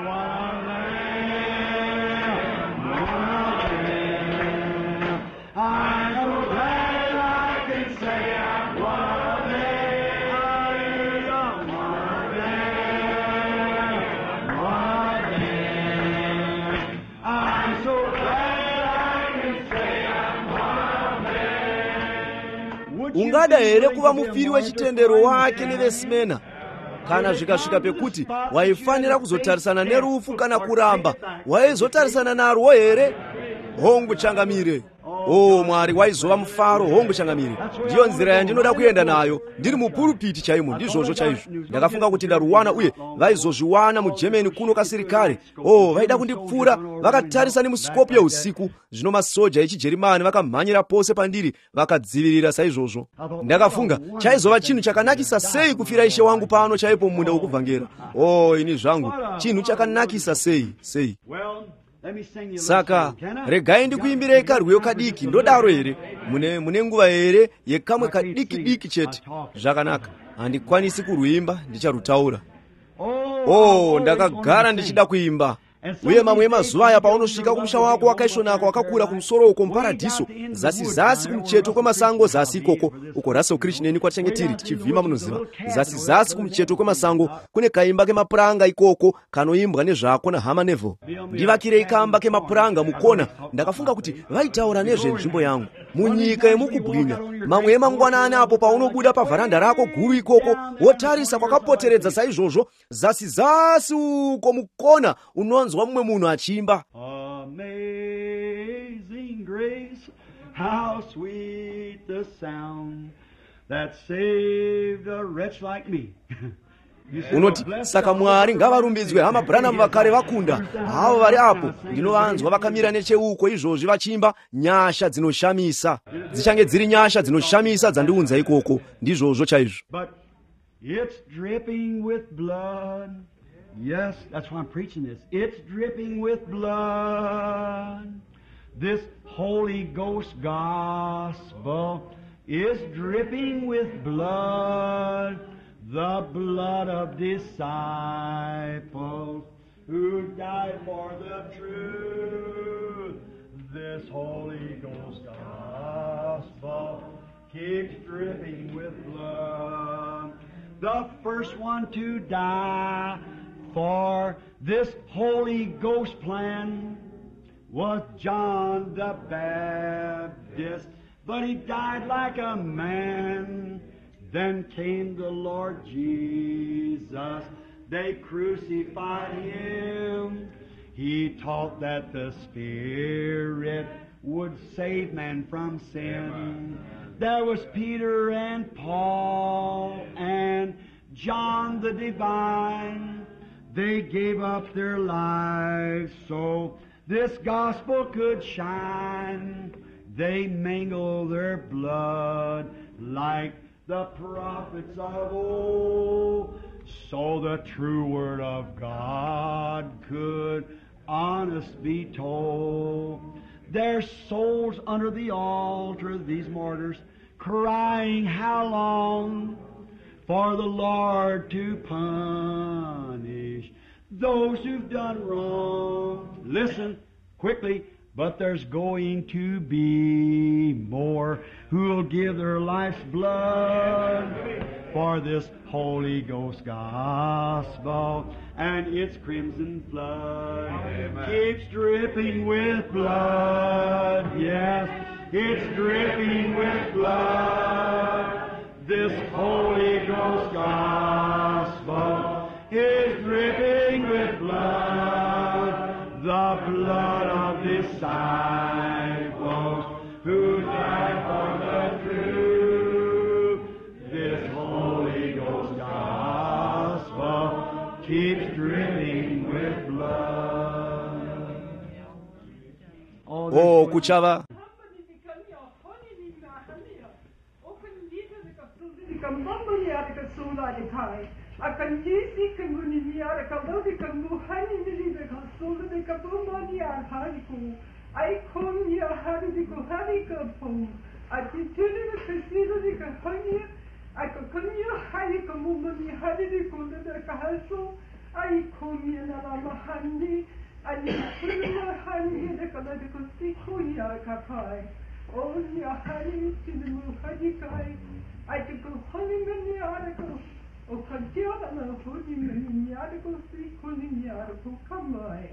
Ungada here kuva mufiri wechitendero wake nevesimena? Kana zvikasvika pekuti waifanira kuzotarisana nerufu kana kuramba, waizotarisana narwo here? Hongu changamire. Oh Mwari, waizova mufaro. Hongu changamire. Ndiyo nzira yandinoda kuenda nayo ndiri mupurupiti chaimo. Ndizvozvo chaizvo ndakafunga kuti ndaruwana, uye vaizozviwana muGermany kuno kasirikare. Oh, vaida kundipfura, vakatarisa nemusikopu yeusiku. Zvino masoja echiJerimani vakamhanyira pose pandiri vakadzivirira saizvozvo. Ndakafunga chaizova chinhu chakanakisa sei kufira Ishe wangu pano chaipo mumunda wokubvangera. Oh, ini zvangu chinhu chakanakisa sei sei. Saka regai ndikuimbirei karwiyo kadiki. Ndodaro here? Mune mune nguva here yekamwe kadiki diki chete? Zvakanaka, handikwanisi kurwimba, ndicharutaura. Oh, ndakagara ndichida kuimba. Uye mamwe emazuva aya paunosvika kumusha wako wakaisvonaka wakakura kumusoro uko muparadhiso, zasi zasi kumucheto kwemasango, zasi ikoko uko Russell Krishneni kwatinenge tiri tichivhima munoziva. Zasi zasi kumucheto kwemasango kune kaimba kemapuranga ikoko kanoimbwa nezvako naHama Neville. Ndivakirei kamba kemapuranga mukona. Ndakafunga kuti vaitaura nezvenzvimbo yangu munyika yemukubwinya. Mamwe emangwanani apo paunobuda pavharanda rako guru ikoko wotarisa kwakapoteredza saizvozvo, zasi zasi uko mukona unonzwa mumwe munhu achimba. Amazing grace, how sweet the sound that saved a wretch like me. Unoti saka Mwari ngavarumbidzwe Hama Branham vakare vakunda. Havo vari apo ndinovanzwa vakamira necheuko izvozvi vachimba nyasha dzinoshamisa. Dzichange dziri nyasha dzinoshamisa dzandiunza ikoko. Ndizvozvo chaizvo. But it's dripping with blood. Yes, that's why I'm preaching this. It's dripping with blood. This Holy Ghost gospel is dripping with blood. The blood of disciples who died for the truth. This Holy Ghost gospel keeps dripping with blood. The first one to die for this Holy Ghost plan was John the Baptist, but he died like a man. Then came the Lord Jesus. They crucified Him. He taught that the Spirit would save man from sin. There was Peter and Paul and John the Divine. They gave up their lives so this gospel could shine. They mingled their blood like the prophets of old, so the true word of God could honest be told. Their souls under the altar, these martyrs, crying how long for the Lord to punish those who've done wrong. Listen quickly. But there's going to be more who'll give their life's blood for this Holy Ghost gospel and its crimson flood Amen. Keeps dripping with blood. Yes, it's dripping with blood. This Holy Ghost gospel is dripping with blood, the blood of disciples who died for the truth. This Holy Ghost gospel keeps dripping with blood. Oh, kuchava. Akan jisi kembuni miara kalau di kembuhan ini di kasul di kebun dia hariku, aikon dia hari di hari kebun, ati tiri di kesiru di kahanya, aku kanya hari kembun di hari di kuda di kahasu, aikon dia nama mahandi, ani semua hari di kalau di kusiku dia kapai, oh dia hari tiri hari kai, aku kahani miara aku. O kantiana na huni meni yare ko si kuni yare ko kamai.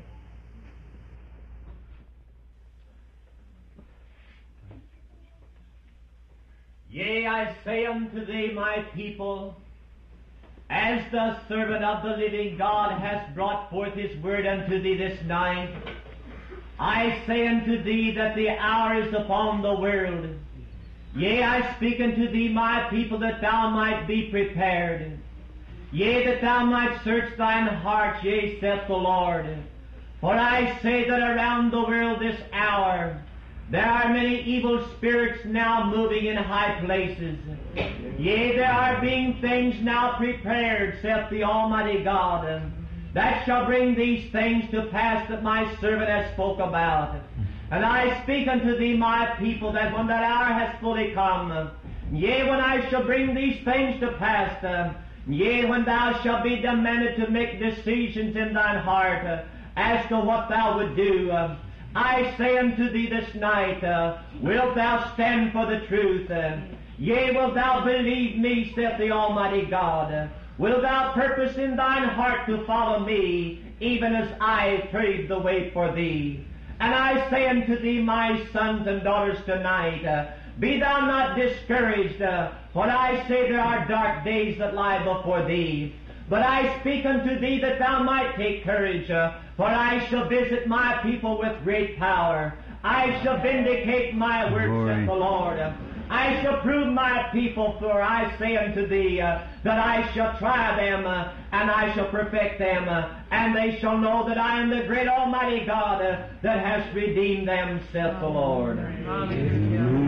Yea, I say unto thee, my people, as the servant of the living God has brought forth his word unto thee this night, I say unto thee that the hour is upon the world. Yea, I speak unto thee, my people, that thou might be prepared. Yea, that thou might search thine heart, yea, saith the Lord. For I say that around the world this hour there are many evil spirits now moving in high places. Yea, there are being things now prepared, saith the Almighty God, that shall bring these things to pass that my servant has spoke about. And I speak unto thee, my people, that when that hour has fully come, yea, when I shall bring these things to pass, uh, yea, when thou shalt be demanded to make decisions in thine heart uh, as to what thou would do, uh, I say unto thee this night, uh, wilt thou stand for the truth? Uh, yea, wilt thou believe me, saith the Almighty God? Uh, wilt thou purpose in thine heart to follow me, even as I paved the way for thee? And I say unto thee, my sons and daughters, tonight, uh, be thou not discouraged, uh, for I say there are dark days that lie before thee. But I speak unto thee that thou might take courage, uh, for I shall visit my people with great power. I shall vindicate my words, saith the Lord. I shall prove my people, for I say unto thee uh, that I shall try them, uh, and I shall perfect them, uh, and they shall know that I am the great Almighty God uh, that has redeemed them, saith the Lord. Amen.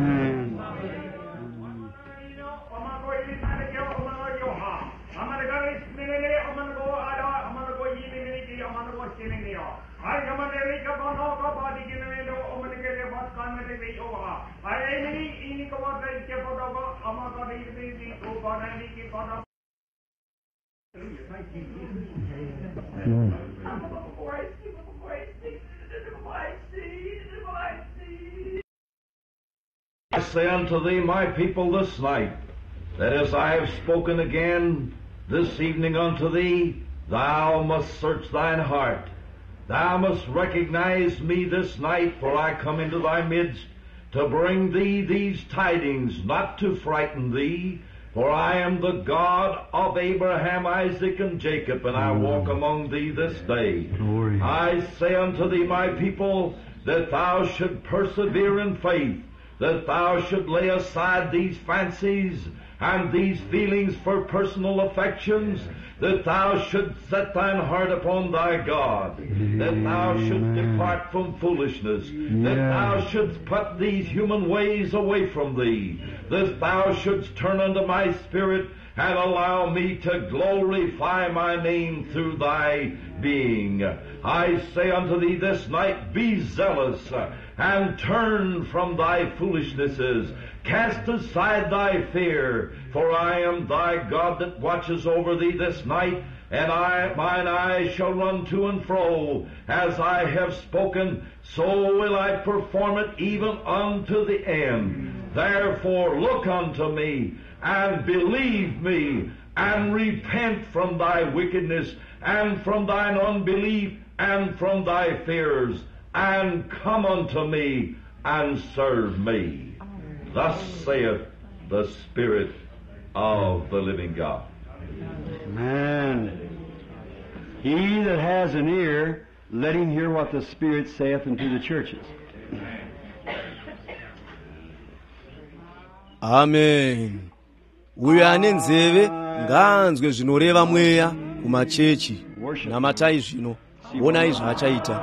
I say unto thee, my people, this night, that as I have spoken again this evening unto thee, thou must search thine heart. Thou must recognize me this night, for I come into thy midst to bring thee these tidings, not to frighten thee, for I am the God of Abraham, Isaac, and Jacob, and I walk among thee this day. Glory. I say unto thee, my people, that thou should persevere in faith, that thou should lay aside these fancies and these feelings for personal affections, that thou should set thine heart upon thy God, that thou shouldst depart from foolishness, that thou shouldst put these human ways away from thee, that thou shouldst turn unto my Spirit and allow me to glorify my name through thy being. I say unto thee this night, be zealous and turn from thy foolishnesses. Cast aside thy fear, for I am thy God that watches over thee this night, and I, mine eyes shall run to and fro. As I have spoken, so will I perform it even unto the end. Therefore look unto me, and believe me, and repent from thy wickedness, and from thine unbelief, and from thy fears, and come unto me, and serve me. Thus saith the Spirit of the living God. Amen. He that has an ear, let him hear what the Spirit saith unto the churches. Amen. Uyo ane nzeve nganzwe zvinoreva mweya kumachechi. Namatai zvino, onai zvaachaita.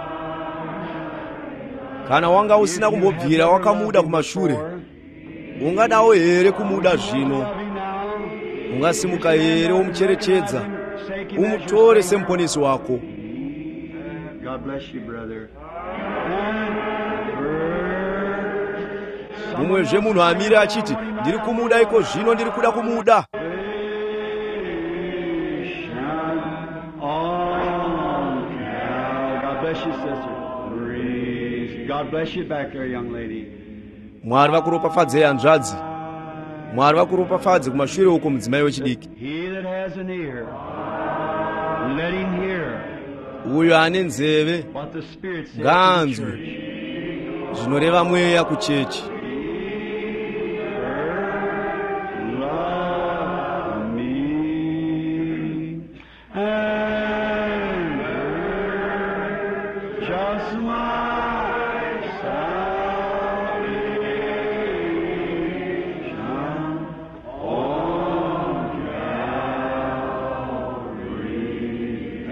Kana wanga usina kumbobvira wakamuda kumashure, ungadawo here kumuda zvino. Ungasimuka here womucherechedza, umutore semuponesi wako. God bless you, brother. Mumwezve munhu amire achiti, ndiri kumuda iko zvino, ndiri kuda kumuda. God bless you, sister. God bless you back there, young lady. Mwari vakuropafadze hanzvadzi. Mwari vakuropafadze kumashure uko mudzimai wechidiki. He that has an ear, let him hear. Uyo ane nzeve What the Spirit says to the nganzwe church. zvinoreva mweya kuchechi. Love me and just my salvation on Calvary.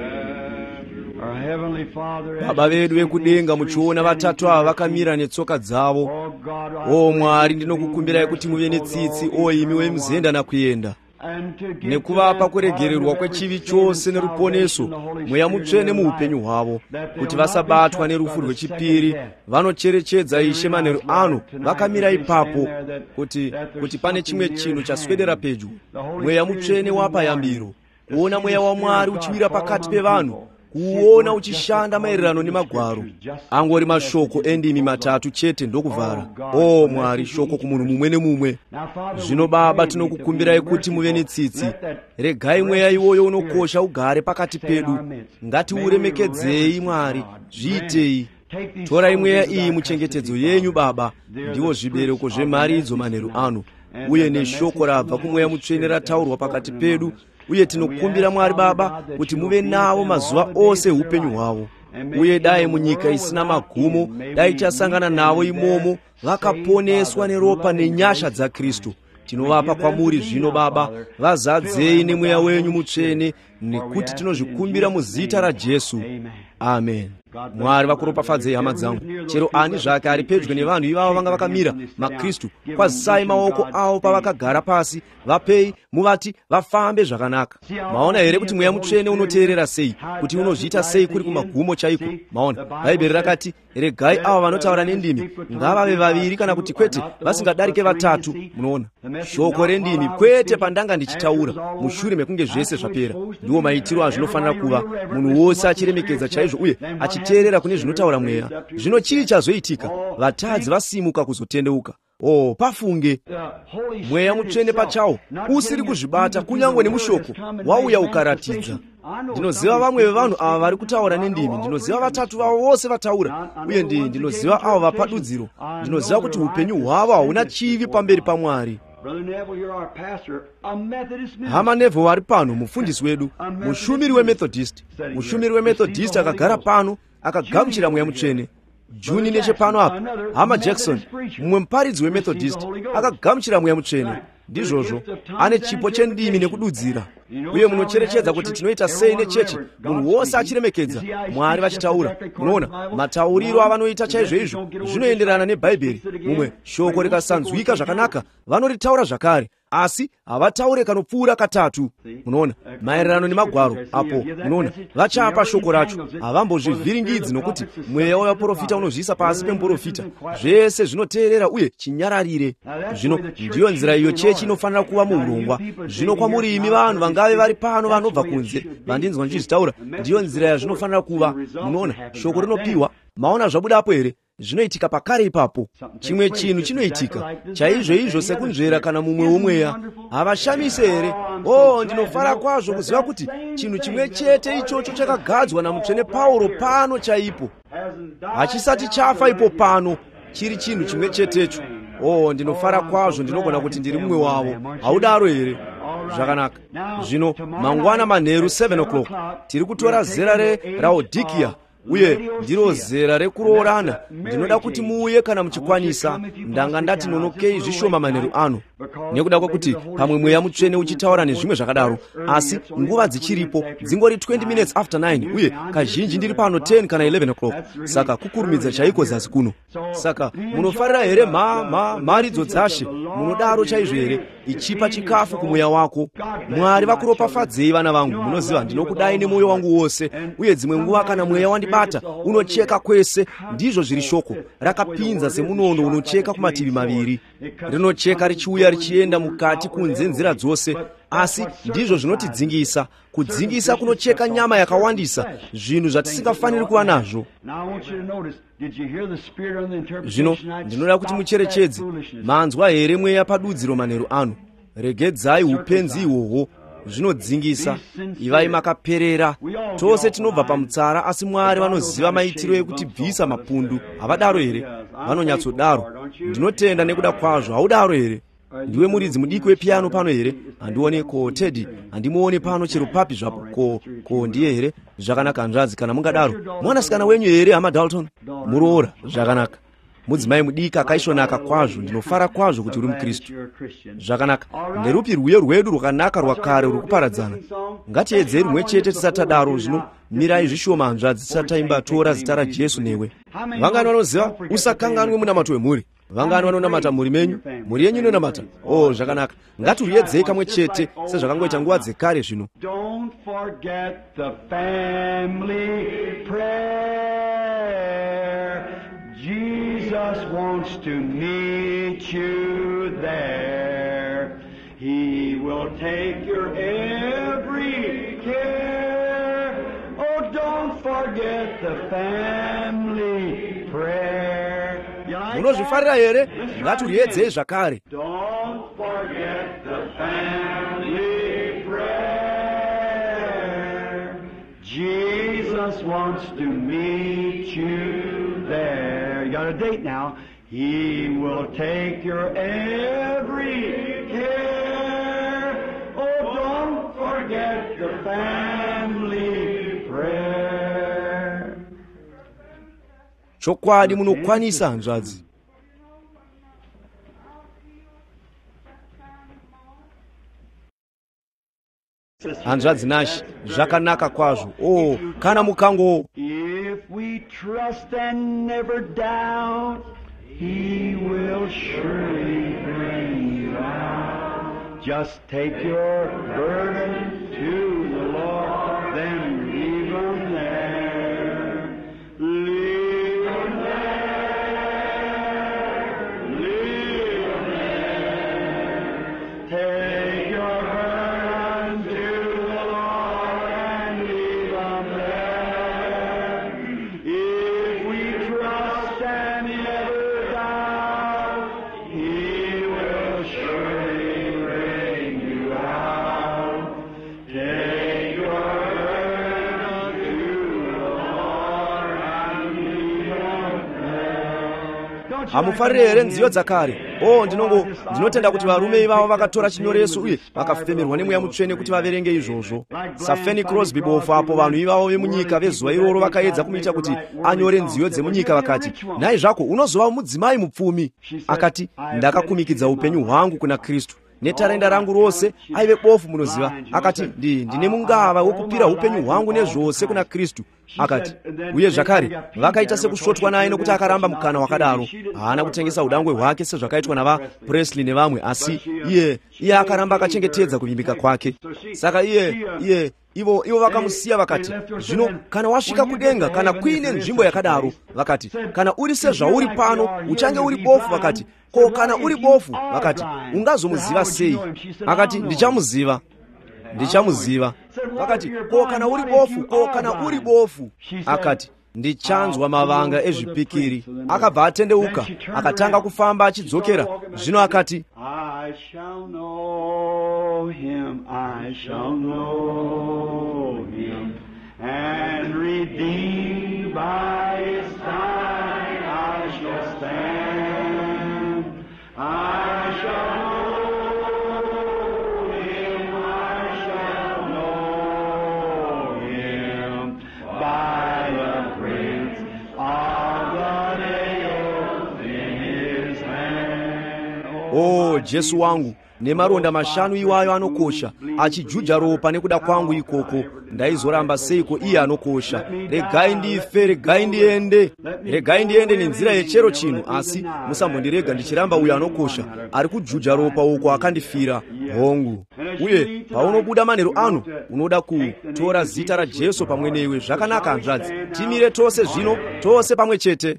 Our Heavenly Father, Baba vedu vekudenga muchiona vatatu ava vakamira netsoka dzavo. oh God, O Mwari, ndinokukumbirai kuti muve netsitsi, o imi wemuzenda nakuenda, and to give nekuvapa kuregererwa kwechivi chose neruponeso, mweya mutsvene muupenyu hwavo, kuti vasabatwa nerufu rwechipiri. Vanocherechedza Ishe manheru ano vakamira ipapo, kuti kuti pane chimwe chinhu chaswedera pedyo. Mweya mutsvene wapa yambiro, kuona mweya waMwari uchiwira pakati pevanhu, kuona uchishanda maererano nemagwaro. Angori mashoko endimi matatu chete ndokuvhara. O Mwari, shoko kumunhu mumwe nemumwe. Zvino Baba, tinokukumbirai kuti muve netsitsi. Regai mweya iwoyo unokosha ugare pakati pedu. Ngatiuremekedzei Mwari, zviitei. Torai mweya iyi muchengetedzo yenyu Baba, ndiwo zvibereko zvemhari idzo manheru ano, uye neshoko rabva kumweya mutsvene rataurwa pakati pedu. Uye tinokumbira Mwari Baba kuti muve navo mazuva ose upenyu hwavo. Uye dai munyika isina magumo, dai chasangana navo imomo, vakaponeswa neropa nenyasha dzaKristu. Tinovapa kwamuri zvino Baba, vazadzei nemweya wenyu mutsvene, nekuti tinozvikumbira muzita raJesu. Amen. Mwari vakuropafadzei hama dzangu. Chero ani zvake ari pedyo nevanhu ivavo vanga vakamira maKristu, kwazisai maoko avo pavakagara pasi, vapei muvati vafambe zvakanaka. Maona here kuti mweya mutsvene unoteerera sei, kuti unozviita sei kuri kumagumo chaiko. Maona Bhaibheri rakati, regai ava vanotaura nendimi ngavave vaviri kana kuti kwete vasingadarike vatatu. Munoona shoko rendimi kwete pandanga ndichitaura, mushure mekunge zvese zvapera. Ndiwo maitiro azvinofanira kuva, munhu wose achiremekedza chaizvo uye achiteerera kune zvinotaura mweya. Zvino chii chazoitika? Vatadzi vasimuka kuzotendeuka. Oh, pafunge mweya mutsvene pachawo usiri kuzvibata, kunyange nemushoko wauya ukaratidza. Ndinoziva vamwe vevanhu ava vari kutaura nendimi, ndinoziva vatatu vavo vose vataura, uye ndi ndinoziva avo vapadudziro. Ndinoziva kuti upenyu hwavo hauna chivi pamberi paMwari. Hama Neville vari pano, mufundisi wedu, mushumiri weMethodist. Mushumiri weMethodist akagara pano akagamuchira mweya mutsvene. Juni nechepano apa, Hama Jackson, mumwe muparidzi weMethodist, akagamuchira mweya mutsvene. Ndizvozvo ane chipo chendimi nekududzira. Uye munocherechedza kuti tinoita sei nechechi, munhu wose achiremekedza Mwari vachitaura. Munoona matauriro avanoita chaizvo izvo zvinoenderana neBhaibheri. Mumwe shoko rikasanzwika zvakanaka vanoritaura zvakare, asi havataure kanopfuura katatu. Munoona maererano nemagwaro apo. Munoona vachapa shoko racho, havambozvivhiringidzi, nokuti mweya waprofita unozviisa pasi pemuprofita. Zvese zvinoteerera uye chinyararire. Zvino ndiyo nzira iyo chechi inofanira kuva muurongwa. Zvino kwamuri imi vanhu vangave vari pano vanobva kunze vandinzwa ndichizvitaura, ndiyo nzira yazvinofanira kuva. Munoona shoko rinopiwa, maona zvabudapo here? zvinoitika pakare ipapo. Chimwe chinhu chinoitika chaizvo izvo sekunzvera kana mumwe womweya. Havashamise here? Oh, ndinofara kwazvo kuziva kuti chinhu chimwe chete ichocho chakagadzwa namutsvene Pauro pano chaipo, hachisati chafa ipo pano, chiri chinhu chimwe chetecho. Oh, ndinofara kwazvo ndinogona kuti ndiri mumwe wavo. Haudaro here? Zvakanaka. Zvino mangwana manheru seven o'clock tiri kutora zera reLaodikia, uye ndiro zera rekuroorana. Ndinoda kuti muuye kana muchikwanisa. Ndanga ndati nonokei zvishoma manheru ano, nekuda kwekuti pamwe mweya mutsvene uchitaura nezvimwe zvakadaro, asi nguva dzichiripo dzingori twenty minutes after nine, uye kazhinji ndiri pano ten kana eleven o'clock. Saka kukurumidza chaiko zasi kuno. Saka munofarira here ma ma maridzo dzashe? Munodaro chaizvo here, ichipa chikafu kumweya wako? Mwari vakuropafadzei vana vangu. Munoziva ndinokudai nemwoyo wangu wose, uye dzimwe nguva kana mweya wandibata unocheka kwese. Ndizvo zviri shoko rakapinza semunondo unocheka kumativi maviri, rinocheka richiuya richienda mukati kunze nzira dzose. Asi ndizvo zvinotidzingisa. Kudzingisa kunocheka nyama yakawandisa, zvinhu zvatisingafaniri kuva nazvo. Zvino ndinoda kuti mucherechedze. Manzwa here mweya padudziro manheru ano? Regedzai upenzi ihwohwo, zvinodzingisa. Ivai makaperera. Tose tinobva pamutsara, asi Mwari vanoziva maitiro ekutibvisa mapundu. Havadaro here? Vanonyatsodaro. Ndinotenda nekuda kwazvo. Haudaro here? Ndiwe muridzi mudiki wepiano pano here? Handione ko Teddy, handimuone pano chero papi zvapo. Ko ko ndiye here? Zvakanaka hanzvadzi, kana mungadaro. Mwanasikana wenyu here hama Dalton? Muroora. Zvakanaka. Mudzimai mudiki akaisvonaka kwazvo. Ndinofara kwazvo kuti uri muKristu. Zvakanaka. Nderupi rwiyo rwedu rwakanaka rwakare ruri kuparadzana? Ngatiedzei rumwe chete tisatadaro. Zvino mirai zvishoma hanzvadzi, tisataimba tora zita raJesu newe. Vangani vanoziva usakanganwe munamato wemhuri? Vangani vanonamata mhuri menyu? Mhuri yenyu inonamata? Oh, zvakanaka. Ngatiedzei kamwe chete sezvakangoita nguva dzekare zvino. Don't forget the family prayer. Jesus wants to meet you there. He will take your every care. Oh, don't forget the family prayer. Munozvifarira here? Ngatiedzei zvakare. Don't forget the family prayer. Jesus wants to meet you there. You got a date now. He will take your every care. Oh, don't forget the family prayer. Chokwadi munokwanisa hanzvadzi. Hanzvadzi Nashi, zvakanaka kwazvo. Oh, kana mukango. If we trust and never doubt, He will surely bring you out. Just take your burden to the Lord, then leave them there. Leave them there. Leave them there. Take your burden to the Lord and leave them there. If we trust and never doubt, He will surely bring you out. Take your burden to the Lord and leave them there. Don't you Hamufarire here nziyo dzakare. Oh, ndinongo ndinotenda kuti varume ivavo vakatora chinyoreso uye vakafemerwa nemweya mutsvene kuti vaverenge izvozvo. Safeni Crosby bofu apo vanhu ivavo vemunyika vezuva iroro vakaedza kumuita kuti anyore nziyo dzemunyika vakati, nhai zvako unozova mudzimai mupfumi. Akati, ndakakumikidza upenyu hwangu kuna Kristu. Netarenda rangu rose aive bofu munoziva. Akati, ndi ndine mungava wokupira upenyu hwangu nezvose kuna Kristu. Akati, uye zvakare vakaita sekusvotwa naye nokuti akaramba mukana wakadaro. Haana kutengesa udangwe hwake sezvakaitwa nava Presley nevamwe, asi iye iye akaramba akachengetedza kuvimbika kwake. Saka iye iye ivo ivo vakamusiya vakati, zvino kana wasvika kudenga, kana kuine nzvimbo yakadaro, vakati, kana uri sezvauri pano uchange uri bofu. Vakati, ko kana uri bofu, vakati, ungazomuziva sei? Akati, ndichamuziva. Ndichamuziva. Vakati, ko kana uri bofu, ko kana uri bofu. Akati, ndi chanzwa mavanga ezvipikiri. Akabva atendeuka akatanga kufamba achidzokera. Zvino akati, I shall know him, I shall know him, and redeemed by his side I shall stand. I shall know him, I shall know him, by the prince of the nails in his hand. o Jesu wangu, nemaronda mashanu iwayo anokosha, achijuja ropa nekuda kwangu ikoko, ndaizoramba seiko iye anokosha. Regai ndife, regai ndiende, regai ndiende nenzira yechero chino, asi musambondirega ndichiramba uyo anokosha, ari kujuja ropa uko akandifira hongu. Uye paunobuda manheru ano unoda kutora zita raJesu pamwe newe. Zvakanaka hanzvadzi, timire tose zvino, tose pamwe chete.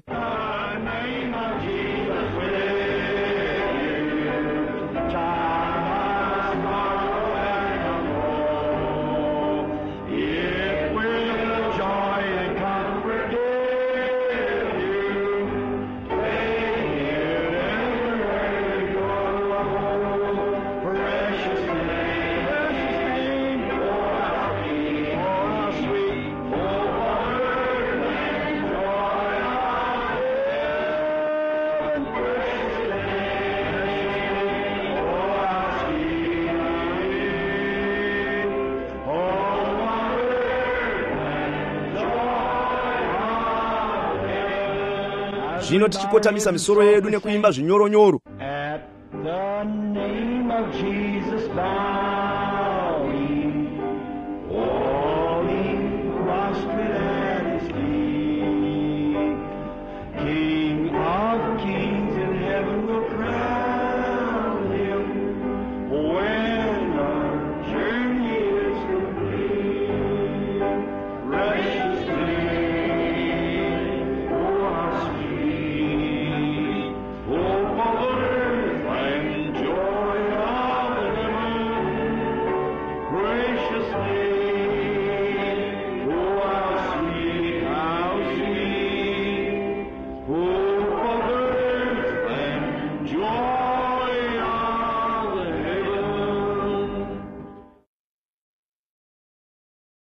Zvino tichikotamisa misoro yedu nekuimba zvinyoronyoro. At the name of Jesus bow